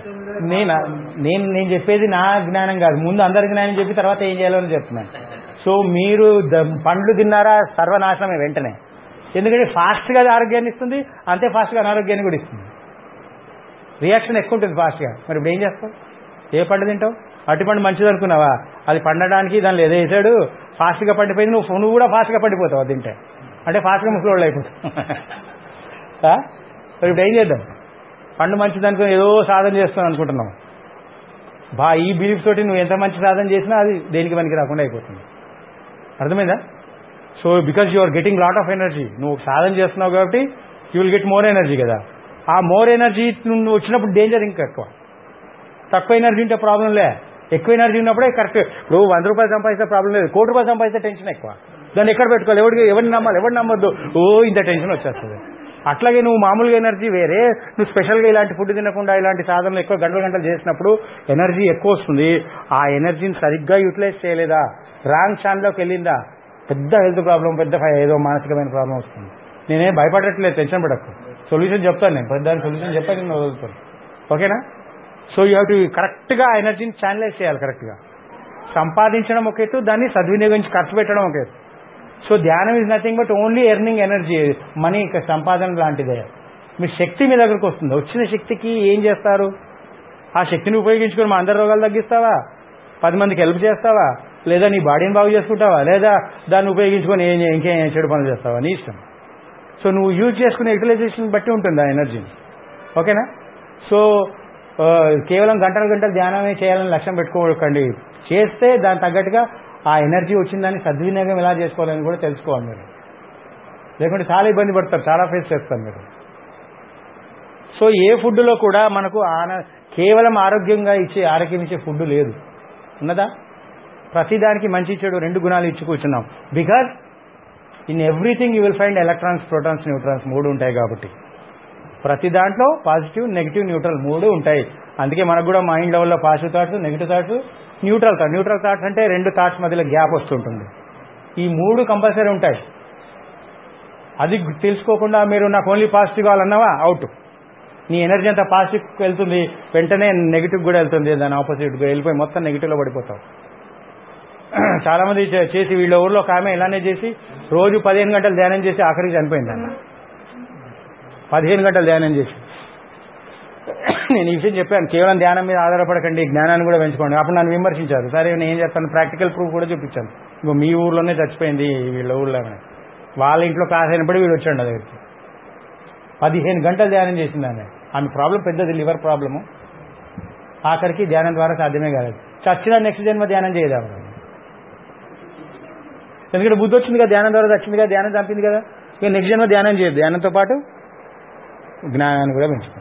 నేను చెప్పేది నా జ్ఞానం కాదు. ముందు అందరి జ్ఞానం చెప్పి తర్వాత ఏం చేయాలో అని చెప్తున్నాను. సో మీరు పండ్లు తిన్నారా సర్వనాశనమే వెంటనే. ఎందుకంటే ఫాస్ట్గా ఆరోగ్యాన్ని ఇస్తుంది, అంతే ఫాస్ట్గా అనారోగ్యాన్ని కూడా ఇస్తుంది. రియాక్షన్ ఎక్కువ ఉంటుంది ఫాస్ట్గా. మరి ఇప్పుడు ఏం చేస్తావు? ఏ పండు తింటావు? అరటిపండు మంచిది అనుకున్నావా? అది పండడానికి దానిలో ఏదో వేసాడు, ఫాస్ట్గా పండిపోయింది. నువ్వు కూడా ఫాస్ట్గా పండిపోతావు అది తింటే. అంటే ఫాస్ట్గా ముసలోళ్ళు అయిపోతావు. మరి ఇప్పుడు ఏం చేద్దాం? పండు మంచిది అనుకుని ఏదో సాధన చేస్తాను అనుకుంటున్నావు. ఈ బిలీఫ్ తోటి నువ్వు ఎంత మంచి సాధన చేసినా అది దేనికి పనికి రాకుండా అయిపోతుంది. అర్థమైందా? So because you are getting lot of energy. నువ్వు సాధన చేస్తున్నావు కాబట్టి you will get more energy కదా. ఆ మోర్ ఎనర్జీ నువ్వు వచ్చినప్పుడు డేంజర్ ఇంకా ఎక్కువ. తక్కువ ఎనర్జీ ఉంటే ప్రాబ్లం లే, ఎక్కువ ఎనర్జీ ఉన్నప్పుడే కరెక్ట్. ఇప్పుడు 100 రూపాయలు సంపాదిస్తే ప్రాబ్లం లేదు, 1 కోటి రూపాయలు సంపాదిస్తే టెన్షన్ ఎక్కువ. దాన్ని ఎక్కడ పెట్టుకోవాలి? ఎవరిని నమ్మాలి, ఎవరిని నమ్మొద్దు, ఇంత టెన్షన్ వచ్చేస్తుంది. అట్లాగే నువ్వు మామూలుగా ఎనర్జీ వేరే, నువ్వు స్పెషల్గా ఇలాంటి ఫుడ్ తినకుండా ఇలాంటి సాధనలు ఎక్కువ గంటలు చేసినప్పుడు ఎనర్జీ ఎక్కువ వస్తుంది. ఆ ఎనర్జీని సరిగ్గా యూటిలైజ్ చేయలేదా, రాంగ్ ఛానల్లోకి వెళ్ళిందా, పెద్ద హెల్త్ ప్రాబ్లం, పెద్ద ఏదో మానసికమైన ప్రాబ్లం వస్తుంది. నేనేం భయపడట్లేదు, టెన్షన్ పడకు. సొల్యూషన్ చెప్తాను నేను, పెద్ద సొల్యూషన్ చెప్పాను నేను వదులుతాను. ఓకేనా? సో యూ హ్యావ్ టు కరెక్ట్గా ఎనర్జీని ఛానలైజ్ చేయాలి. కరెక్ట్గా సంపాదించడం ఒక ఎత్తు, దాన్ని సద్వినియోగించి ఖర్చు పెట్టడం ఒక ఎత్తు. సో ధ్యానం is nothing but only earning energy. Money సంపాదన లాంటిదే. మీ శక్తి మీ దగ్గరకు వస్తుంది. వచ్చిన శక్తికి ఏం చేస్తారు? ఆ శక్తిని ఉపయోగించుకొని మా అందరి రోగాలు తగ్గిస్తావా, 10 మందికి హెల్ప్ చేస్తావా, లేదా నీ బాడీని బాగు చేసుకుంటావా, లేదా దాన్ని ఉపయోగించుకొని ఇంకేం చెడు పనులు చేస్తావా, నీ ఇష్టం. సో నువ్వు యూజ్ చేసుకునే యూటిలైజేషన్ బట్టి ఉంటుంది ఆ ఎనర్జీని. ఓకేనా? సో కేవలం గంటలు ధ్యానమే చేయాలని లక్ష్యం పెట్టుకోకండి. చేస్తే దానికి తగ్గట్టుగా ఆ ఎనర్జీ వచ్చిందని సద్వినియోగం ఎలా చేసుకోవాలని కూడా తెలుసుకోవాలి మీరు. లేకుంటే చాలా ఇబ్బంది పడతారు, చాలా ఫేస్ చేస్తారు మీరు. సో ఏ ఫుడ్లో కూడా మనకు కేవలం ఆరోగ్యం ఇచ్చే ఫుడ్ లేదు, ఉన్నదా? ప్రతిదానికి మంచి చెడు 2 గుణాలు ఇచ్చి కూర్చున్నాం. Because in everything you will find electrons, protons, neutrons 3 ఉంటాయి. కాబట్టి ప్రతి దాంట్లో పాజిటివ్, నెగిటివ్, న్యూట్రల్ 3 ఉంటాయి. అందుకే మనకు కూడా మైండ్ లెవెల్లో positive thoughts, negative thoughts, neutral thoughts అంటే 2 థాట్స్ మధ్యలో గ్యాప్ వస్తుంటుంది. ఈ 3 కంపల్సరీ ఉంటాయి. అది తెలుసుకోకుండా మీరు నాకు ఓన్లీ పాజిటివ్ కావాలన్నావా, అవుట్. నీ ఎనర్జీ అంతా పాజిటివ్కి వెళ్తుంది, వెంటనే నెగిటివ్ కూడా వెళ్తుంది, దాని ఆపోజిట్గా వెళ్ళిపోయి మొత్తం నెగిటివ్లో పడిపోతావు. చాలా మంది చేసి వీళ్ళ ఊర్లో ఒక ఆమె ఇలానే చేసి రోజు 15 గంటలు ధ్యానం చేసి ఆఖరికి చనిపోయింది అన్న. 15 గంటలు ధ్యానం చేసి. నేను ఈ విషయం చెప్పాను, కేవలం ధ్యానం మీద ఆధారపడకండి, జ్ఞానాన్ని కూడా పెంచుకోండి. అప్పుడు నన్ను విమర్శించారు. సరే నేను ఏం చేస్తాను, ప్రాక్టికల్ ప్రూఫ్ కూడా చూపించాను. ఇంకో మీ ఊర్లోనే చచ్చిపోయింది వీళ్ళ ఊర్లోనే, వాళ్ళ ఇంట్లో క్లాస్ అయినప్పుడు వీడు వచ్చాడు నా దగ్గరికి. 15 గంటలు ధ్యానం చేసింది ఆమె ప్రాబ్లం పెద్దది, లివర్ ప్రాబ్లము. ఆఖరికి ధ్యానం ద్వారా సాధ్యమే కాలేదు. చచ్చిన నెక్స్ట్ జన్మ ధ్యానం చేయదాం. ఎందుకంటే బుద్ధి వచ్చింది కదా, ధ్యానం ద్వారా వచ్చింది కదా, ధ్యానం చంపింది కదా, ఇక నెక్స్ట్ జన్మ ధ్యానం చేయదు. ధ్యానంతో పాటు జ్ఞానాన్ని కూడా పెంచుకుంటాం.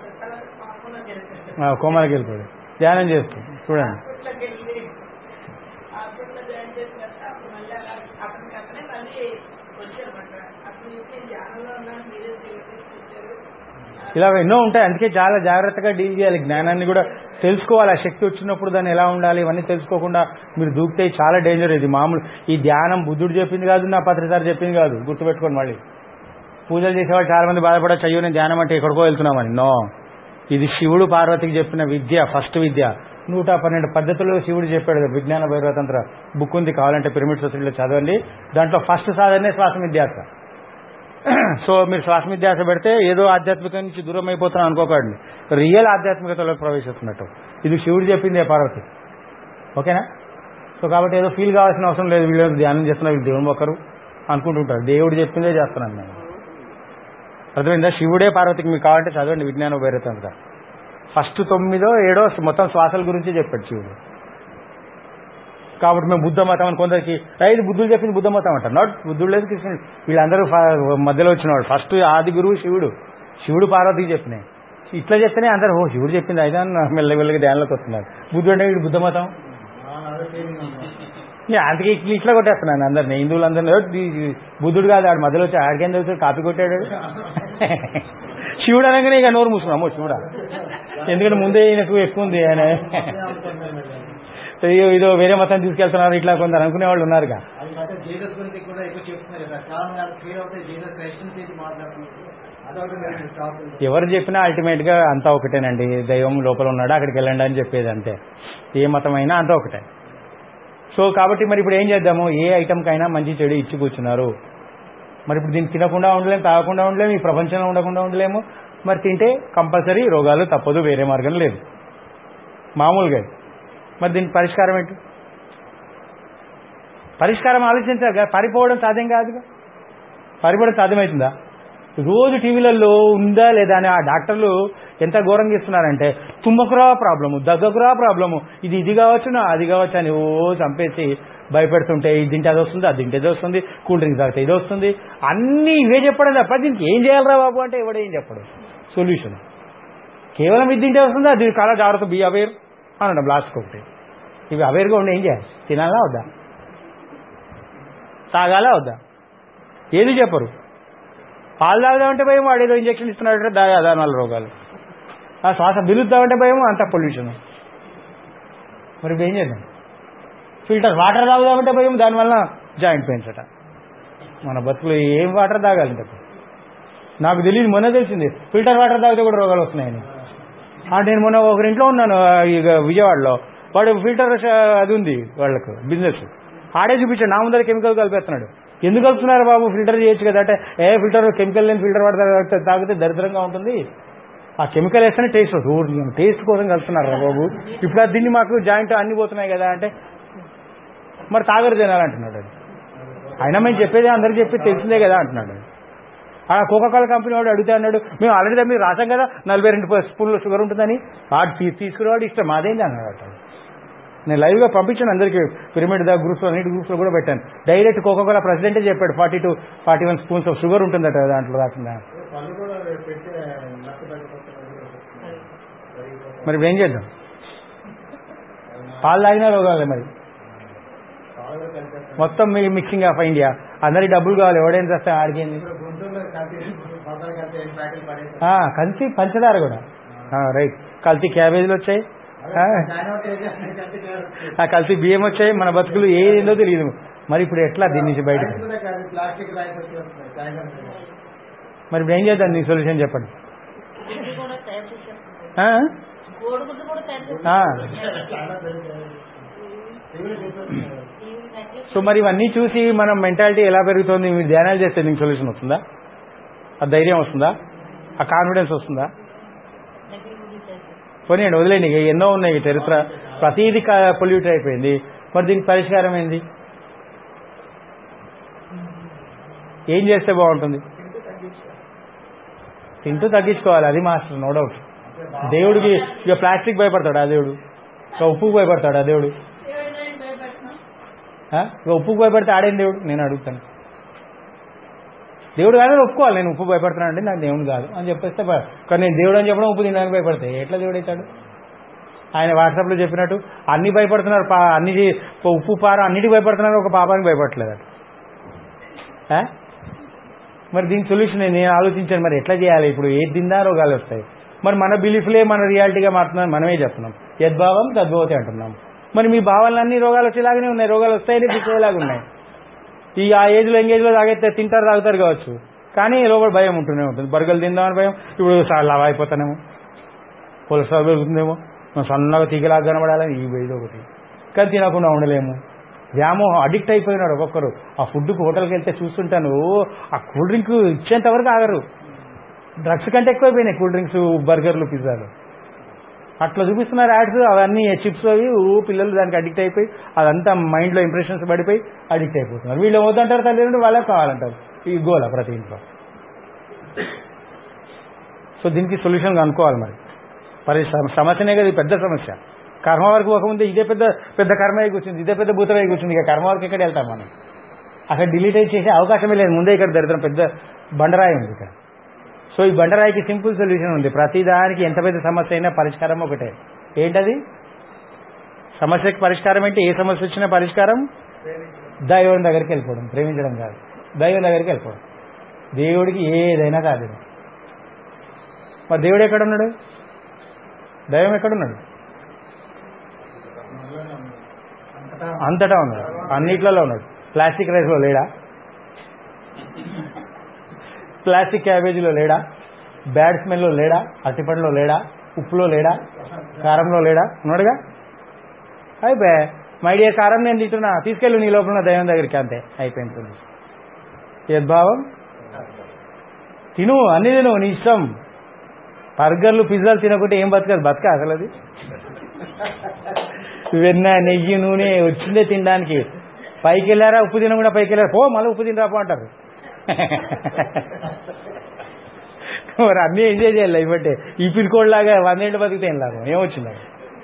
కోమలకి వెళ్ళిపోయాడు ధ్యానం చేస్తూ. చూడండి, ఇలా ఎన్నో ఉంటాయి. అందుకే చాలా జాగ్రత్తగా డీల్ చేయాలి. జ్ఞానాన్ని కూడా తెలుసుకోవాలి. ఆ శక్తి వచ్చినప్పుడు దాన్ని ఎలా ఉండాలి ఇవన్నీ తెలుసుకోకుండా మీరు దూకితే చాలా డేంజర్. ఇది మామూలు ఈ ధ్యానం బుద్ధుడు చెప్పింది కాదు, నా పత్రిసారి చెప్పింది కాదు. గుర్తుపెట్టుకోండి. మళ్ళీ పూజలు చేసేవాళ్ళు చాలా మంది బాధపడచ్చు, అయ్యో నేను ధ్యానం అంటే ఎక్కడికో వెళ్తున్నామని. నో, ఇది శివుడు పార్వతికి చెప్పిన విద్య, ఫస్ట్ విద్య. 112 పద్ధతుల్లో శివుడు చెప్పాడు. విజ్ఞాన భైరవతంత్ర బుక్ ఉంది, కావాలంటే పిరమిడ్ సొసైటీలో చదవండి. దాంట్లో ఫస్ట్ సాధనే శ్వాసమిధ్యాస. సో మీరు శ్వాసమిధ్యాస పెడితే ఏదో ఆధ్యాత్మిక నుంచి దూరం అయిపోతున్నాం అనుకోకండి, రియల్ ఆధ్యాత్మికతలోకి ప్రవేశిస్తున్నట్టు. ఇది శివుడు చెప్పిందే పార్వతి. ఓకేనా? సో కాబట్టి ఏదో ఫీల్ కావాల్సిన అవసరం లేదు. వీళ్ళు ధ్యానం చేస్తున్నారు, వీళ్ళు దేవుడు ఒకరు అనుకుంటుంటారు. దేవుడు చెప్పిందే చేస్తున్నాను నేను. అర్థమైందా? శివుడే పార్వతికి మీకు కావాలంటే చదవండి విజ్ఞాన భైరవతంత్ర. ఫస్ట్ 9 7 మొత్తం శ్వాసల గురించి చెప్పాడు శివుడు. కాబట్టి మేము బుద్ధ మతం అని కొందరికి రైతు బుద్ధుడు చెప్పింది బుద్ధ మతం అంటారు. నాట్ బుద్ధుడు లేదు, కృష్ణుడు, వీళ్ళందరూ మధ్యలో వచ్చినవాడు. ఫస్ట్ ఆది గురువు శివుడు పార్వతికి చెప్పినాయి. ఇట్లా చెప్తేనే అందరూ ఓ శివుడు చెప్పింది అయితే మెల్లమెల్లగా ధ్యానంలోకి వస్తున్నారు. బుద్ధుడు అంటే వీడు బుద్ధ మతం. అందుకే ఇట్లా కొట్టేస్తున్నాను అందరినీ, హిందువులందరినీ. బుద్ధుడు కాదు, ఆడు మధ్యలో వచ్చి ఆడికేం తెలుసు, కాపీ కొట్టాడు. శివుడు అనగానే ఇక నోరు మూసుకున్నాము శివుడా, ఎందుకంటే ముందే ఈయనకు ఎక్కువ ఉంది. ఆయన ఇదో వేరే మతం తీసుకెళ్తున్నారు ఇట్లా కొందరు అనుకునే వాళ్ళు ఉన్నారుగా. ఎవరు చెప్పినా అల్టిమేట్ గా అంతా ఒకటేనండి. దైవం లోపల ఉన్నాడు, అక్కడికి వెళ్ళండి అని చెప్పేది అంతే. ఏ మతం అయినా అంతా ఒకటే. సో కాబట్టి మరి ఇప్పుడు ఏం చేద్దాము, ఏ ఐటమ్కైనా మంచి చెడు ఇచ్చి కూర్చున్నారు. మరి ఇప్పుడు దీన్ని తినకుండా ఉండలేము, తాగకుండా ఉండలేము, ఈ ప్రపంచంలో ఉండకుండా ఉండలేము. మరి తింటే కంపల్సరీ రోగాలు తప్పదు, వేరే మార్గం లేదు మామూలుగా. మరి దీనికి పరిష్కారం ఏంటి? పరిష్కారం ఆలోచించాలి కదా. పారిపోవడం సాధ్యం కాదుగా. పారిపోవడం సాధ్యమవుతుందా? రోజు టీవీలలో ఉందా లేదా అని ఆ డాక్టర్లు ఎంత ఘోరంగా ఇస్తున్నారంటే, తుమ్మకురా ప్రాబ్లము, దగ్గకురా ప్రాబ్లము, ఇది కావచ్చు నా అది కావచ్చు అని ఓ చంపేసి భయపెడుతుంటే, ఇది తింటే అది వస్తుంది, అది తింటే ఇది వస్తుంది, కూల్ డ్రింక్ తాగితే ఇది వస్తుంది, అన్నీ ఇవే చెప్పడం తప్ప దీనికి ఏం చేయాలరా బాబు అంటే ఎవడేం చెప్పడు సొల్యూషన్. కేవలం ఇది తింటే వస్తుంది, అది చాలా జాగ్రత్త, బీ అవేర్ అనడం లాస్ట్కి ఒకటి. ఇవి అవేర్గా ఉండి ఏం చేయాలి? తినాలా వద్దా, తాగాలా వద్దా, ఏది చెప్పరు. పాలు తాగుదామంటే భయం, వాడు ఏదో ఇంజక్షన్ ఇస్తున్నాడంటే దానివల్ల రోగాలు. ఆ శ్వాస బిలుద్దామంటే భయం, అంత పొల్యూషన్. మరి ఏం చేద్దాం? ఫిల్టర్ వాటర్ తాగుదామంటే భయం, దానివల్ల జాయింట్ పెయిన్స్ అట. మన బతుకులు ఏం వాటర్ తాగాలంటే నాకు తెలియదు, మొన్న తెలిసింది ఫిల్టర్ వాటర్ తాగితే కూడా రోగాలు వస్తున్నాయని. నేను మొన్న ఒకరింట్లో ఉన్నాను ఇక విజయవాడలో, వాడు ఫిల్టర్ అది ఉంది వాళ్ళకు బిజినెస్, ఆడే చూపించాడు. నా ముందర కెమికల్ కలిపేస్తున్నాడు. ఎందుకు కలుపుతున్నారు బాబు, ఫిల్టర్ చేయొచ్చు కదా అంటే, ఫిల్టర్ కెమికల్ లేని ఫిల్టర్ వాటర్ తాగితే దరిద్రంగా ఉంటుంది, ఆ కెమికల్ వేస్తేనే టేస్ట్ వస్తుంది, టేస్ట్ కోసం కలుపుతున్నారు బాబు. ఇప్పుడు దీన్ని మాకు జాయింట్ అన్ని పోతున్నాయి కదా అంటే, మరి తాగరు తినాలంటున్నాడు. అది అయినా మేము చెప్పేది అందరికి చెప్పి తెలిసిందే కదా అంటున్నాడు. ఆ కోకాకోలా కంపెనీ వాడు అడిగితే అన్నాడు, మేము ఆల్రెడీ దాన్ని మీరు రాసాం కదా 42 స్పూన్ల షుగర్ ఉంటుందని. వాడు తీసుకునేవాడు ఇష్టం, అదేంటి అన్నాడు. నేను లైవ్గా పంపించాను అందరికీ, పిరమిడ్ దా గ్రూప్స్లో అన్నిటి గ్రూప్స్లో కూడా పెట్టాను. డైరెక్ట్ కోకోకోలా ప్రెసిడెంటే చెప్పాడు 40-41 స్పూన్స్ ఆఫ్ షుగర్ ఉంటుందట దాంట్లో రాకుండా. మరి ఇప్పుడు ఏం చేద్దాం? పాలు తాగినా రోగాలే మరి, మొత్తం మీ మిక్సింగ్ ఆఫ్ ఇండియా. అందరికి డబ్బులు కావాలి, ఎవడైనా చేస్తే ఆడికేంది. కల్తీ పంచదార కూడా రైట్, కల్తీ క్యాబేజీలు వచ్చాయి, కల్తీ బియ్యం వచ్చాయి, మన బతుకులు ఏందో తెలియదు. మరి ఇప్పుడు ఎట్లా దీని నుంచి బయటకు? మరి ఇప్పుడు ఏం చేద్దాం? దీనికి సొల్యూషన్ చెప్పండి. సో మరి ఇవన్నీ చూసి మనం మెంటాలిటీ ఎలా పెరుగుతుంది? మీరు ధ్యానాలు చేస్తే దీనికి సొల్యూషన్ వస్తుందా? ఆ ధైర్యం వస్తుందా? ఆ కాన్ఫిడెన్స్ వస్తుందా? పోనీయండి, వదిలేండి. ఎన్నో ఉన్నాయి చరిత్ర, ప్రతిదీ పొల్యూట్ అయిపోయింది. మరి దీనికి పరిష్కారం ఏంది? ఏం చేస్తే బాగుంటుంది? తింటూ తగ్గించుకోవాలి, అది మాస్టర్, నో డౌట్. దేవుడికి ఇక ప్లాస్టిక్ భయపడతాడు ఆ దేవుడు? ఇక ఉప్పుకు భయపడతాడు ఆ దేవుడు? ఇక ఉప్పుకు భయపడితే ఆడేం దేవుడు? నేను అడుగుతాను. దేవుడు కానీ ఒప్పుకోవాలి, నేను ఉప్పు భయపడుతున్నానంటే నాకు దేవుడు కాదు అని చెప్పేస్తే, కానీ నేను దేవుడు అని చెప్పడం ఉప్పు తినడానికి భయపడతాయి, ఎట్లా దేవుడు అవుతాడు? ఆయన వాట్సాప్లో చెప్పినట్టు అన్ని భయపడుతున్నారు, అన్ని ఉప్పు పారం అన్నిటికి భయపడుతున్నారు, ఒక పాపానికి భయపడట్లేదు. మరి దీని సొల్యూషన్ నేను ఆలోచించాను, మరి ఎట్లా చేయాలి? ఇప్పుడు ఏది తిందా రోగాలు వస్తాయి. మరి మన బిలీఫ్లే మన రియాలిటీగా మారుతున్నాం, మనమే చెప్తున్నాం. యద్భావం తద్భవతి అంటున్నాం. మరి మీ భావాలన్నీ రోగాలు వచ్చేలాగానే ఉన్నాయి, రోగాలు వస్తాయని పిచ్చేలాగా ఉన్నాయి. ఆ ఏజ్లో ఎంగేజ్లో తాగైతే తింటారు తాగుతారు కావచ్చు, కానీ లోపల భయం ఉంటూనే ఉంటుంది. బర్గర్లు తిందామని భయం, ఇప్పుడు లావ్ అయిపోతానేమో, కొలెస్ట్రాల్ పెరుగుతుందేమో, మనం సన్నగా తీగలాగా కనబడాలని ఈ ఇది ఒకటి. కానీ తినకుండా ఉండలేము, వ్యామోహం, అడిక్ట్ అయిపోయినాడు ఒక్కొక్కరు. ఆ ఫుడ్కి హోటల్కి వెళ్తే చూస్తుంటాను, ఆ కూల్ డ్రింక్ ఇచ్చేంత వరకు ఆగరు. డ్రగ్స్ కంటే ఎక్కువైపోయినాయి కూల్ డ్రింక్స్, బర్గర్లు, పిజ్జాలు. అట్లా చూపిస్తున్నారు యాడ్స్. అవన్నీ చిప్స్ అవి, పిల్లలు దానికి అడిక్ట్ అయిపోయి అదంతా మైండ్లో ఇంప్రెషన్స్ పడిపోయి అడిక్ట్ అయిపోతున్నారు. వీళ్ళు వద్దంటారు, తల్లిదండ్రులు వాళ్ళే కావాలంటారు. ఈ గోల ప్రతి ఇంట్లో. సో దీనికి సొల్యూషన్ అనుకోవాలి. మరి సమస్యనే కదా, పెద్ద సమస్య. కర్మ వరకు పోకముందే ఇదే పెద్ద పెద్ద కర్మ అయి కూర్చుంది, ఇదే పెద్ద భూతమై కూర్చుంది. ఇక కర్మ వరకు ఎక్కడ వెళ్తాం మనం? అక్కడ డిలీట్ చేసే అవకాశమే లేదు. ముందే ఇక్కడ దరిద్రం పెద్ద బండరాయి ఉంది ఇక్కడ. సో ఈ బండరాయికి సింపుల్ సొల్యూషన్ ఉంది. ప్రతిదానికి ఎంత పెద్ద సమస్య అయినా పరిష్కారం ఒకటే. ఏంటది? సమస్యకి పరిష్కారం ఏంటి? ఏ సమస్య వచ్చినా పరిష్కారం దైవం దగ్గరికి వెళ్ళిపోవడం. ప్రేమించడం కాదు, దైవం దగ్గరికి వెళ్ళిపోవడం. దేవుడికి ఏదైనా కాదు. మరి దేవుడు ఎక్కడున్నాడు? దైవం ఎక్కడున్నాడు? అంతటా ఉన్నాడు, అన్నిట్లలో ఉన్నాడు. ప్లాస్టిక్ రైస్లో లేడా? ప్లాస్టిక్ క్యాబేజీలో లేడా? బ్యాడ్ స్మెల్లో లేడా? అరటిపండులో లేడా? ఉప్పులో లేడా? కారంలో లేడా? ఉన్నాడుగా. అయిపోయా, మై డియర్ కారం నేను తింటున్నా, తీసుకెళ్ళు నీ లోపల దైవం దగ్గరికి, అంతే అయిపోయింది. యద్భావం తిను, అన్ని తిను, నీ ఇష్టం. బర్గర్లు పిజ్జాలు తినకుంటే ఏం బతకదు, బతక అసలు. అది వెన్న నెయ్యి నూనె వచ్చిందే తినడానికి. పైకి వెళ్ళారా ఉప్పు తినకుండా పైకి వెళ్ళారా, పో మళ్ళీ ఉప్పు తినరాపో అంటారు. మరి అన్నీ ఎంజాయ్ చేయాలి లైఫ్ అంటే. ఈ పిల్కోడ్లాగా 100 ఏళ్ళు బతికితే ఏం లాభం? ఏమొచ్చింది?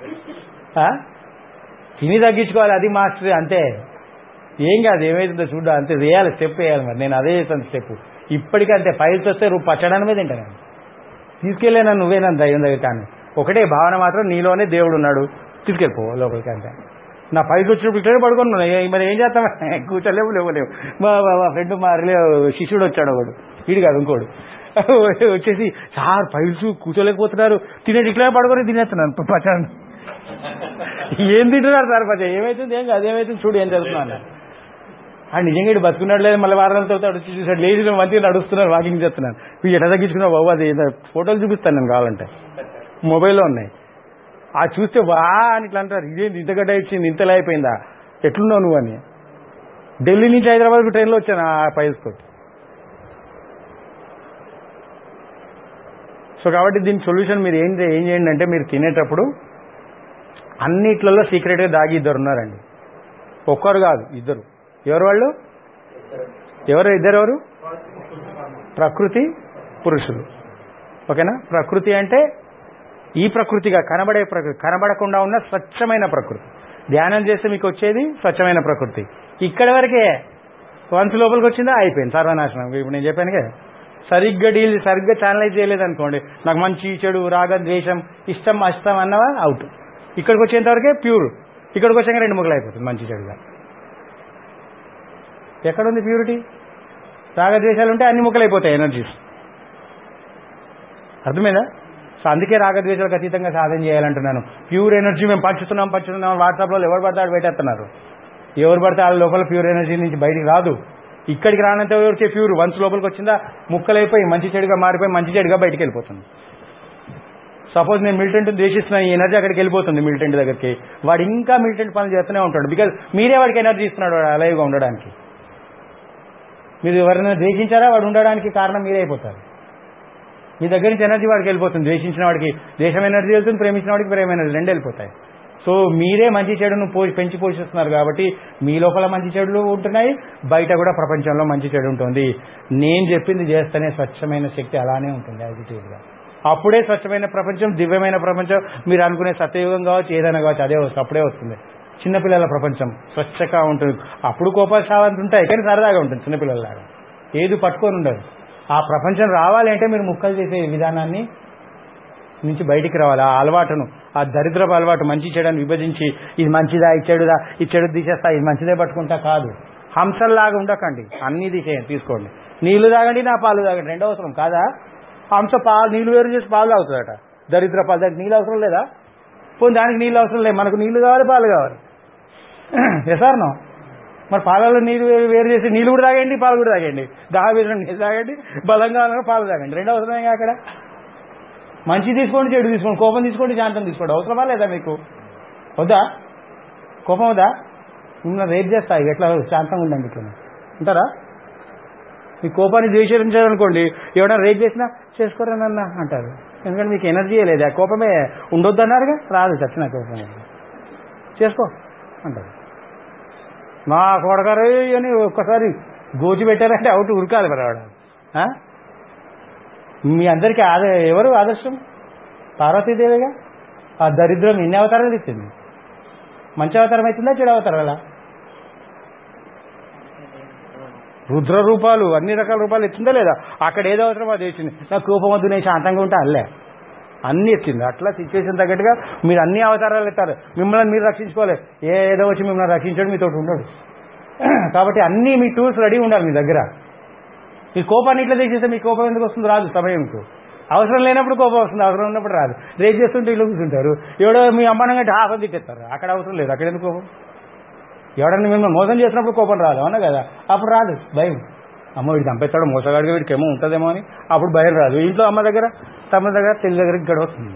తిని తగ్గించుకోవాలి, అది మాస్టర్, అంతే. ఏం కాదు, ఏమైతుందో చూద్దాం, అంతే చేయాలి, స్టెప్ వేయాలి. మరి నేను అదే చేస్తాను స్టెప్. ఇప్పటికంతే ఫైల్స్ వస్తే పచ్చడానికి తింటాను, తీసుకెళ్ళాను నువ్వేనా దైవం దగ్గర. కానీ ఒకటే భావన మాత్రం, నీలోనే దేవుడు ఉన్నాడు, తీసుకెళ్ళిపో లోపలికి, అంతే. నా ఫైల్స్ వచ్చినప్పుడు ఇట్లనే పడుకున్నాను. మరి ఏం చేస్తాం? కూర్చోలేవు, లేవలేవు. మా ఫ్రెండ్, మా శిష్యుడు వచ్చాడు ఒకడు, వీడు కాదు ఇంకోడు, వచ్చేసి సార్ ఫైల్స్ కూర్చోలేకపోతున్నారు, తినేది ఇట్లా పడుకొని తినేస్తున్నాను పచ్చడి. ఏం తింటున్నారు సార్ పచ్చ? ఏమైతుంది? ఏం కాదు, ఏమైతుంది చూడు ఏం జరుగుతున్నాను. నిజంగా ఇటు బతుకున్నాడు లేదు, మళ్ళీ వారాల తర్వాత వచ్చి చూసాడు, లేచి మంచిగా నడుస్తున్నారు, వాకింగ్ చేస్తున్నాను. ఇవి ఎట్లా తగ్గించుకున్నావు బాబు? అది ఫోటోలు చూపిస్తాను నేను కావాలంటే, మొబైల్లో ఉన్నాయి. ఆ చూస్తే వా అని ఇట్లా అంటారు, ఇదేంటి ఇంత గడ్డ ఇచ్చింది, ఇంతలా అయిపోయిందా, ఎట్లున్నావు నువ్వు అని. ఢిల్లీ నుంచి హైదరాబాద్కు ట్రైన్లో వచ్చాను ఆ ఫైల్స్ తోటి. సో కాబట్టి దీనికి సొల్యూషన్ మీరు ఏం చేయండి అంటే, మీరు తినేటప్పుడు అన్నిట్లలో సీక్రెట్గా దాగి ఇద్దరు ఉన్నారండి. ఒక్కరు కాదు, ఇద్దరు. ఎవరు వాళ్ళు? ఇద్దరెవరు? ప్రకృతి, పురుషులు. ఓకేనా? ప్రకృతి అంటే ఈ ప్రకృతిగా కనబడే ప్రకృతి, కనబడకుండా ఉన్న స్వచ్ఛమైన ప్రకృతి. ధ్యానం చేస్తే మీకు వచ్చేది స్వచ్ఛమైన ప్రకృతి. ఇక్కడి వరకే వన్స్ లోపలికి వచ్చిందా అయిపోయింది సర్వనాశనం. ఇప్పుడు నేను చెప్పాను కదా, సరిగ్గా ఛానలైజ్ చేయలేదనుకోండి, నాకు మంచి చెడు రాగం ద్వేషం ఇష్టం అష్టం అన్నవా అవుట్. ఇక్కడికి వచ్చేంత వరకే ప్యూర్, ఇక్కడికి వచ్చాక 2 ముక్కలు అయిపోతుంది మంచి చెడుగా. ఎక్కడుంది ప్యూరిటీ? రాగద్వేషాలు ఉంటే అన్ని ముక్కలు అయిపోతాయి ఎనర్జీస్. అర్థమైందా? సో అందుకే రాగద్వేషాలకు అతీతంగా సాధన చేయాలంటున్నాను. ప్యూర్ ఎనర్జీ మేము పంచుతున్నాం వాట్సాప్లో ఎవరు పడితే ఆడు పెట్టేస్తున్నారు. ఎవరు పడితే వాళ్ళ లోపల ప్యూర్ ఎనర్జీ నుంచి బయటికి రాదు. ఇక్కడికి రానంత వచ్చే ప్యూర్ వన్స్ లోపలికి వచ్చిందా ముక్కలైపోయి మంచి చెడుగా మారిపోయి మంచి చెడుగా బయటికి వెళ్ళిపోతుంది. సపోజ్ నేను మిలిటెంట్ ద్వేషిస్తున్నా, ఈ ఎనర్జీ అక్కడికి వెళ్ళిపోతుంది మిలిటెంట్ దగ్గరికి. వాడు ఇంకా మిలిటెంట్ పనులు చేస్తూనే ఉంటాడు. బికాజ్ మీరే వాడికి ఎనర్జీ ఇస్తున్నాడు వాడు అలైవ్గా ఉండడానికి. మీరు ఎవరైనా ద్వేషించారా, వాడు ఉండడానికి కారణం మీరే అయిపోతారు. మీ దగ్గర నుంచి ఎనర్జీ వాడికి వెళ్ళిపోతుంది. ద్వేషించిన వాడికి ద్వేషం ఎనర్జీ వెళ్తుంది, ప్రేమించిన వాడికి ప్రేమ ఎనర్జీ 2 వెళ్ళిపోతాయి. సో మీరే మంచి చెడును పెంచి పోషిస్తున్నారు కాబట్టి మీ లోపల మంచి చెడులు ఉంటున్నాయి, బయట కూడా ప్రపంచంలో మంచి చెడు ఉంటుంది. నేను చెప్పింది చేస్తేనే స్వచ్ఛమైన శక్తి అలానే ఉంటుంది యాజిటివ్గా. అప్పుడే స్వచ్ఛమైన ప్రపంచం, దివ్యమైన ప్రపంచం, మీరు అనుకునే సత్యయుగం కావచ్చు, ఏదైనా కావచ్చు, అదే వస్తుంది. అప్పుడే వస్తుంది. చిన్నపిల్లల ప్రపంచం స్వచ్ఛగా ఉంటుంది. అప్పుడు కోపాశావంతి ఉంటాయి, కానీ సరదాగా ఉంటుంది చిన్నపిల్లలాగా. ఏది పట్టుకొని ఉండదు. ఆ ప్రపంచం రావాలి అంటే మీరు ముక్కలు చేసే విధానాన్ని నుంచి బయటికి రావాలి. ఆ అలవాటును, ఆ దరిద్రపు అలవాటు, మంచి చెడుని విభజించి ఇది మంచిదా ఇది చెడుదా, ఈ చెడు తీసేస్తా ఇది మంచిదే పట్టుకుంటా కాదు. హంసల్లాగా ఉండకండి, అన్నీ తీసుకోండి. నీళ్లు తాగండి, నా పాలు తాగండి, 2 అవసరం కాదా? హంస నీళ్లు వేరు చేసి పాలు తాగుతుందట. దరిద్ర పాలు, దానికి నీళ్ళు అవసరం లేదా? పోనీ దానికి నీళ్ళు అవసరం లేదు, మనకు నీళ్లు కావాలి పాలు కావాలి. ఎసార్నో మరి పాలలో నీళ్ళు వేరు చేసి నీళ్ళు కూడా తాగండి, పాలు కూడా తాగండి. దాహం వేసిన నీళ్ళు తాగండి, బలంగా పాలు తాగండి, 2 అవసరమే అక్కడ. మంచి తీసుకోండి, చెడు తీసుకోండి, కోపం తీసుకోండి, శాంతం తీసుకోండి. అవసరమా లేదా మీకు? వద్దా? కోపం వద్దా? మిమ్మల్ని రేపు చేస్తాయి ఎట్లా శాంతంగా ఉండండి ఇట్లా ఉంటారా? మీ కోపాన్ని ద్వేషించారనుకోండి, ఎవరైనా రేపు చేసినా చేసుకోరానన్నా అంటారు. ఎందుకంటే మీకు ఎనర్జీ లేదు. ఆ కోపమే ఉండొద్దు అన్నారుగా, రాదు చచ్చిన కోపం. చేసుకో అంటారు. మా కొడగారు అని ఒక్కసారి గోచి పెట్టారంటే అవుట్ ఉరకాలి పరవాడు. మీ అందరికీ ఎవరు ఆదర్శం? పార్వతీదేవిగా. ఆ దరిద్రం ఎన్ని అవతారాలు ఇచ్చింది? మంచి అవతారం అవుతుందా, చెడు అవతారం? అలా రుద్ర రూపాలు, అన్ని రకాల రూపాలు ఎత్తిందా లేదా? అక్కడ ఏదో అవసరం అది వచ్చింది. నాకు కోపం వద్దు, నేను శాంతంగా ఉంటే అల్లే అన్నీ ఎత్తింది. అట్లా సిచ్యువేషన్ తగ్గట్టుగా మీరు అన్ని అవతారాలు ఎత్తారు. మిమ్మల్ని మీరు రక్షించుకోవాలి. ఏదో వచ్చి మిమ్మల్ని రక్షించడం మీతో ఉండడు. కాబట్టి అన్నీ మీ టూల్స్ రెడీ ఉండాలి మీ దగ్గర. ఈ కోపాన్ని ఇట్లా తెచ్చేస్తే మీ కోపం ఎందుకు వస్తుంది? రాదు సమయంకు. అవసరం లేనప్పుడు కోపం వస్తుంది, అవసరం ఉన్నప్పుడు రాదు. రేపు చేస్తుంటే ఇల్లు కూర్చుంటారు, ఎవడో మీ అమ్మానంగా హాఫ్ తిట్టేస్తారు. అక్కడ అవసరం లేదు, అక్కడ ఎందుకు కోపం? ఎవడన్నా మిమ్మల్ని మోసం చేసినప్పుడు కోపం రాదు, అవునా కదా? అప్పుడు రాదు భయం. అమ్మ వీడు చంపేస్తాడు, మోసగాడిగా వీడికి ఏమో ఉంటుందేమో అని అప్పుడు భయం రాదు. ఇంట్లో అమ్మ దగ్గర, తమ దగ్గర, తెల్లి దగ్గర ఇక్కడ వస్తుంది.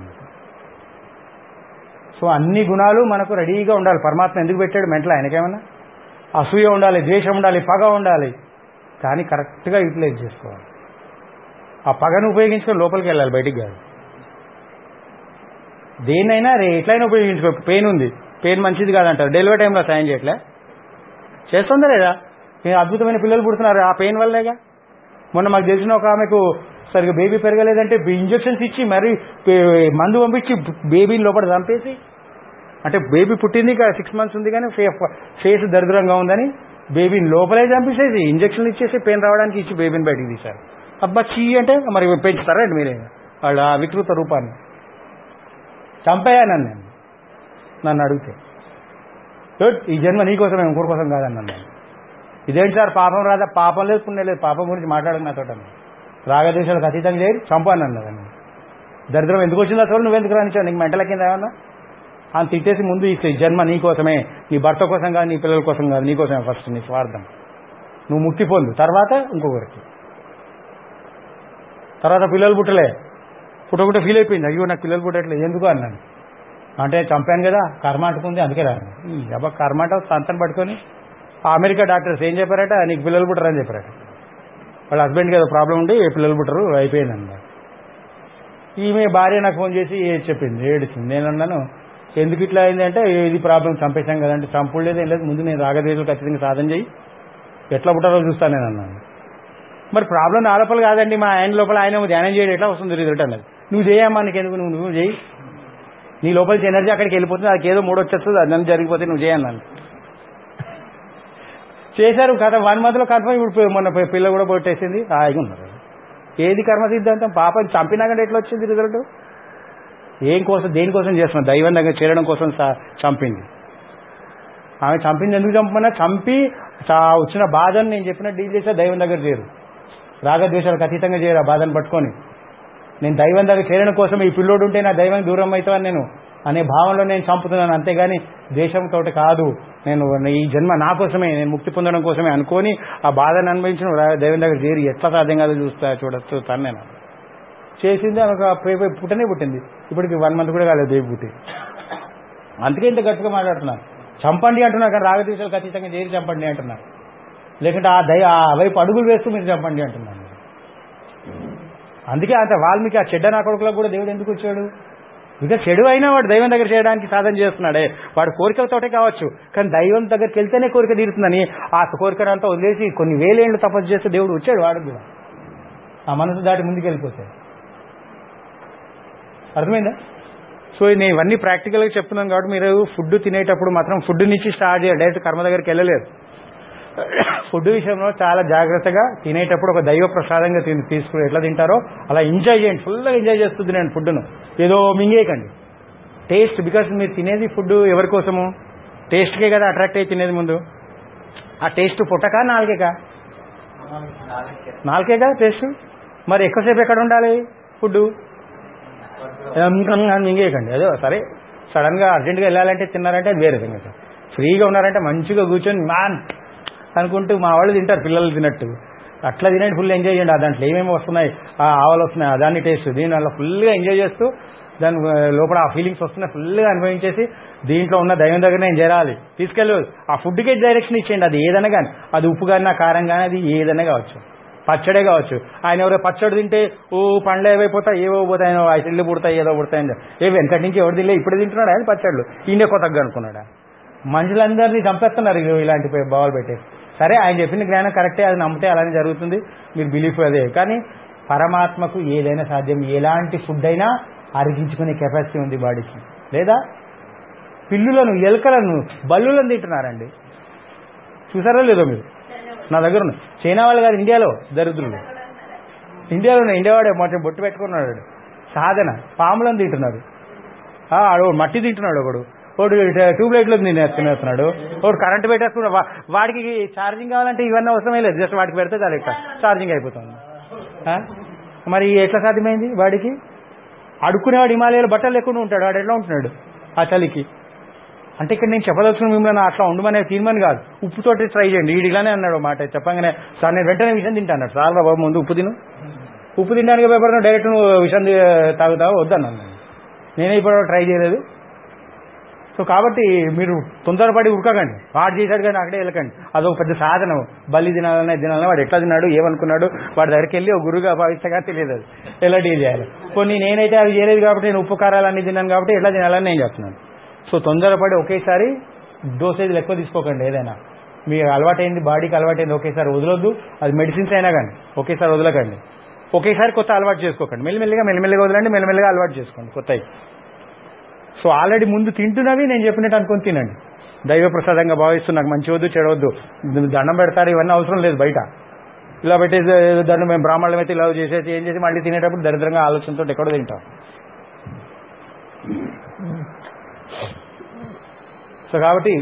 సో అన్ని గుణాలు మనకు రెడీగా ఉండాలి. పరమాత్మ ఎందుకు పెట్టాడు మెంటల్? ఆయనకేమన్నా అసూయ ఉండాలి, ద్వేషం ఉండాలి, పగ ఉండాలి, కానీ కరెక్ట్గా యూటిలైజ్ చేసుకోవాలి. ఆ పగను ఉపయోగించుకొని లోపలికి వెళ్ళాలి, బయటికి కాదు. దేన్నైనా ఎట్లయినా ఉపయోగించుకో. పెయిన్ ఉంది, పెయిన్ మంచిది కాదంటారు. డెలివరీ టైంలో సాయం చేయట్లే, చేస్తుందా లేదా? అద్భుతమైన పిల్లలు పుడుతున్నారు ఆ పెయిన్ వల్లేగా. మొన్న మాకు తెలిసిన ఒక ఆమెకు సరిగ్గా బేబీ పెరగలేదంటే ఇంజెక్షన్స్ ఇచ్చి మరీ మందు పంపించి బేబీని లోపల చంపేసి, అంటే బేబీ పుట్టింది 6 months ఉంది కానీ ఫేస్ దరిద్రంగా ఉందని బేబీని లోపలే చంపేసేసి ఇంజక్షన్లు ఇచ్చేసి పెయిన్ రావడానికి ఇచ్చి బేబీని బయటికి తీశారు. అబ్బా చీ అంటే మరి పెంచుతారండి మీరే వాళ్ళ ఆ వికృత రూపాన్ని? చంపేయానని నన్ను అడిగితే, ఈ జన్మ నీకోసమే, ఇంకోరి కోసం కాదన్నాను. ఇదేంటి సార్ పాపం రాదా? పాపం లేదు, పుణ్యం లేదు, పాపం గురించి మాట్లాడక నాతో. రాగదేశాలకు అతీతంగా చేరి చంపాను అన్నదాన్ని. దరిద్రం ఎందుకు వచ్చిందో అసలు నువ్వెందుకు రానిచ్చావు? నీకు మెంటల కింద ఏమన్నా అని తిట్టేసి ముందు ఈ జన్మ నీకోసమే, నీ భర్త కోసం కాదు, నీ పిల్లల కోసం కాదు, నీకోసమే ఫస్ట్. నీ స్వార్థం నువ్వు ముక్తి పొందు, తర్వాత ఇంకొకరికి. తర్వాత పిల్లలు పుట్టకుంటే ఫీల్ అయిపోయింది, అయ్యో నాకు పిల్లలు పుట్టట్లేదు ఎందుకు అన్నాను. అంటే చంపాను కదా, కర్మ అంటుకుంది అందుకే రాను. అబ్బా కర్మ అంటే సంతను పట్టుకొని అమెరికా డాక్టర్స్ ఏం చెప్పారట, నీకు పిల్లలు పుట్టరని చెప్పారట. వాళ్ళ హస్బెండ్కి ఏదో ప్రాబ్లం ఉండి పిల్లలు పుట్టరు, అయిపోయిందన్నమాట. ఈమె భార్య నాకు ఫోన్ చేసి చెప్పింది, ఏడిచింది. నేను అన్నాను ఎందుకు ఇట్లా అయిందంటే, ఇది ప్రాబ్లం, చంపేశాం కదంటే. చంపుడు లేదు ఏం లేదు, ముందు నేను రాగద్వేషాలు ఖచ్చితంగా సాధన చేయి, ఎట్లా పుట్టారో చూస్తాను నేను అన్నాను. మరి ప్రాబ్లం నా లోపల కాదండి, మా ఆయన లోపల ఆయన ధ్యానం చేయడం ఎట్లా వస్తుంది రిజల్ట్ అన్నది. నువ్వు చేయమ్మా, నీకెందుకు, నువ్వు చేయి. నీ లోపలికి ఎనర్జీ అక్కడికి వెళ్ళిపోతుంది, అది ఏదో మూడు వచ్చేస్తుంది, అది నన్ను జరిగిపోతే నువ్వు చేయన్నాను. చేశారు కథ 1 month కన్ఫర్మ్. ఇప్పుడు మొన్న పిల్ల కూడా పొట్టేసింది, హాయిగా ఉన్నారు. ఏది కర్మ సిద్ధాంతం? పాపం చంపినాకంటే ఎట్లా వచ్చింది రిజల్ట్? దేనికోసం చేస్తున్నా? దైవం దగ్గర చేరడం కోసం చంపింది. ఆమె చంపింది ఎందుకు చంపమన్నా? చంపి వచ్చిన బాధను నేను చెప్పిన డీల్ చేసా. దైవం దగ్గర చేరు, రాగద్వేషాలకు అతీతంగా చేయరు. ఆ బాధను పట్టుకొని నేను దైవం దగ్గర చేరడం కోసం, ఈ పిల్లోడు ఉంటే నా దైవం దూరం అవుతావని నేను అనే భావనలో నేను చంపుతున్నాను, అంతేగాని ద్వేషంతో కాదు. నేను ఈ జన్మ నా కోసమే, నేను ముక్తి పొందడం కోసమే అనుకొని ఆ బాధను అనుభవించిన దైవం దగ్గర చేరి ఎట్లా సాధ్యం కాదు చూడొచ్చు తను. నేను చేసింది ఆమెకు పుట్టనే పుట్టింది. ఇప్పటికి 1 month కూడా కాలేదు దేవి పుట్టి. అందుకే ఇంత గట్టిగా మాట్లాడుతున్నారు. చంపండి అంటున్నారు, కానీ రాగద్వేషాలకు అతీతంగా చేరి చంపండి అంటున్నారు. లేకుంటే ఆ వైపు అడుగులు వేస్తూ మీరు చంపండి అంటున్నారు. అందుకే అంత వాల్మీకి ఆ చెడ్డ నా కొడుకులకు కూడా దేవుడు ఎందుకు వచ్చాడు? ఇంకా చెడు అయినా వాడు దైవం దగ్గర చేయడానికి సాధన చేస్తున్నాడే. వాడు కోరికలతోటే కావచ్చు, కానీ దైవం దగ్గరికి వెళ్తేనే కోరిక తీరుతుందని ఆ కోరికనంతా వదిలేసి కొన్ని వేలేళ్ళు తపస్సు చేస్తే దేవుడు వచ్చాడు. వాడు కూడా ఆ మనసు దాటి ముందుకు వెళ్ళిపోతాయి. అర్థమైందా? సో నేను ఇవన్నీ ప్రాక్టికల్గా చెప్తున్నాను కాబట్టి మీరు ఫుడ్ తినేటప్పుడు మాత్రం ఫుడ్ నుంచి స్టార్ట్ చేయాలి, డైరెక్ట్ కర్మ దగ్గరికి వెళ్ళలేదు. ఫుడ్ విషయంలో చాలా జాగ్రత్తగా తినేటప్పుడు ఒక దైవ ప్రసాదంగా తీసుకుని ఎట్లా తింటారో అలా ఎంజాయ్ చేయండి. ఫుల్గా ఎంజాయ్ చేస్తుంది నేను ఫుడ్ను, ఏదో మింగేయకండి. టేస్ట్, బికాస్ మీరు తినేది ఫుడ్ ఎవరి కోసము? టేస్ట్కే కదా అట్రాక్ట్ అయ్యి తినేది. ముందు ఆ టేస్ట్ పుట్టకా నాలుకేకా? నాలుకేగా టేస్ట్. మరి ఎక్కువసేపు ఎక్కడ ఉండాలి ఫుడ్? మింగేయకండి. అదే సరే సడన్గా అర్జెంట్గా వెళ్ళాలంటే తిన్నారంటే అది వేరే సంగతి. ఫ్రీగా ఉన్నారంటే మంచిగా కూర్చొని మ్యాన్ అనుకుంటూ మా వాళ్ళు తింటారు, పిల్లలు తినట్టు అట్లా తినండి. ఫుల్ ఎంజాయ్ చేయండి. దాంట్లో ఏమేమి వస్తున్నాయి, ఆవలు వస్తున్నాయి, దాన్ని టేస్ట్, దీనివల్ల ఫుల్గా ఎంజాయ్ చేస్తూ దాని లోపల ఆ ఫీలింగ్స్ వస్తున్నాయి ఫుల్గా అనుభవించేసి దీంట్లో ఉన్న దైవం దగ్గర నేను చేరాలి. తీసుకెళ్ళి ఆ ఫుడ్కే డైరెక్షన్ ఇచ్చేయండి. అది ఏదైనా కానీ, అది ఉప్పు కానీ కారం కానీ, అది ఏదైనా కావచ్చు, పచ్చడే కావచ్చు. ఆయన ఎవరో పచ్చడి తింటే పండ్లు ఏవైపోతాయి, ఏవో పోతాయి, ఐసిళ్ళు పుడతాయి, ఏదో పుడతాయని ఏవి వెనకటి నుంచి ఎవరు తినలే, ఇప్పుడు తింటున్నాడు ఆయన పచ్చళ్ళు. ఈయన కొత్తగా అనుకున్నాడు. మనుషులందరినీ చంపేస్తున్నారు ఇలాంటి బావలు పెట్టేసి. సరే ఆయన చెప్పిన జ్ఞానం కరెక్టే, అది నమ్మితే అలానే జరుగుతుంది, మీరు బిలీఫ్ అదే. కానీ పరమాత్మకు ఏదైనా సాధ్యం. ఎలాంటి ఫుడ్ అయినా అరిగించుకునే కెపాసిటీ ఉంది బాడీకి. లేదా పిల్లులను, ఎలుకలను, బల్లులను తింటున్నారండి. చూసారో లేదో మీరు? నా దగ్గర ఉన్నాయి. చైనా వాళ్ళు కాదు, ఇండియాలో దరిద్రులు. ఇండియాలోనే, ఇండియావాడే మొత్తం బొట్టు పెట్టుకున్నాడు. సాధన పాములను తింటున్నారు. మట్టి తింటున్నాడు ఒకడు, ఒకడు ట్యూబ్లైట్లో తినేస్తున్నాడు, ఒకడు కరెంటు పెట్టేస్తున్నాడు. వాడికి ఛార్జింగ్ కావాలంటే ఇవన్నీ అవసరమే లేదు, జస్ట్ వాడికి పెడితే చాలు, ఇక్కడ ఛార్జింగ్ అయిపోతుంది. మరి ఎట్లా సాధ్యమైంది వాడికి? అడుక్కునేవాడు హిమాలయాలు బట్టలు లేకుండా ఉంటాడు, వాడు ఎట్లా ఉంటున్నాడు ఆ చలికి? అంటే ఇక్కడ నేను చెప్పదలుచుకున్న మిమ్మల్ని అట్లా ఉండమనే తీర్మానం కాదు, ఉప్పుతోటి ట్రై చేయండి. ఈడిగానే అన్నాడు మాట చెప్పగానే, సార్ నేను వెంటనే విషయం తింటా అన్నాడు. చాలా బాబు ముందు ఉప్పు తిను, ఉప్పు తినడానికి భయపడిన డైరెక్ట్ నువ్వు విషయం తాగుతావు వద్దన్నాను. నేనే ఇప్పుడు ట్రై చేయలేదు. సో కాబట్టి మీరు తొందరపడి ఉరకకండి, వాడు చేశాడు కానీ అక్కడే వెళ్ళకండి. అదొక పెద్ద సాధనం. బల్లి తినాలన్నా వాడు ఎట్లా తిన్నాడు, ఏమనుకున్నాడు, వాడి దగ్గరికి వెళ్ళి ఒక గురువుగా భావిస్తగా తెలియదు అది ఎలా డీల్ చేయాలి. కొన్ని నేనైతే అవి చేయలేదు కాబట్టి, నేను ఉప్పు కారాలన్నీ తిన్నాను కాబట్టి ఎట్లా తినాలని నేను చెప్తున్నాను. సో తొందరపడి ఒకేసారి డోసేజ్లు ఎక్కువ తీసుకోకండి. ఏదైనా మీకు అలవాటైంది, బాడీకి అలవాటైంది ఒకేసారి వదలొద్దు. అది మెడిసిన్స్ అయినా కానీ ఒకేసారి వదలకండి. ఒకేసారి కొత్త అలవాటు చేసుకోకండి. మెల్లిమెల్లిగా వదలండి, మెల్లిమెల్లిగా అలవాటు చేసుకోండి కొత్తవి. సో ఆల్రెడీ ముందు తింటున్నవి నేను చెప్పినట్టు అనుకుని తినండి. దైవ ప్రసాదంగా భావిస్తూ నాకు మంచి వద్దు చెడవద్దు, దండం పెడతారు, ఇవన్నీ అవసరం లేదు. బయట ఇలా పెట్టేసి దండం, మేము బ్రాహ్మణులం అయితే ఇలా చేసేసి ఏం చేసి మళ్ళీ తినేటప్పుడు దరిద్రంగా ఆలోచనతో ఎక్కడో తింటాం. సో కాబట్టి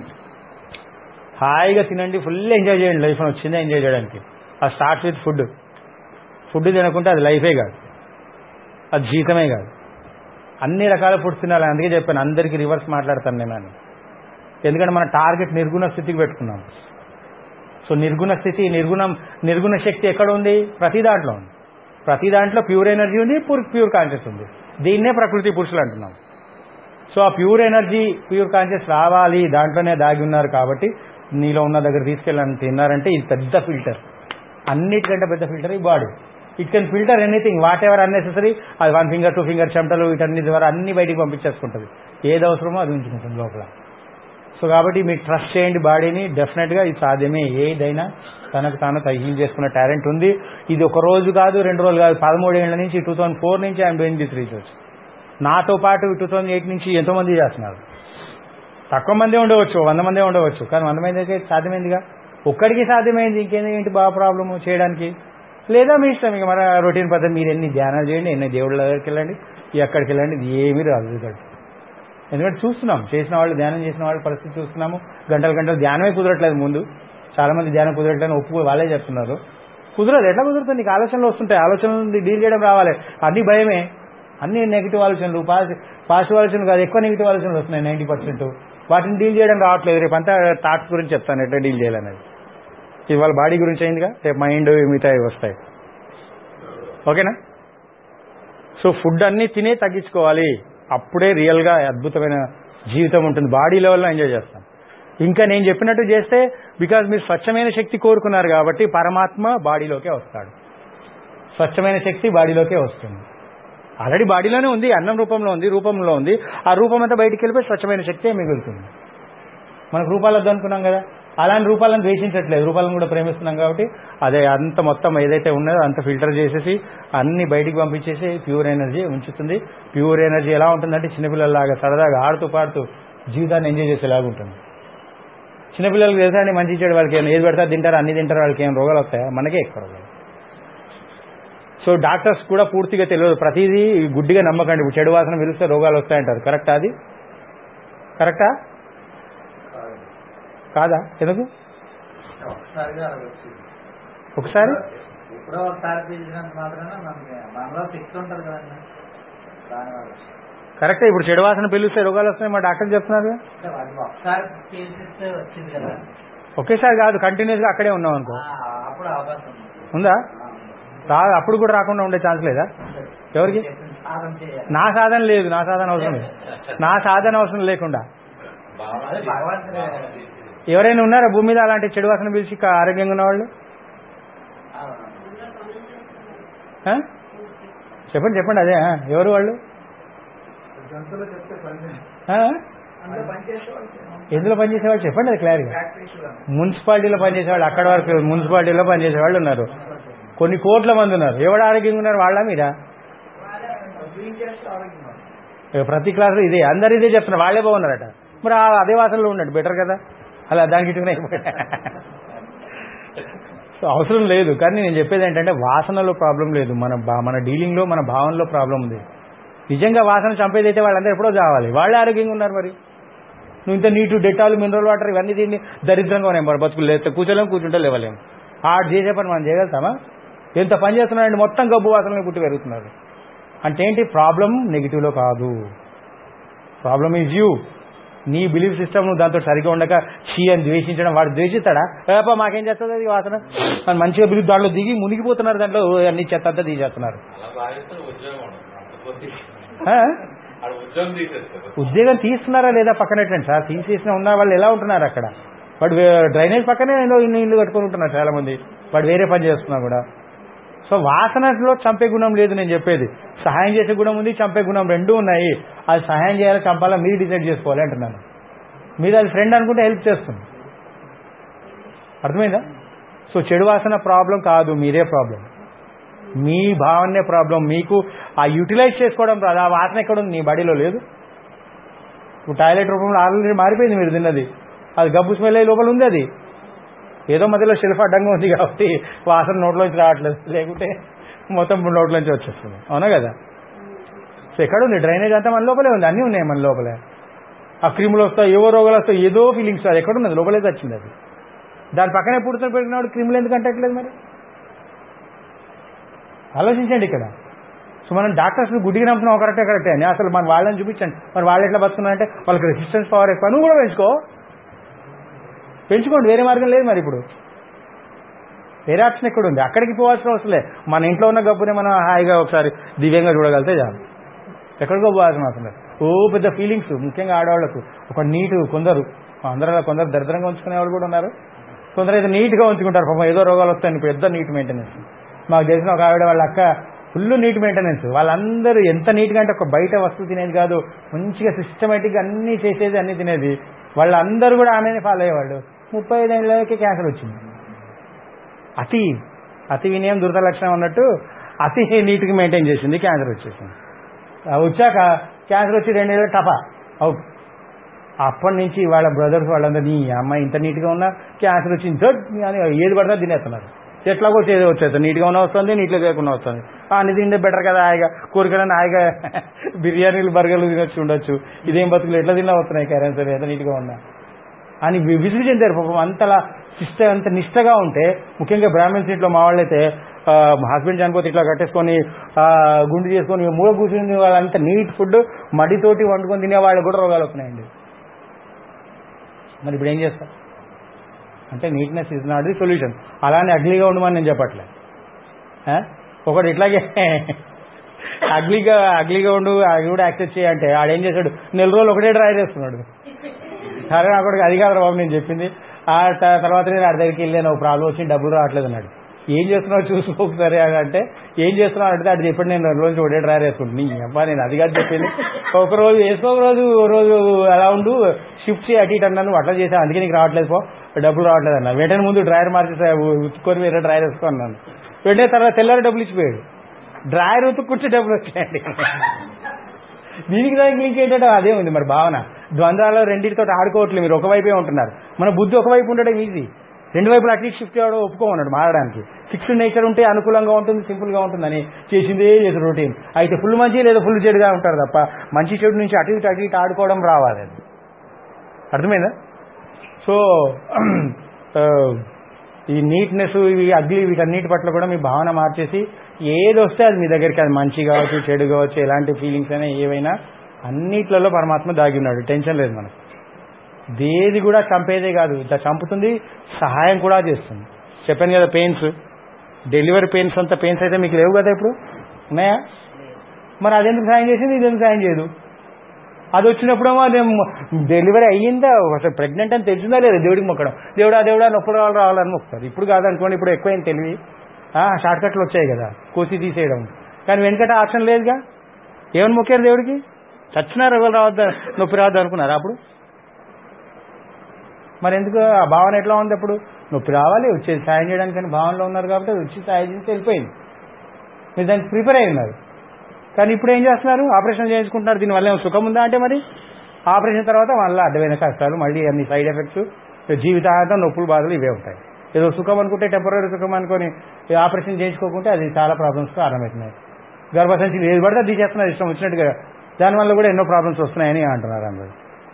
హాయిగా తినండి, ఫుల్ ఎంజాయ్ చేయండి. లైఫ్ వచ్చిందే ఎంజాయ్ చేయడానికి. అది స్టార్ట్ విత్ ఫుడ్. ఫుడ్ తినకుంటే అది లైఫే కాదు, అది జీవితమే కాదు. అన్ని రకాల ఫుడ్స్ తినాలి. అందుకే చెప్పాను అందరికీ రివర్స్ మాట్లాడతాను నేను. ఎందుకంటే మన టార్గెట్ నిర్గుణ స్థితికి పెట్టుకున్నాం. సో నిర్గుణ స్థితి, నిర్గుణ శక్తి ఎక్కడ ఉంది? ప్రతి దాంట్లో ఉంది. ప్రతి దాంట్లో ప్యూర్ ఎనర్జీ ఉంది, ప్యూర్ కాన్షియస్ ఉంది. దీన్నే ప్రకృతి పురుషులు అంటున్నాం. సో ఆ ప్యూర్ ఎనర్జీ, ప్యూర్ కాన్షియస్ రావాలి, దాంట్లోనే దాగి ఉన్నారు. కాబట్టి నీలో ఉన్న దగ్గర తీసుకెళ్ళని తిన్నారంటే ఇది పెద్ద ఫిల్టర్, అన్నిటికంటే పెద్ద ఫిల్టర్ ఈ body. It can filter anything, whatever unnecessary. అది 1 ఫింగర్ 2 ఫింగర్ చెమటలు వీటన్ని ద్వారా అన్ని బయటికి పంపించేసుకుంటుంది. ఏది అవసరమో అది ఉంచుకుంటుంది లోపల. సో కాబట్టి మీరు ట్రస్ట్ చేయండి బాడీని. డెఫినెట్గా ఇది సాధ్యమే. ఏదైనా తనకు తాను తగ్గించి చేసుకున్న టాలెంట్ ఉంది. ఇది ఒక రోజు కాదు, 2 రోజులు కాదు, 13 ఏళ్ల నుంచి 2004 నుంచి ఐఎమ్ డూయింగ్ దిస్ రీసెర్చ్. నాతో పాటు 2008 నుంచి ఎంతోమంది చేస్తున్నారు. తక్కువ మందే ఉండవచ్చు, 100 మందే ఉండవచ్చు, కానీ 100 మంది అయితే సాధ్యమైందిగా. ఒక్కడికి సాధ్యమైంది, ఇంకేంటి బాగా ప్రాబ్లము చేయడానికి. లేదా మీ ఇష్టం, ఇక మన రొటీన్ పద్ధతి, మీరు ఎన్ని ధ్యానాలు చేయండి, ఎన్ని దేవుళ్ళ దగ్గరికి వెళ్ళండి, ఎక్కడికి వెళ్ళండి, ఇది ఏమీ రాదు రిజల్ట్. ఎందుకంటే చూస్తున్నాం, చేసిన వాళ్ళు, ధ్యానం చేసిన వాళ్ళ పరిస్థితి చూస్తున్నాము. గంటలు ధ్యానమే కుదరట్లేదు. ముందు చాలా మంది ధ్యానం కుదరట్లేదు ఒప్పుకో వాళ్ళే చెప్తున్నారు. కుదరదు. ఎట్లా కుదురుతుంది? నీకు ఆలోచనలు వస్తుంటాయి, ఆలోచనలు డీల్ చేయడం రావాలి. అన్ని భయమే, అన్ని నెగిటివ్ ఆలోచనలు, పాజిటివ్ ఆలోచనలు కాదు, ఎక్కువ నెగిటివ్ ఆలోచనలు వస్తున్నాయి 90%. వాటిని డీల్ చేయడం రావట్లేదు. రేపు అంతా థాట్స్ గురించి చెప్తాను ఎట్లా డీల్ చేయాలనేది. ఇవాళ బాడీ గురించి అయిందిగా, రేపు మైండ్ మిగతా వస్తాయి. ఓకేనా? సో ఫుడ్ అన్నీ తినే తగ్గించుకోవాలి, అప్పుడే రియల్గా అద్భుతమైన జీవితం ఉంటుంది. బాడీ లెవెల్లో ఎంజాయ్ చేస్తాం. ఇంకా నేను చెప్పినట్టు చేస్తే, బికాజ్ మీరు స్వచ్ఛమైన శక్తి కోరుకున్నారు కాబట్టి పరమాత్మ బాడీలోకే వస్తాడు. స్వచ్ఛమైన శక్తి బాడీలోకే వస్తుంది. ఆల్రెడీ బాడీలోనే ఉంది, అన్నం రూపంలో ఉంది, రూపంలో ఉంది. ఆ రూపం అంతా బయటికి వెళ్ళిపోయి స్వచ్ఛమైన శక్తే మిగులుతుంది. మనకు రూపాలు వద్దు అనుకున్నాం కదా, అలాంటి రూపాలను ద్వేషించట్లేదు, రూపాలను కూడా ప్రేమిస్తున్నాం కాబట్టి అదే అంత మొత్తం ఏదైతే ఉన్నదో అంత ఫిల్టర్ చేసేసి అన్ని బయటికి పంపించేసి ప్యూర్ ఎనర్జీ ఉంచుతుంది. ప్యూర్ ఎనర్జీ ఎలా ఉంటుందంటే చిన్నపిల్లల్లాగా సరదాగా ఆడుతూ పాడుతూ జీవితాన్ని ఎంజాయ్ చేసేలాగా ఉంటుంది. చిన్నపిల్లలకి తెలుసా అండి, మంచి చెడు వాళ్ళకి ఏది పెడతారు తింటారు, అన్ని తింటారు, వాళ్ళకి ఏం రోగాలు వస్తాయా? మనకే ఎక్కువ రోగాలు. సో డాక్టర్స్ కూడా పూర్తిగా తెలియదు, ప్రతిదీ గుడ్డిగా నమ్మకండి. ఇప్పుడు చెడు వాసన పిలిస్తే రోగాలు వస్తాయంటారు, కరెక్టా? అది కరెక్టా కాదా? ఎందుకు? ఒకసారి కరెక్టే. ఇప్పుడు చెడు వాసన పిలిస్తే రోగాలు వస్తాయి మా డాక్టర్ చెప్తున్నారు. ఒకేసారి కాదు, కంటిన్యూస్ గా అక్కడే ఉన్నాం అనుకో, ఉందా? అప్పుడు కూడా రాకుండా ఉండే ఛాన్స్ లేదా? ఎవరికి? నా సాధన లేదు, నా సాధన అవసరం లేదు, నా సాధన అవసరం లేకుండా ఎవరైనా ఉన్నారా భూమి మీద అలాంటి చెడు వాసన పిలిచి ఆరోగ్యంగా ఉన్నవాళ్ళు? చెప్పండి చెప్పండి. అదే ఎవరు వాళ్ళు? ఎందులో పనిచేసేవాళ్ళు చెప్పండి, అది క్లియర్గా. మున్సిపాలిటీలో పనిచేసేవాళ్ళు, అక్కడ వరకు మున్సిపాలిటీలో పనిచేసేవాళ్ళు ఉన్నారు, కొన్ని కోట్ల మంది ఉన్నారు. ఎవరు ఆరోగ్యంగా ఉన్నారు? వాళ్ళ మీద ప్రతి క్లాసులో ఇదే, అందరు ఇదే చెప్తున్నారు, వాళ్ళే బాగున్నారట. మరి అదే వాసనలో ఉన్నాడు, బెటర్ కదా, అలా దానికి ఇటుకునే. సో అవసరం లేదు. కానీ నేను చెప్పేది ఏంటంటే వాసనలో ప్రాబ్లం లేదు, మన డీలింగ్లో, మన భావనలో ప్రాబ్లం ఉంది. నిజంగా వాసన చంపేదైతే వాళ్ళందరూ ఎప్పుడో చావాలి, వాళ్ళే ఆరోగ్యంగా ఉన్నారు. మరి నువ్వు ఇంత నీటు డెటాల్, మినరల్ వాటర్ ఇవన్నీ దీన్ని దరిద్రంగా ఉన్నాయి. మన బతుకులు లేస్తే కూర్చోలేము, కూర్చుంటే లేవలేము. ఆడు చేసే పని మనం చేయగలుగుతామా? ఎంత పని చేస్తున్నాడండి, మొత్తం గబ్బు వాసనలు పుట్టి పెరుగుతున్నారు. అంటే ఏంటి? ప్రాబ్లం నెగిటివ్లో కాదు, ప్రాబ్లం ఈజ్ యూ. నీ బిలీఫ్ సిస్టమ్ నువ్వు దాంతో సరిగ్గా ఉండక చీ అని ద్వేషించడం. వాడు ద్వేషిస్తాడా? ఏపా మాకేం చేస్తుంది అది వాసన అని మంచిగా బిలీఫ్ దాంట్లో దిగి మునిగిపోతున్నారు, దాంట్లో అన్ని చెత్త అంతా తీసేస్తున్నారు. ఉద్యోగం తీస్తున్నారా లేదా పక్కనట్టండి సార్, తీసేసిన ఉన్న వాళ్ళు ఎలా ఉంటున్నారు అక్కడ? వాడు డ్రైనేజ్ పక్కనే ఇల్లు కట్టుకొని ఉంటున్నారు చాలా మంది, వాడు వేరే పని చేస్తున్నా కూడా. సో వాసనలో చంపే గుణం లేదు. నేను చెప్పేది సహాయం చేసే గుణం ఉంది, చంపే గుణం రెండూ ఉన్నాయి. అది సహాయం చేయాలా చంపాలా మీరు డిసైడ్ చేసుకోవాలి అంటున్నాను. మీరు అది ఫ్రెండ్ అనుకుంటే హెల్ప్ చేస్తుంది. అర్థమైందా? సో చెడు వాసన ప్రాబ్లం కాదు, మీరే ప్రాబ్లం, మీ భావనే ప్రాబ్లం. మీకు ఆ యూటిలైజ్ చేసుకోవడం రాదు. ఆ వాసన ఎక్కడ ఉంది? నీ బాడీలో లేదు. ఇప్పుడు టాయిలెట్ రూపంలో ఆల్రెడీ మారిపోయింది మీరు తిన్నది, అది గబ్బు స్మెల్ అయ్యి లోపల ఉంది. అది ఏదో మధ్యలో షెల్ఫ్ అడ్డంగా ఉంది కాబట్టి వాసన నోట్లోంచి రావట్లేదు, లేకుంటే మొత్తం నోట్లోంచి వచ్చేస్తుంది. అవునా కదా? సో ఎక్కడ ఉంది? డ్రైనేజ్ అంతా మన లోపలే ఉంది, అన్నీ ఉన్నాయి మన లోపలే. ఆ క్రిములు వస్తాయి, ఏవో రోగాలు వస్తాయి, ఏదో ఫీలింగ్స్. అది ఎక్కడున్నది? లోపలే వచ్చింది. అది దాని పక్కనే పుడుతున్న పెరిగినప్పుడు క్రిములు ఎందుకు అంటట్లేదు? మరి ఆలోచించండి ఇక్కడ. సో మనం డాక్టర్స్ గుడ్డిగా నమ్ముతున్నాం, కరెక్టే అని. అసలు మన వాళ్ళని చూపించండి, మరి వాళ్ళు ఎట్లా బతుకున్నారంటే వాళ్ళకి రెసిస్టెన్స్ పవర్ ఎక్కువ. నువ్వు కూడా పెంచుకోండి, వేరే మార్గం లేదు. మరి ఇప్పుడు వేరే ఆప్షన్ ఎక్కడ ఉంది? అక్కడికి పోవాల్సిన అవసరం లేదు. మన ఇంట్లో ఉన్న గబ్బునే మనం హాయిగా ఒకసారి దివ్యంగా చూడగలితే చాలు. ఎక్కడికో పోవాల్సిన అవసరం లేదు. పెద్ద ఫీలింగ్స్, ముఖ్యంగా ఆడవాళ్లకు ఒక నీటు, కొందరు దరిద్రంగా ఉంచుకునే వాళ్ళు కూడా ఉన్నారు, కొందరు అయితే నీట్గా ఉంచుకుంటారు. పాపం ఏదో రోగాలు వస్తాయని పెద్ద నీట్ మెయింటెనెన్స్. మాకు తెలిసిన ఒక ఆవిడ వాళ్ళ అక్క ఫుల్ నీట్ మెయింటెనెన్స్. వాళ్ళందరూ ఎంత నీట్గా అంటే ఒక బయట వస్తువు తినేది కాదు, మంచిగా సిస్టమేటిక్గా అన్నీ చేసేది, అన్నీ తినేది. వాళ్ళందరూ కూడా ఆమెనే ఫాలో అయ్యేవాళ్ళు. 35 ఏళ్ళకి క్యాన్సర్ వచ్చింది. అతి వినయం దురద లక్షణం అన్నట్టు అతి నీట్గా మెయింటైన్ చేసింది, క్యాన్సర్ వచ్చేసింది. వచ్చాక క్యాన్సర్ వచ్చి 2 ఏళ్ళు టపా అవుట్. అప్పటి నుంచి వాళ్ళ బ్రదర్స్ వాళ్ళందరూ నీ అమ్మాయి ఇంత నీట్గా ఉన్నా క్యాన్సర్ వచ్చింది దొడ్ అని ఏది పడితే తినేస్తున్నారు. ఎట్లాగో వచ్చేది నీట్గా ఉన్న వస్తుంది, నీట్గా లేకుండా వస్తుంది. అన్ని తింటే బెటర్ కదా, హాయిగా కోరికలని హాయిగా బిర్యానీలు బర్గర్లు తినొచ్చు ఉండొచ్చు. ఇదేం బతుకులు ఎట్లా తిన్నా వస్తున్నాయి క్యాన్సర్ ఎంత నీట్గా ఉన్నా అని విసుగు చెందారు పాపం. అంతలా అంత నిష్టగా ఉంటే, ముఖ్యంగా బ్రాహ్మణ్స్ ఇంట్లో మా వాళ్ళైతే హస్బెండ్ చనిపోతే ఇట్లా కట్టేసుకొని గుండు చేసుకొని మూల కూర్చుని వాళ్ళంత నీట్ ఫుడ్ మడితోటి వండుకొని తినే వాళ్ళు కూడా రోగాలు వస్తున్నాయండి. మరి ఇప్పుడు ఏం చేస్తారు అంటే neatness is not the solution. అలానే అగ్లీగా ఉండమని నేను చెప్పట్లే. ఒకటి ఇట్లాగే అగ్లీగా ఉండు అది కూడా యాక్సెప్ట్ చేయంటే ఆడేం చేశాడు, 4 రోజులు ఒకటే డ్రై చేస్తున్నాడు. సరే నాకు అది కాదు బాబు నేను చెప్పింది. ఆ తర్వాత నేను ఆడి దగ్గరికి వెళ్ళాను, ప్రాబ్లం వచ్చి డబ్బులు రావట్లేదు అన్నాడు. ఏం చేస్తున్నావు చూసుకోకసారి అని అంటే ఏం చేస్తున్నావు అంటే అది చెప్పండి, నేను 2 రోజులు ఒకటే డ్రై వేసుకుంటాను. నీ అబ్బా నేను అది కాదు చెప్పింది. ఒక రోజు వేసుకో, రోజు అలా ఉండు, షిఫ్ట్ చేయి అటు ఇటు అన్నాను. అట్లా చేసా, అందుకే నీకు రావట్లేదు పో, డబ్బులు రావట్లేదు అన్నా. వెంటనే ముందు డ్రైయర్ మార్చేసా, ఉతుక్కొని వేరే డ్రైయర్ వేసుకో అన్నాను. వెంటనే తర్వాత తెల్లారి డబ్బులు ఇచ్చిపోయాడు. డ్రైయర్ ఉతుక్కుంటే డబ్బులు వచ్చాయండి. దీనికి దానికి లింక్ ఏంటంటే అదే ఉంది మరి భావన. ద్వంద్వాల్లో రెండింటితో ఆడుకోవట్లేదు, మీరు ఒకవైపే ఉంటున్నారు. మన బుద్ధి ఒకవైపు ఉండడం ఈజీ, 2 వైపులు అట్లీస్ట్ షిఫ్ట్ చేయడం ఒప్పుకోమన్నాడు మారడానికి. ఫిక్స్డ్ నేచర్ ఉంటే అనుకూలంగా ఉంటుంది, సింపుల్గా ఉంటుందని చేసిందే చేసి రొటీన్ అయితే ఫుల్ మంచి లేదా ఫుల్ చెడుగా ఉంటారు తప్ప మంచి చెడు నుంచి అటు ఇటు ఆడుకోవడం రావాలి. అది అర్థమైందా? సో ఈ నీట్నెస్, ఇవి అగ్లీ, వీటన్నిటి పట్ల కూడా మీ భావన మార్చేసి ఏది వస్తే అది మీ దగ్గరికి, అది మంచి కావచ్చు చెడు కావచ్చు, ఎలాంటి ఫీలింగ్స్ అయినా ఏవైనా అన్నిట్లలో పరమాత్మ దాగి ఉన్నాడు. టెన్షన్ లేదు మనకు. దేది కూడా చంపేదే కాదు, ఇట్లా చంపుతుంది, సహాయం కూడా చేస్తుంది. చెప్పాను కదా పెయిన్స్, డెలివరీ పెయిన్స్ అంత పెయిన్స్ అయితే మీకు లేవు కదా ఇప్పుడు, ఉన్నాయా? మరి అదెందుకు సాయం చేసింది, ఇదెందుకు సాయం చేయదు? అది వచ్చినప్పుడేమో డెలివరీ అయ్యిందా, అసలు ప్రెగ్నెంట్ అని తెలిసిందా లేదా దేవుడికి మొక్కడం, దేవుడా నొప్పులు రావాలని మొక్కుతారు. ఇప్పుడు కాదనుకోండి, ఇప్పుడు ఎక్కువైంది తెలివి, షార్ట్ కట్లు వచ్చాయి కదా, కోసి తీసేయడం. కానీ వెనకట ఆప్షన్ లేదుగా. ఏమని మొక్కారు దేవుడికి? చచ్చినారు, ఎవరు రావద్దు, నొప్పి రావద్దు అనుకున్నారు అప్పుడు. మరి ఎందుకు ఆ భావన ఎట్లా ఉంది అప్పుడు? నొప్పి రావాలి, వచ్చేది సాయం చేయడానికని భావనలో ఉన్నారు కాబట్టి అది వచ్చి సాయం చేసి వెళ్ళిపోయింది. మీరు దానికి ప్రిపేర్ అయి ఉన్నారు. కానీ ఇప్పుడు ఏం చేస్తున్నారు? ఆపరేషన్ చేయించుకుంటున్నారు. దీనివల్ల ఏమో సుఖం ఉందా అంటే మరి ఆపరేషన్ తర్వాత మళ్ళీ అడ్డమైన కష్టాలు, మళ్ళీ అన్ని సైడ్ ఎఫెక్ట్స్, జీవితాంతం నొప్పులు బాధలు ఇవే ఉంటాయి. ఏదో సుఖం అనుకుంటే టెంపరీ సుఖం అనుకొని ఆపరేషన్ చేయించుకోకుంటే అది చాలా ప్రాబ్లమ్స్ కారణమవుతున్నాయి. గర్భసంచి ఏది పడితే తీసేస్తున్నారు ఇష్టం వచ్చినట్టుగా, దానివల్ల కూడా ఎన్నో ప్రాబ్లమ్స్ వస్తున్నాయని అంటున్నారు అందరూ.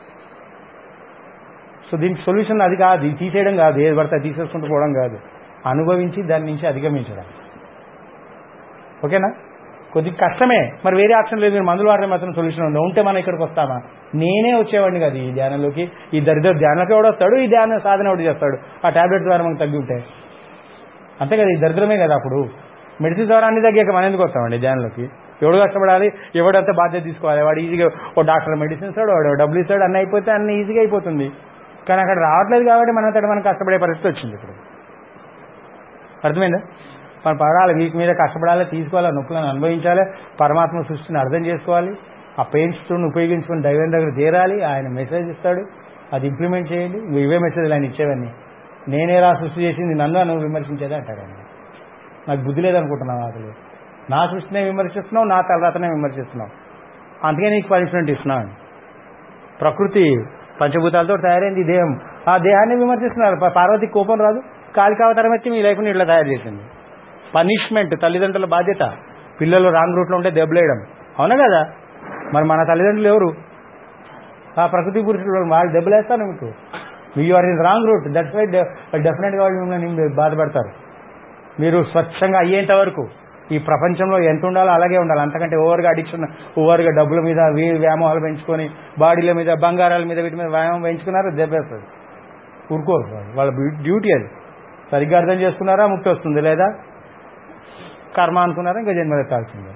సో దీనికి సొల్యూషన్ అది కాదు, ఇది తీసేయడం కాదు, ఏది పడితే తీసేసుకుంటూ పోవడం కాదు, అనుభవించి దాని నుంచి అధిగమించడం. ఓకేనా? కొద్దిగా కష్టమే, మరి వేరే ఆప్షన్ లేదు. మీరు మందులు వాడడం మాత్రం సొల్యూషన్ ఉంది. ఉంటే మనం ఇక్కడికి వస్తామా? నేనే వచ్చేవాడిని కదా ఈ ధ్యానంలోకి. ఈ దరిద్ర ధ్యానంలోకి ఎవడు వస్తాడు, ఈ ధ్యాన సాధన ఎవడు చేస్తాడు? ఆ టాబ్లెట్ ద్వారా మనకు తగ్గి ఉంటాయి అంతే కదా. ఈ దరిద్రమే కదా. అప్పుడు మెడిసిన్ ద్వారా అన్ని తగ్గాక మనం ఎందుకు వస్తామండి ధ్యానంలోకి? ఎవడు కష్టపడాలి, ఎవడంతా బాధ్యత తీసుకోవాలి. వాడు ఈజీగా ఓ డాక్టర్ మెడిసిన్ ఇస్తాడు, వాడు డబ్బులు ఇస్తాడు, అన్నీ అయిపోతే అన్ని ఈజీగా అయిపోతుంది. కానీ అక్కడ రావట్లేదు కాబట్టి మనం కష్టపడే పరిస్థితి వచ్చింది ఇప్పుడు. అర్థమైందా? మనం పడాలి, వీటి మీద కష్టపడాలి, తీసుకోవాలి, నొప్పులను అనుభవించాలి, పరమాత్మ సృష్టిని అర్థం చేసుకోవాలి, ఆ పెయిన్స్ ఉపయోగించుకుని దైవం దగ్గర చేరాలి. ఆయన మెసేజ్ ఇస్తాడు, అది ఇంప్లిమెంట్ చేయండి. ఇవే మెసేజ్లు ఆయన ఇచ్చేవన్నీ. నేనేరా సృష్టి చేసింది, నన్ను నువ్వు విమర్శించేదే అంటాడు ఆయన. నాకు బుద్ధి లేదనుకుంటున్నావు, అసలు నా సృష్టినే విమర్శిస్తున్నావు, నా తలరాతనే విమర్శిస్తున్నావు, అందుకే నీకు పనిష్మెంట్ ఇస్తున్నాను. ప్రకృతి పంచభూతాలతో తయారైంది ఈ దేహం, ఆ దేహాన్ని విమర్శిస్తున్నారు. పార్వతికి కోపం రాదు, కాలికావతారం ఎత్తి మీ లైఫ్ని ఇట్లా తయారు చేసింది. పనిష్మెంట్ తల్లిదండ్రుల బాధ్యత. పిల్లలు రాంగ్ రూట్లో ఉంటే దెబ్బలేయడం, అవునా కదా? మరి మన తల్లిదండ్రులు ఎవరు? ఆ ప్రకృతి పురుషులు, వాళ్ళు దెబ్బలేస్తారు మీకు. You are in wrong route, that's why డెఫినెట్గా వాళ్ళు మిమ్మల్ని బాధపడతారు. మీరు స్వచ్ఛంగా అయ్యేంత వరకు ఈ ప్రపంచంలో ఎంత ఉండాలో అలాగే ఉండాలి. అంతకంటే ఓవర్గా అడిక్షన్, ఓవర్గా డబ్బుల మీద వ్యామోహాలు పెంచుకొని, బాడీల మీద, బంగారాల మీద, వీటి మీద వ్యాయామం పెంచుకున్నారో దెబ్బేస్తుంది. ఊరుకోరు, వాళ్ళ డ్యూటీ అది. సరిగ్గా అర్థం చేసుకున్నారా ముక్తి వస్తుంది, లేదా కర్మ అనుకున్నారా ఇంకా జన్మలెత్తాల్సిందే.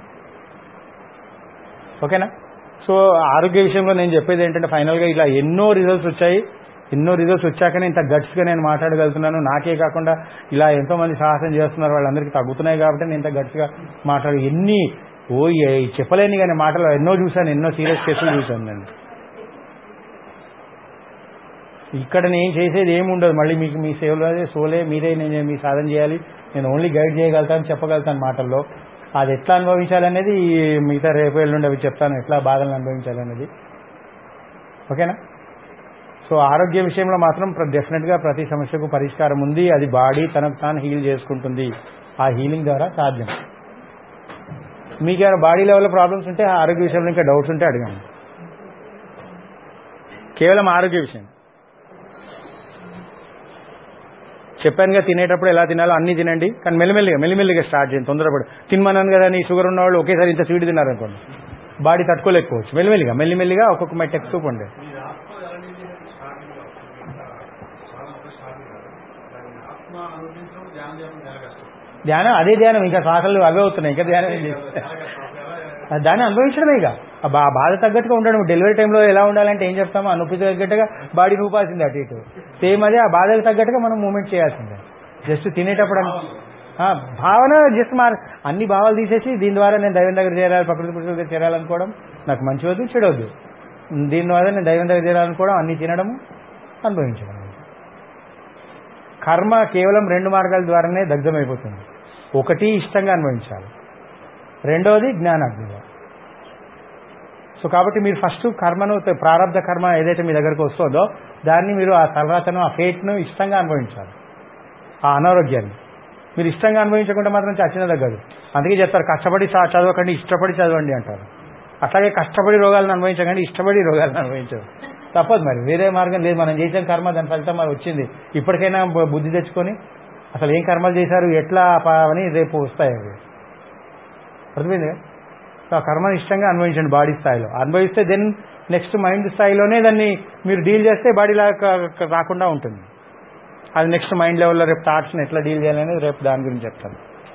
ఓకేనా? సో ఆరోగ్య విషయంలో నేను చెప్పేది ఏంటంటే ఫైనల్గా ఇలా ఎన్నో రిజల్ట్స్ వచ్చాయి. ఎన్నో రిజల్ట్స్ వచ్చాకనే ఇంత గట్స్గా నేను మాట్లాడగలుగుతున్నాను. నాకే కాకుండా ఇలా ఎంతోమంది సాహసం చేస్తున్నారు, వాళ్ళందరికీ తగ్గుతున్నాయి కాబట్టి నేను ఇంత గట్స్గా ఎన్ని చెప్పలేని కానీ మాటలు ఎన్నో చూశాను, ఎన్నో సీరియస్ కేసులు చూశాను నేను. ఇక్కడ నేను చేసేది ఏముండదు, మళ్ళీ మీకు మీ సేవలో సోలే మీరే, నేను మీ సాధన చేయాలి, నేను ఓన్లీ గైడ్ చేయగలుగుతాను, చెప్పగలుగుతాను మాటల్లో. అది ఎట్లా అనుభవించాలనేది మిగతా రేపు ఎల్లుండి అవి చెప్తాను, ఎట్లా బాధలను అనుభవించాలనేది. ఓకేనా? సో ఆరోగ్య విషయంలో మాత్రం డెఫినెట్గా ప్రతి సమస్యకు పరిష్కారం ఉంది. అది బాడీ తనకు తాను హీల్ చేసుకుంటుంది. ఆ హీలింగ్ ద్వారా సాధ్యం. మీకు ఏమైనా బాడీ లెవెల్లో ప్రాబ్లమ్స్ ఉంటే, ఆరోగ్య విషయంలో ఇంకా డౌట్స్ ఉంటే అడగండి. కేవలం ఆరోగ్య విషయం చెప్పానుగా. తినేటప్పుడు ఎలా తినాలో అన్నీ తినండి, కానీ మెల్లిమెల్లిగా స్టార్ట్ చేయండి. తొందరపడి తినమన్నాను కదా, నీ షుగర్ ఉన్నవాళ్ళు ఒకేసారి ఇంత స్వీట్ తిన్నారనుకోండి, బాడీ తట్టుకోలేకపోవచ్చు. మెల్లిమెల్లిగా ఒక్కొక్క మెట్టు ఎక్కుతూ పండి. ధ్యానం అదే ధ్యానం, ఇంకా శ్వాసలు అవే అవుతున్నాయి, ఇంకా ధ్యానం ఏం చేస్తుంది? దాన్ని అనుభవించడమే. ఇక ఆ బాధ తగ్గట్టుగా ఉండడం. డెలివరీ టైంలో ఎలా ఉండాలంటే ఏం చెప్తామో, ఆ నొప్పి తగ్గట్టుగా బాడీ నూపాల్సింది అటు ఇటు. సేమ్ అదే ఆ బాధలకు తగ్గట్టుగా మనం మూమెంట్ చేయాల్సిందే. జస్ట్ తినేటప్పుడు భావన జస్ట్ అన్ని భావాలు తీసేసి దీని ద్వారా నేను దైవం దగ్గర చేరాలి, ప్రకృతి పురుషుల దగ్గర చేరాలనుకోవడం, నాకు మంచి వద్దు చెడు వద్దు, దీని ద్వారా నేను దైవం దగ్గర చేరాలనుకోవడం, అన్ని తినడము, అనుభవించడం. కర్మ కేవలం 2 మార్గాల ద్వారానే దగ్ధమైపోతుంది. ఒకటి ఇష్టంగా అనుభవించాలి, రెండవది జ్ఞానాగ్నిలో. సో కాబట్టి మీరు ఫస్ట్ కర్మను, ప్రారంభ కర్మ ఏదైతే మీ దగ్గరకు వస్తుందో దాన్ని మీరు ఆ తలరాతను, ఆ ఫేట్ను ఇష్టంగా అనుభవించాలి. ఆ అనారోగ్యాన్ని మీరు ఇష్టంగా అనుభవించకుండా మాత్రం చచ్చిన తగ్గదు. అందుకే చెప్తారు, కష్టపడి చదవకండి, ఇష్టపడి చదవండి అంటారు. అట్లాగే కష్టపడి రోగాలను అనుభవించకండి, ఇష్టపడి రోగాలను అనుభవించదు. తప్పదు, మరి వేరే మార్గం లేదు. మనం చేసిన కర్మ దాని ఫలితం మరి వచ్చింది. ఇప్పటికైనా బుద్ధి తెచ్చుకొని అసలు ఏం కర్మలు చేశారు, ఎట్లా అని రేపు వస్తాయి అవి. అర్థమైంది? సో ఆ కర్మను ఇష్టంగా అనుభవించండి. బాడీ స్థాయిలో అనుభవిస్తే దెన్ నెక్స్ట్ మైండ్ స్థాయిలోనే దాన్ని మీరు డీల్ చేస్తే బాడీలా రాకుండా ఉంటుంది. అది నెక్స్ట్ మైండ్ లెవెల్లో రేపు థాట్స్ని ఎట్లా డీల్ చేయాలనేది రేపు దాని గురించి చెప్తాను.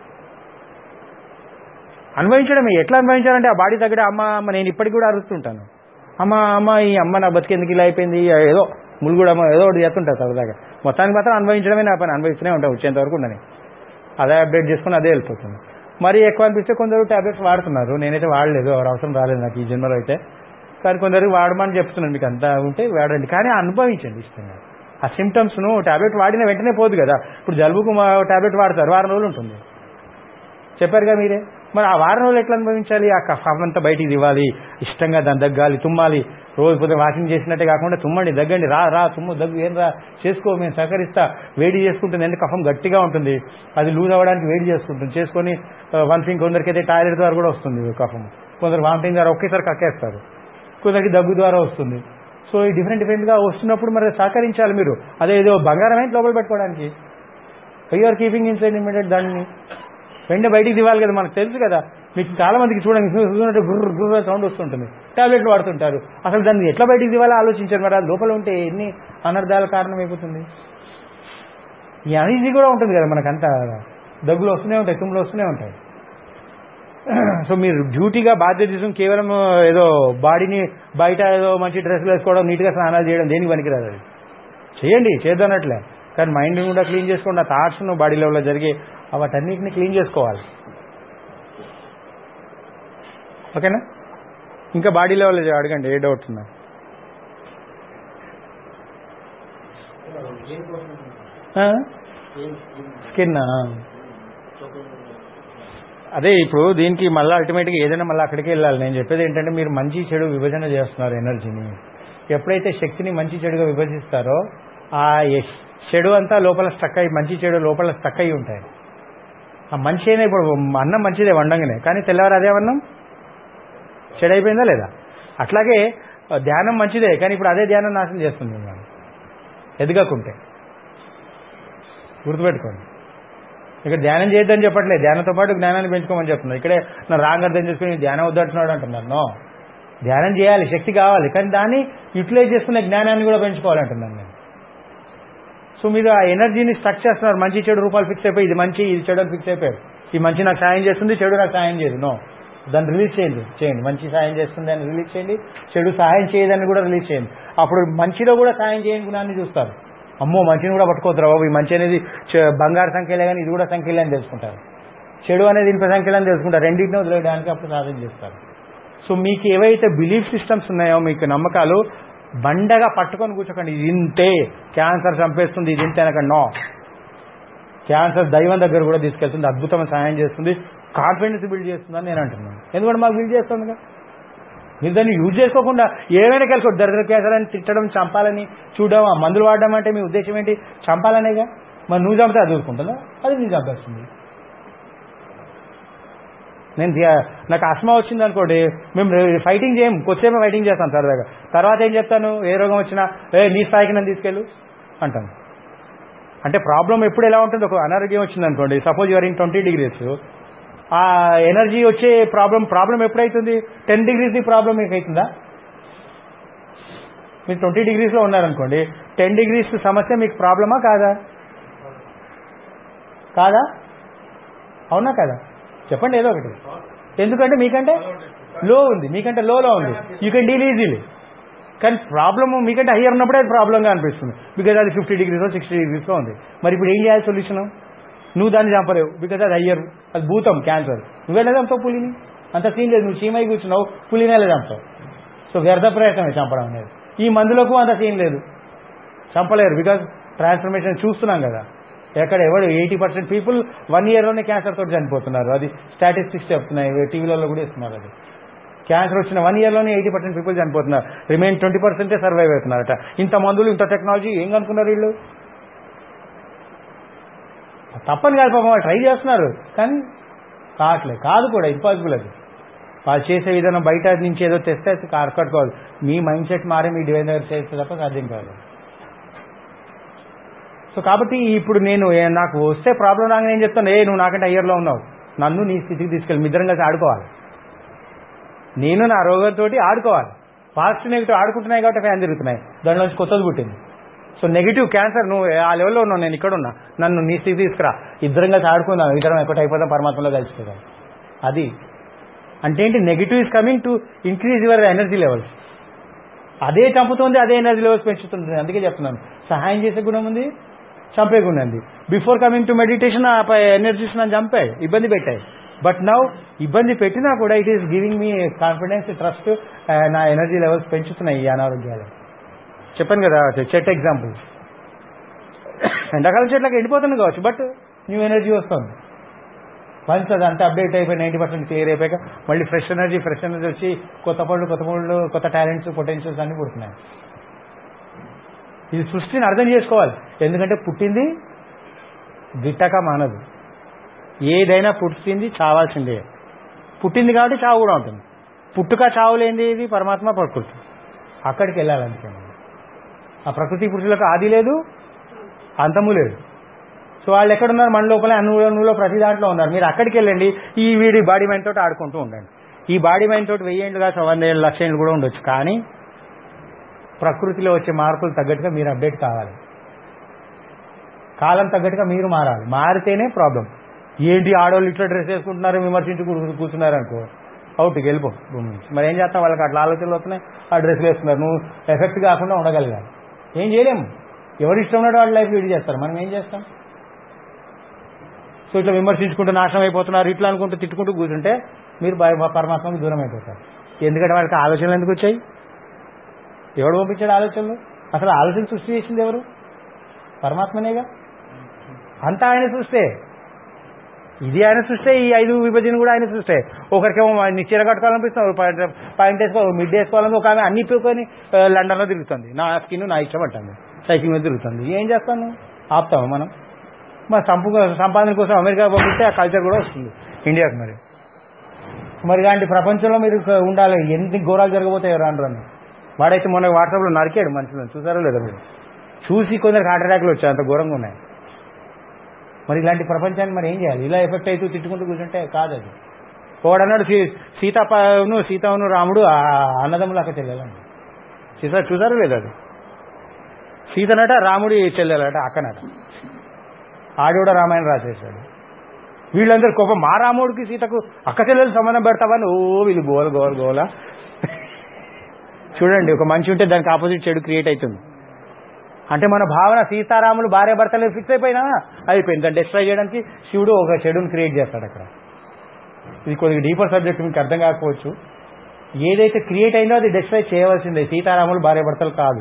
అనుభవించడమే. ఎట్లా అనుభవించాలంటే ఆ బాడీ తగ్గడ అమ్మ నేను ఇప్పటికి కూడా అరుస్తుంటాను, అమ్మ ఈ అమ్మ నా బతికేందుకు ఇలా అయిపోయింది, ఏదో ములుగుడు అమ్మ ఏదో ఒకటి చేస్తుంటారు సరదాగా. మొత్తానికి మాత్రం అనుభవించడమే నా పని, అనుభవిస్తూనే ఉంటాను వచ్చేంత వరకు ఉండని. అదే అప్డేట్ చేసుకుని అదే వెళ్ళిపోతుంది. మరీ ఎక్కువ అనిపిస్తే కొందరు టాబ్లెట్స్ వాడుతున్నారు, నేనైతే వాడలేదు, ఎవరు అవసరం రాలేదు నాకు ఈ జన్మలో అయితే. కానీ కొందరికి వాడమని చెప్తున్నాను, మీకు అంతా ఉంటే వాడండి, కానీ అనుభవించండి ఇష్టంగా. ఆ సిమ్టమ్స్ను టాబ్లెట్ వాడిన వెంటనే పోదు కదా. ఇప్పుడు జలుబుకు టాబ్లెట్ వాడతారు, 4 రోజులు ఉంటుంది, చెప్పారుగా మీరే. మరి ఆ 4 రోజులు ఎట్లా అనుభవించాలి? ఆ కఫం అంతా బయటికి ఇవ్వాలి, ఇష్టంగా దాన్ని దగ్గాలి, తుమ్మాలి. రోజు పొద్దున వాకింగ్ చేసినట్టే కాకుండా తుమ్మండి, దగ్గండి, రా తుమ్ము దగ్గు ఏం రా చేసుకో, మేము సహకరిస్తా. వేడి చేసుకుంటుంది, ఎందుకంటే కఫం గట్టిగా ఉంటుంది, అది లూజ్ అవ్వడానికి వేడి చేసుకుంటుంది. చేసుకొని వన్ థింగ్, కొందరికైతే టాయిలెట్ ద్వారా కూడా వస్తుంది కఫం, కొందరు వామిటింగ్ ద్వారా ఒకేసారి కక్కేస్తారు, కొందరికి దగ్గు ద్వారా వస్తుంది. సో ఈ డిఫరెంట్గా వస్తున్నప్పుడు మరి సహకరించాలి మీరు. అదేదో బంగారం ఏంటి లోపల పెట్టుకోవడానికి, యూఆర్ కీపింగ్ ఇన్సైడ్ ఇమిడియట్, దాన్ని వెంటనే బయటికి దివాలి కదా. మనకు తెలుసు కదా, మీకు చాలా మందికి చూడండి చూసినట్టు గుర్ర సౌండ్ వస్తుంటుంది, టాబ్లెట్లు వాడుతుంటారు. అసలు దాన్ని ఎట్లా బయటికి దివాలో ఆలోచించారు. మరి అది లోపల ఉంటే ఎన్ని అనర్థాల కారణమైపోతుంది. ఈ అనీజీ కూడా ఉంటుంది కదా మనకంతా, దగ్గులు వస్తూనే ఉంటాయి, తుమ్ములు వస్తూనే ఉంటాయి. సో మీరు డ్యూటీగా బాధ్యత తీసుకుని కేవలం ఏదో బాడీని బయట ఏదో మంచి డ్రెస్సులు వేసుకోవడం, నీట్గా స్నానాలు చేయడం దేనికి పనికిరాదు. అది చేయండి, చేద్దన్నట్లే, కానీ మైండ్ని కూడా క్లీన్ చేసుకోండి. ఆ థాట్స్ను బాడీ లెవెల్లో జరిగే వాటన్నిటిని క్లీన్ చేసుకోవాలి. ఓకేనా? ఇంకా బాడీ లెవెల్ అడగండి, ఏ డౌట్ ఉన్నా. స్కిన్ అదే ఇప్పుడు దీనికి మళ్ళీ అల్టిమేట్గా ఏదైనా మళ్ళీ అక్కడికి వెళ్ళాలి. నేను చెప్పేది ఏంటంటే, మీరు మంచి చెడు విభజన చేస్తున్నారు ఎనర్జీని. ఎప్పుడైతే శక్తిని మంచి చెడుగా విభజిస్తారో ఆ చెడు అంతా లోపల స్టక్ అయ్యి, మంచి చెడు లోపల స్టక్ అయ్యి ఉంటాయి. ఆ మంచి అయినా ఇప్పుడు అన్నం మంచిదే వండంగానే, కానీ తెల్లవారు అదే అన్నం చెడైపోయిందా లేదా? అట్లాగే ధ్యానం మంచిదే, కానీ ఇప్పుడు అదే ధ్యానం నాశనం చేస్తుంది మనం ఎదగకుంటే. గుర్తుపెట్టుకోండి, ఇక్కడ ధ్యానం చేయొద్దని చెప్పట్లేదు, ధ్యానంతో పాటు జ్ఞానాన్ని పెంచుకోమని చెప్తున్నారు. ఇక్కడే నా రాంగ్ అర్థం చేసుకుని ధ్యానం వద్దంటున్నాడు అంటున్నారు. నో, ధ్యానం చేయాలి, శక్తి కావాలి, కానీ దాన్ని యూటిలైజ్ చేసుకునే జ్ఞానాన్ని కూడా పెంచుకోవాలంటున్నాను నేను. సో మీరు ఆ ఎనర్జీని స్ట్రక్ చేస్తున్నారు, మంచి చెడు రూపాలు ఫిక్స్ అయిపోయి, ఇది మంచి ఇది చెడు అని ఫిక్స్ అయిపోయారు. ఈ మంచి నాకు సాయం చేస్తుంది, చెడు నాకు సాయం చేయదు. నో, దాన్ని రిలీజ్ చేయండి. మంచి సాయం చేస్తుంది అని రిలీజ్ చేయండి, చెడు సాయం చేయదని కూడా రిలీజ్ చేయండి. అప్పుడు మంచిలో కూడా సాయం చేయని గుణాన్ని చూస్తారు. అమ్మో మంచిని కూడా పట్టుకోతురా బాబు, ఈ మంచి అనేది బంగారు సంఖ్యలే కానీ ఇది కూడా సంఖ్యలే అని తెలుసుకుంటారు, చెడు అనేది ఇనుప సంఖ్యలే అని తెలుసుకుంటారు. రెండింటిని వదిలేయడానికి అప్పుడు సాధన చేస్తారు. సో మీకు ఏవైతే బిలీఫ్ సిస్టమ్స్ ఉన్నాయో, మీకు నమ్మకాలు బండగా పట్టుకొని కూర్చోకండి. ఇది ఇంతే, క్యాన్సర్ చంపేస్తుంది, ఇది ఇంతే అనకండి. నో, క్యాన్సర్ దైవం దగ్గర కూడా తీసుకెళ్తుంది, అద్భుతమైన సాయం చేస్తుంది, కాన్ఫిడెన్స్ బిల్డ్ చేస్తుందని నేను అంటున్నాను. ఎందుకంటే మాకు బిల్డ్ చేస్తుందిగా. మీరు దాన్ని యూజ్ చేసుకోకుండా ఏమైనా కలిసి దరిద్ర క్యాన్సర్ అని తిట్టడం, చంపాలని చూడడం, ఆ మందులు వాడడం అంటే మీ ఉద్దేశం ఏంటి? చంపాలనేగా. మరి నువ్వు చంపితే అది ఊరుకుంటుందా? అది నేను చంపేస్తుంది. నాకు ఆస్మా వచ్చింది అనుకోండి, మేము ఫైటింగ్ చేయం, కొద్దిసేపు ఫైటింగ్ చేస్తాం సరదాగా. తర్వాత ఏం చెప్తాను, ఏ రోగం వచ్చినా నీ స్థాయికి నన్ను తీసుకెళ్ళు అంటాను. అంటే ప్రాబ్లం ఎప్పుడు ఎలా ఉంటుంది, ఒక అనారోగ్యం వచ్చింది అనుకోండి, సపోజ్ యువర్ ఇన్ 20 degrees, ఆ ఎనర్జీ వచ్చే ప్రాబ్లం ఎప్పుడైతుంది? 10 degrees ప్రాబ్లం మీకు అవుతుందా? మీరు 20 degrees ఉన్నారనుకోండి, 10 degrees సమస్య మీకు ప్రాబ్లమా కాదా? కాదా? అవునా కదా? చెప్పండి ఏదో ఒకటి. ఎందుకంటే మీకంటే లో ఉంది, మీకంటే లోలో ఉంది, యూ కెన్ డీల్ ఈజీలీ. కానీ ప్రాబ్లమ్ మీకంటే హయ్యర్ ఉన్నప్పుడే అది ప్రాబ్లంగా అనిపిస్తుంది, బికాజ్ అది 50 degrees 60 degrees ఉంది. మరి ఇప్పుడు ఏం చేయాలి సొల్యూషన్? నువ్వు దాన్ని చంపలేవు, బికాజ్ అది హయ్యర్, అది భూతం, క్యాన్సర్. నువ్వెలా చంపుతావు పులిని? అంత సీన్ లేదు. నువ్వు చీమై కూర్చున్నావు, పులిని ఎలా చంపుతావు? సో వ్యర్థ ప్రయత్నమే చంపడం అనేది. ఈ మందులకు అంత సీన్ లేదు, చంపలేరు, బికాజ్ ట్రాన్స్ఫర్మేషన్ చూస్తున్నాం కదా. ఎవడు 80% పీపుల్ 1 yearలోనే క్యాన్సర్ తోటి చనిపోతున్నారు. అది స్టాటిస్టిక్స్ చెప్తున్నాయి, టీవీలలో కూడా ఇస్తున్నారు. అది క్యాన్సర్ వచ్చిన 1 yearలోనే 80% పీపుల్ చనిపోతున్నారు, రిమైన్ 20% సర్వైవ్ అవుతున్నారట. ఇంత మందులు, ఇంత టెక్నాలజీ ఏం కనుక్కున్నారు వీళ్ళు? తప్పని కాదు పాపం, వాళ్ళు ట్రై చేస్తున్నారు కానీ కాదు కూడా, ఇంపాసిబుల్. అది వాళ్ళు చేసే విధానం బయట నుంచి ఏదో తెస్తే కట్టుకోవాలి. మీ మైండ్ సెట్ మారే మీ డివైనర్ చేస్తే తప్ప సాధ్యం కాదు. సో కాబట్టి ఇప్పుడు నాకు వస్తే ప్రాబ్లం రాగానే ఏం చెప్తాను, నువ్వు నాకంటే హయ్యర్లో ఉన్నావు, నన్ను నీ స్థితికి తీసుకెళ్ళి మీ ఇద్దరం కలిసి ఆడుకోవాలి. నేను నా రోగంతో ఆడుకోవాలి. పాజిటివ్ నెగిటివ్ ఆడుకుంటున్నాయి కాబట్టి ఫ్యాన్ తిరుగుతున్నాయి, దానిలోంచి కొత్తది పుట్టింది. సో నెగిటివ్ క్యాన్సర్, నువ్వు ఆ లెవెల్లో ఉన్నావు, నేను ఇక్కడ ఉన్నా, నన్ను నీ స్థితి తీసుకురా, ఇద్దరం కలిసి ఆడుకుందాం, ఇద్దరం ఎక్కటి అయిపోతాం, పరమాత్మలో కలిసిపోదాం. అది అంటే ఏంటి? Negative is coming to increase your energy levels. అదే చంపుతుంది, అదే ఎనర్జీ లెవెల్స్ పెంచుతుంది. అందుకే చెప్తున్నాను, సహాయం చేసే గుణం ఉంది, చంపే గుణం ఉంది. బిఫోర్ కమింగ్ టు మెడిటేషన్ ఆ ఎనర్జీస్ నన్ను చంపాయి, ఇబ్బంది పెట్టాయి. బట్ నౌ ఇబ్బంది పెట్టినా కూడా it is giving me confidence, trust, నా ఎనర్జీ లెవెల్స్ పెంచుతున్నాయి ఈ అనారోగ్యాలు. చెప్పాను కదా, చెట్టు ఎగ్జాంపుల్. ఎండాకాలం చెట్లకు ఎండిపోతుంది కావచ్చు, బట్ న్యూ ఎనర్జీ వస్తుంది. వన్స్ అది అంతా అప్డేట్ అయిపోయి 90% క్లియర్ అయిపోయాక మళ్ళీ ఫ్రెష్ ఎనర్జీ వచ్చి కొత్త పళ్ళు, కొత్త టాలెంట్స్, పొటెన్షియల్స్ అన్నీ పుడుతున్నాయి. ఇది సృష్టిని అర్థం చేసుకోవాలి. ఎందుకంటే పుట్టింది గిట్టక మానదు, ఏదైనా పుట్టింది చావాల్సిందే. పుట్టింది కాబట్టి చావు కూడా ఉంటుంది. పుట్టుక చావు లేనిది ఇది పరమాత్మ, ప్రకృతి. అక్కడికి వెళ్ళాలంటే ఆ ప్రకృతి పురుషులకు ఆది లేదు, అంతము లేదు. సో వాళ్ళు ఎక్కడున్నారు? మన లోపలే, అణువులో ప్రతి దాంట్లో ఉన్నారు. మీరు అక్కడికి వెళ్ళండి, ఈ వీడి బాడీ మైండ్ తోటి ఆడుకుంటూ ఉండండి. ఈ బాడీ మైండ్ తోటి 1000 ఏళ్ళు కాదు, 100 ఏళ్ళు, 1,00,000 ఏళ్ళు కూడా ఉండొచ్చు. కానీ ప్రకృతిలో వచ్చే మార్పులు తగ్గట్టుగా మీరు అప్డేట్ కావాలి. కాలం తగ్గట్టుగా మీరు మారాలి. మారితేనే ప్రాబ్లం. ఏంటి ఆడవాళ్ళు ఇట్లా డ్రెస్ వేసుకుంటున్నారు, విమర్శించి కూర్చున్నారు అనుకో, అవుట్కి వెళ్ళిపో భూమి నుంచి. మరి ఏం చేస్తాం? వాళ్ళకి అట్లా ఆలోచనలు వస్తున్నాయి, ఆ డ్రెస్లు వేస్తున్నారు. నువ్వు ఎఫెక్ట్ కాకుండా ఉండగలగాలి. ఏం చేయలేము. ఎవరు ఇష్టం ఉన్నాడో వాళ్ళ లైఫ్ లీడ్ చేస్తారు, మనం ఏం చేస్తాం? సో ఇట్లా విమర్శించుకుంటూ నాశనం అయిపోతున్నారు, ఇట్లా అనుకుంటూ తిట్టుకుంటూ కూర్చుంటే మీరు పరమాత్మకు దూరం అయిపోతారు. ఎందుకంటే వాళ్ళకి ఆలోచనలు ఎందుకు వచ్చాయి? ఎవడు పంపించాడు ఆలోచనలు? అసలు ఆలోచన సృష్టి చేసింది ఎవరు? పరమాత్మనేగా. అంతా ఆయన సృష్టే. ఇది ఆయన సృష్టే, ఈ 5 విభజన కూడా ఆయన సృష్టే. ఒకరికేమో చీర కట్టుకోవాలనిపిస్తుంది, పాయింట్ వేసుకోవాలి, మిడ్ వేసుకోవాలని ఒక ఆమె అన్ని పెట్టుకొని లండన్లో తిరుగుతుంది. నా స్కిన్ నా ఇష్టం అంటుంది, సైకిల్ మీద తిరుగుతుంది. ఏం చేస్తాను? ఆపుతాము మనం? సంపాదన కోసం అమెరికా పంపిస్తే ఆ కల్చర్ కూడా వస్తుంది ఇండియాకి. మరి ఇలాంటి ప్రపంచంలో మీరు ఉండాలి. ఎన్ని ఘోరాలు జరగబోతాయో రాను. వాడైతే మొన్న వాట్సాప్లో నరికాడు మనుషులను, చూసారో లేదా మీరు? చూసి కొందరికి హార్ట్ అటాక్లు వచ్చాయి, అంత ఘోరంగా ఉన్నాయి. మరి ఇలాంటి ప్రపంచాన్ని మరి ఏం చేయాలి? ఇలా ఎఫెక్ట్ అవుతూ తిట్టుకుంటూ కూర్చుంటే కాదు. అది ఒకడన్నాడు, సీతను రాముడు అన్నదమ్ములు అక్క చెల్లెలండి. చూసారో లేదా? అది సీతనట రాముడి చెల్లెలట, అక్కనట. ఆడి కూడా రామాయణం రాసేసాడు. వీళ్ళందరూ కోపం, మా రాముడికి సీతకు అక్క చెల్లెలు సంబంధం పెడతావని వీళ్ళు గోల. చూడండి, ఒక మనిషి ఉంటే దానికి ఆపోజిట్ చెడు క్రియేట్ అవుతుంది. అంటే మన భావన సీతారాములు భార్య భర్తలు ఫిక్స్ అయిపోయినా అయిపోయింది. దాన్ని డిస్ట్రాయ్ చేయడానికి శివుడు ఒక చెడుని క్రియేట్ చేస్తాడు అక్కడ. ఇది కొద్దిగా డీపర్ సబ్జెక్ట్, మీకు అర్థం కాకపోవచ్చు. ఏదైతే క్రియేట్ అయిందో అది డిస్ట్రాయ్ చేయవలసిందే. సీతారాములు భార్య భర్తలు కాదు.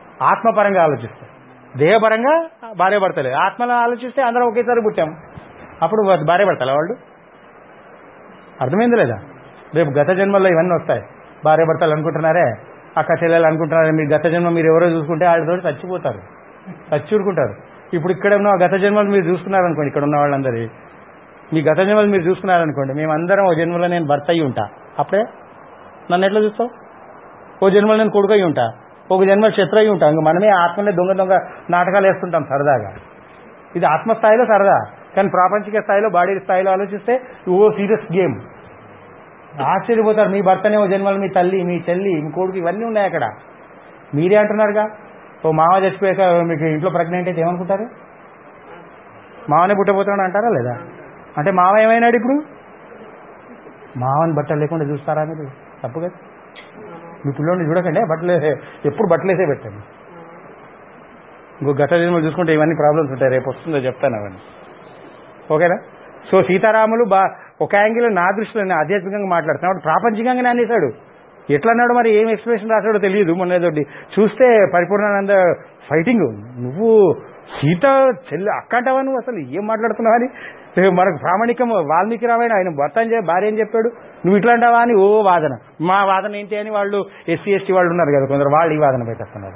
ఆత్మపరంగా ఆలోచిస్తే, దేహపరంగా భార్య భర్తలే. ఆత్మలో ఆలోచిస్తే అందరం ఒకేసారి పుట్టాం. అప్పుడు భార్య భర్తలా వాళ్ళు? అర్థమైంది లేదా? రేపు గత జన్మల్లో ఇవన్నీ వస్తాయి. భార్య భర్తలు అనుకుంటున్నారే, అక్క చెల్లెలు అనుకుంటున్నారే, మీరు గత జన్మ మీరు ఎవరో చూసుకుంటే వాళ్ళతో చచ్చిపోతారు, చచ్చిూరుకుంటారు. ఇప్పుడు ఇక్కడ ఉన్న గత జన్మలు మీరు చూసుకున్నారనుకోండి, ఇక్కడ ఉన్న వాళ్ళందరి మీ గత జన్మలు మీరు చూసుకున్నారనుకోండి, మేమందరం ఓ జన్మలో నేను భర్త అయ్యి ఉంటా, అప్పుడే నన్ను ఎట్లా చూస్తావు? ఓ జన్మలో నేను కొడుకు అయ్యి ఉంటా, ఒక జన్మ శత్రు అయ్యి ఉంటాం. ఇంక మనమే ఆత్మనే దొంగ దొంగ నాటకాలు వేస్తుంటాం సరదాగా. ఇది ఆత్మస్థాయిలో సరదా, కానీ ప్రాపంచిక స్థాయిలో బాడీ స్థాయిలో ఆలోచిస్తే ఓ సీరియస్ గేమ్. ఆశ్చర్యపోతారు. మీ భర్తనే ఓ జన్మలు మీ తల్లి, మీ చెల్లి, మీ కొడుకు ఇవన్నీ ఉన్నాయి అక్కడ. మీరే అంటున్నారుగా, ఓ మావ చచ్చిపోయాక మీకు ఇంట్లో ప్రెగ్నెంట్ అయితే ఏమనుకుంటారు? మావనే పుట్టబోతున్నాడు అంటారా లేదా? అంటే మావ ఏమైనాడు ఇప్పుడు? మావని బట్టలు లేకుండా చూస్తారా మీరు? తప్పు కదా. మీ పిల్లోడిని చూడకండి, బట్టలు ఎప్పుడు బట్టలేసే పెట్టండి. ఇంకో గత జన్మలు చూసుకుంటే ఇవన్నీ ప్రాబ్లమ్స్ ఉంటాయి, రేపు వస్తుందో చెప్తాను అవన్నీ. ఓకేనా? సో సీతారాములు ఒక యాంగిల్ నా దృష్టిలో ఆధ్యాత్మికంగా మాట్లాడుతున్నాడు, ప్రాపంచికంగానే అనేసాడు. ఎట్లా అన్నాడు మరి, ఏం ఎక్స్ప్రెషన్ రాశాడో తెలియదు. మొన్న ఏదో చూస్తే పరిపూర్ణానంద ఫైటింగ్, నువ్వు సీత చెల్లి అక్క అంటావా, నువ్వు అసలు ఏం మాట్లాడుతున్నావు అని. మనకు ప్రామాణికం వాల్మీకి రామాయణ ఆయన భర్త భార్య అని చెప్పాడు, నువ్వు ఇట్లా అంటావా అని ఓ వాదన. మా వాదన ఏంటి అని వాళ్ళు ఎస్సీ ఎస్టీ వాళ్ళు ఉన్నారు కదా కొందరు, వాళ్ళు ఈ వాదన పెట్టేస్తున్నారు.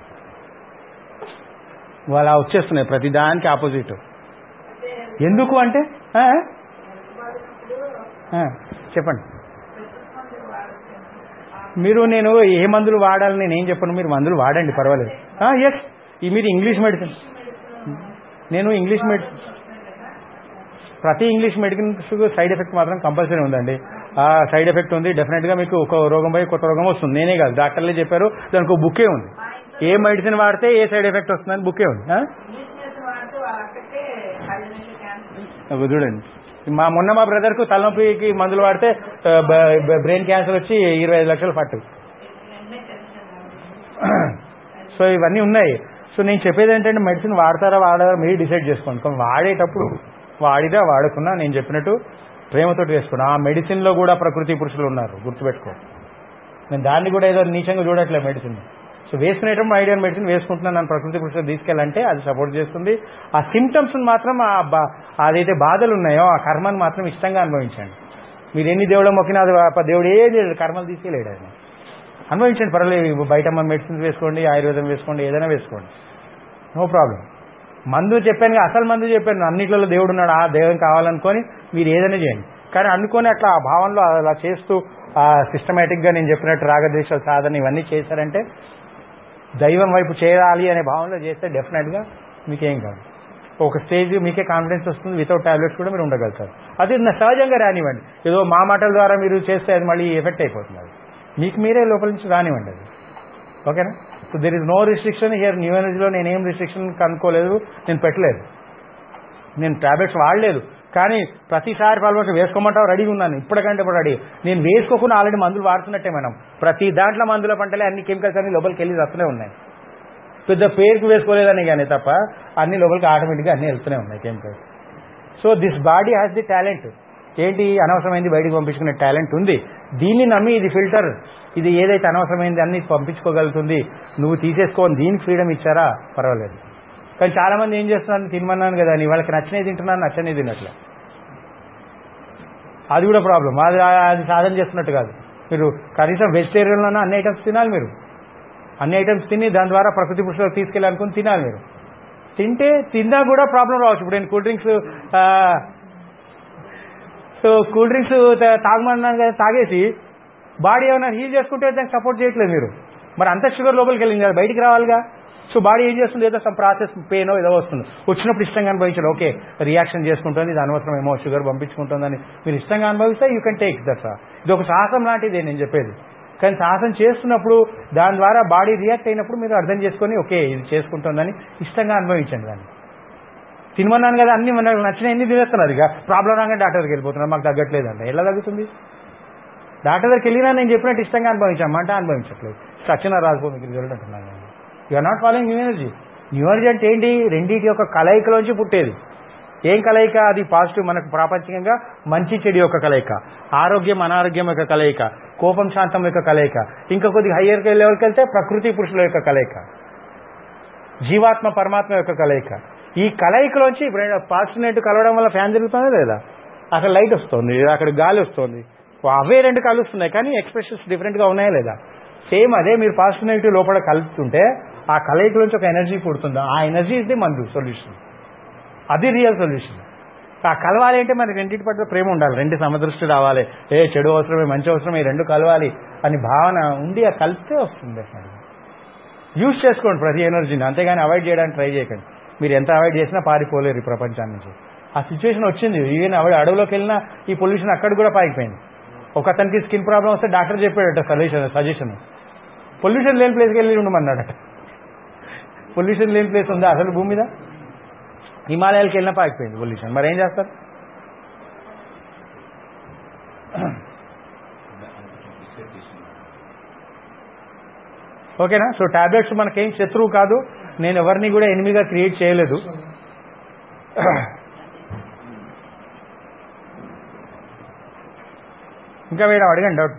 వాళ్ళు వచ్చేస్తున్నాయి ప్రతి దానికి ఆపోజిట్. ఎందుకు అంటే చెప్పండి. మీరు నేను ఏ మందులు వాడాలని నేనేం చెప్పను, మీరు మందులు వాడండి పర్వాలేదు. ఎస్, మీరు ఇంగ్లీష్ మెడిసిన్, నేను ఇంగ్లీష్ మెడిసిన్, ప్రతి ఇంగ్లీష్ మెడిసిన్స్ సైడ్ ఎఫెక్ట్ మాత్రం కంపల్సరీ ఉందండి. ఆ సైడ్ ఎఫెక్ట్ ఉంది డెఫినెట్గా. మీకు ఒక రోగం పోయి కొత్త రోగం వస్తుంది, నేనే కాదు డాక్టర్లే చెప్పారు. దానికి ఒక బుక్కే ఉంది, ఏ మెడిసిన్ వాడితే ఏ సైడ్ ఎఫెక్ట్ వస్తుందని బుక్కే ఉంది. చూడండి, మొన్న మా బ్రదర్కు తలనొప్పికి మందులు వాడితే బ్రెయిన్ క్యాన్సర్ వచ్చి 25 లక్షలు పట్టు. సో ఇవన్నీ ఉన్నాయి. సో నేను చెప్పేది ఏంటంటే మెడిసిన్ వాడతారా వాడారా మీరు డిసైడ్ చేసుకోండి. కానీ వాడేటప్పుడు వాడిదా వాడుకున్నా నేను చెప్పినట్టు ప్రేమతోటి వేసుకున్నా. ఆ మెడిసిన్లో కూడా ప్రకృతి పురుషులు ఉన్నారు, గుర్తుపెట్టుకో. నేను దాన్ని కూడా ఏదో నీచంగా చూడట్లేదు మెడిసిన్. సో వేసుకునేటప్పుడు ఐడియల్ మెడిసిన్ వేసుకుంటున్నాను, నన్ను ప్రకృతి పురుషులు తీసుకెళ్ళాలంటే అది సపోర్ట్ చేస్తుంది. ఆ సిమ్టమ్స్ మాత్రం అదైతే బాధలు ఉన్నాయో ఆ కర్మను మాత్రం ఇష్టంగా అనుభవించండి. మీరు ఎన్ని దేవుడు మొక్కినా అది దేవుడు ఏది కర్మలు తీసుకెళ్ళాడు, అది అనుభవించండి పర్వాలేదు. బయట మెడిసిన్స్ వేసుకోండి, ఆయుర్వేదం వేసుకోండి, ఏదైనా వేసుకోండి, నో ప్రాబ్లం. మందు చెప్పాను, అసలు మందు చెప్పాను, అన్నిట్లలో దేవుడు ఉన్నాడు, ఆ దేవుని కావాలనుకొని మీరు ఏదైనా చేయండి. కానీ అనుకొని అట్లా ఆ భావంలో అలా చేస్తూ సిస్టమేటిక్గా నేను చెప్పినట్టు రాగద్వేషాల సాధన ఇవన్నీ చేశారంటే దైవం వైపు చేయాలి అనే భావనలో చేస్తే డెఫినెట్గా మీకేం కాదు. ఒక స్టేజ్ మీకే కాన్ఫిడెన్స్ వస్తుంది, వితౌట్ టాబ్లెట్స్ కూడా మీరు ఉండగలుగుతారు. అది సహజంగా రానివ్వండి, ఏదో మా మాటల ద్వారా మీరు చేస్తే అది మళ్ళీ ఎఫెక్ట్ అయిపోతుంది. అది మీకు మీరే లోపల నుంచి రానివ్వండి అది. ఓకేనా? So there is no restriction here. New ఎనర్జీలో నేనేం రిస్ట్రిక్షన్ కనుక్కోలేదు, నేను పెట్టలేదు, నేను టాబ్లెట్స్ వాడలేదు. కానీ ప్రతిసారి పాల్గొంటే వేసుకోమంటావు రెడీగా ఉన్నాను, ఇప్పటికంటే ఇప్పుడు రెడీ. నేను వేసుకోకుండా ఆల్రెడీ మందులు వాడుతున్నట్టే. మనం ప్రతి దాంట్లో మందుల పంటలే అన్ని కెమికల్స్ అన్ని లోపలికి వెళ్ళి వస్తూనే ఉన్నాయి. పెద్ద పేరుకు వేసుకోలేదని కానీ తప్ప అన్ని లోపలికి ఆటోమేటిక్గా అన్ని వెళ్తూనే ఉన్నాయి chemicals. So this body has the talent. ఏంటి అనవసరమైంది బయటికి పంపించుకునే టాలెంట్ ఉంది. దీన్ని నమ్మి ఇది ఫిల్టర్, ఇది ఏదైతే అనవసరమైంది అన్ని పంపించుకోగలుగుతుంది, నువ్వు తీసేసుకోని దీనికి ఫ్రీడమ్ ఇచ్చారా పర్వాలేదు. కానీ చాలా మంది ఏం చేస్తున్నారు, తినమన్నాను కదా అని వాళ్ళకి నచ్చినవి తింటున్నారు, నచ్చనే తినట్లే. అది కూడా ప్రాబ్లం. అది సాధన చేస్తున్నట్టు కాదు. మీరు కనీసం వెజిటేరియన్లోనే అన్ని ఐటమ్స్ తినాలి. మీరు అన్ని ఐటమ్స్ తిని దాని ద్వారా ప్రకృతి పురుషులకు తీసుకెళ్ళాలనుకుని తినాలి. మీరు తిన్నా కూడా ప్రాబ్లం రావచ్చు. ఇప్పుడు నేను కూల్ డ్రింక్స్ తాగమన్నాను కదా, తాగేసి బాడీ ఏమైనా హీల్ చేసుకుంటే దానికి సపోర్ట్ చేయట్లేదు మీరు. మరి అంత షుగర్ లోపలికి వెళ్ళింది కదా, బయటికి రావాలిగా. సో బాడీ ఏం చేస్తుంది, ఏదో సమ్ ప్రాసెస్ పెయిన్ ఏదో వస్తుంది, వచ్చినప్పుడు ఇష్టంగా అనుభవించాలి. ఓకే రియాక్షన్ చేసుకుంటుంది, ఇది అనవసరం ఏమో షుగర్ పంపించుకుంటుందని మీరు ఇష్టంగా అనుభవిస్తే యూ కెన్ టేక్ దట్. ఇది ఒక సాహసం లాంటిదే నేను చెప్పేది. కానీ సాహసం చేస్తున్నప్పుడు దాని ద్వారా బాడీ రియాక్ట్ అయినప్పుడు మీరు అర్థం చేసుకొని ఓకే ఇది చేసుకుంటుందని ఇష్టంగా అనుభవించండి. దాన్ని తినమన్నాను కదా అన్ని మనకు నచ్చిన ఎన్ని తినేస్తున్నారు. ఇక ప్రాబ్లం రాగానే డాక్టర్ దగ్గరికి వెళ్ళిపోతున్నారు, మాకు తగ్గట్లేదంట. ఎలా తగ్గుతుంది? డాక్టర్ దగ్గరికి వెళ్ళినా నేను చెప్పినట్టు ఇష్టంగా అనుభవించామంటే అనుభవించట్లేదు. సచిన రాజుకో మీకు రిజల్ట్ అంటున్నాను. You're not following new energy. New energy అంటే ఏంటి? రెండింటి యొక్క కలయికలోంచి పుట్టేది. ఏం కలయిక? అది పాజిటివ్, మనకు ప్రాపంచికంగా మంచి చెడు యొక్క కలయిక, ఆరోగ్యం అనారోగ్యం యొక్క కలయిక, కోపం శాంతం యొక్క కలయిక, ఇంకా కొద్దిగా హయ్యర్ లెవెల్కి వెళ్తే ప్రకృతి పురుషుల యొక్క కలయిక, జీవాత్మ పరమాత్మ యొక్క కలయిక. ఈ కలయికలోంచి ఇప్పుడు పాజిటివ్ నెగిటివ్ కలవడం వల్ల ఫ్యాన్ తిరుగుతుందా లేదా, అక్కడ లైట్ వస్తుంది, అక్కడ గాలి వస్తుంది, అవే రెండు కలుస్తున్నాయి కానీ ఎక్స్ప్రెషన్స్ డిఫరెంట్గా ఉన్నాయా లేదా. సేమ్ అదే మీరు పాజిటివ్ నెగిటివ్ లోపల కలుపుతుంటే ఆ కలయికలోంచి ఒక ఎనర్జీ పుడుతుంది. ఆ ఎనర్జీ ఇది మందు సొల్యూషన్, అది రియల్ సొల్యూషన్. ఆ కలవాలి అంటే మనకి రెండింటి పట్ల ప్రేమ ఉండాలి, రెండు సమదృష్టి రావాలి. చెడు అవసరమే మంచి అవసరమే, రెండు కలవాలి అని భావన ఉండి ఆ కలిపితే వస్తుంది. యూజ్ చేసుకోండి ప్రతి ఎనర్జీని, అంతేగాని అవాయిడ్ చేయడానికి ట్రై చేయకండి. మీరు ఎంత అవాయిడ్ చేసినా పారిపోలేరు ఈ ప్రపంచాన్ని నుంచి. ఆ సిచ్యువేషన్ వచ్చింది. ఈవెన్ అడవిలోకి వెళ్ళినా ఈ పొల్యూషన్ అక్కడ కూడా పాకిపోయింది. ఒక అతనికి స్కిన్ ప్రాబ్లం వస్తే డాక్టర్ చెప్పాడట సజెషన్, పొల్యూషన్ లేని ప్లేస్కి వెళ్ళి ఉండమన్నాడట. పొల్యూషన్ లేని ప్లేస్ ఉందా అసలు భూమి మీద? హిమాలయాలకు వెళ్ళినా పాకిపోయింది పొల్యూషన్. మరి ఏం చేస్తారు? ఓకేనా? సో టాబ్లెట్స్ మనకేం శత్రువు కాదు. నేను ఎవరిని కూడా ఎనిమిగా క్రియేట్ చేయలేదు. ఇంకా వేరే అడగండి డౌట్.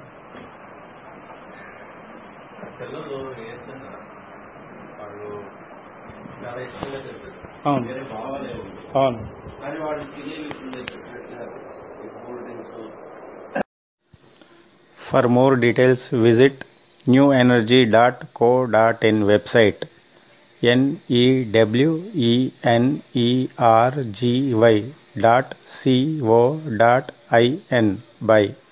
అవును అవును. For more details visit newenergy.co.in website newenergy.co.in by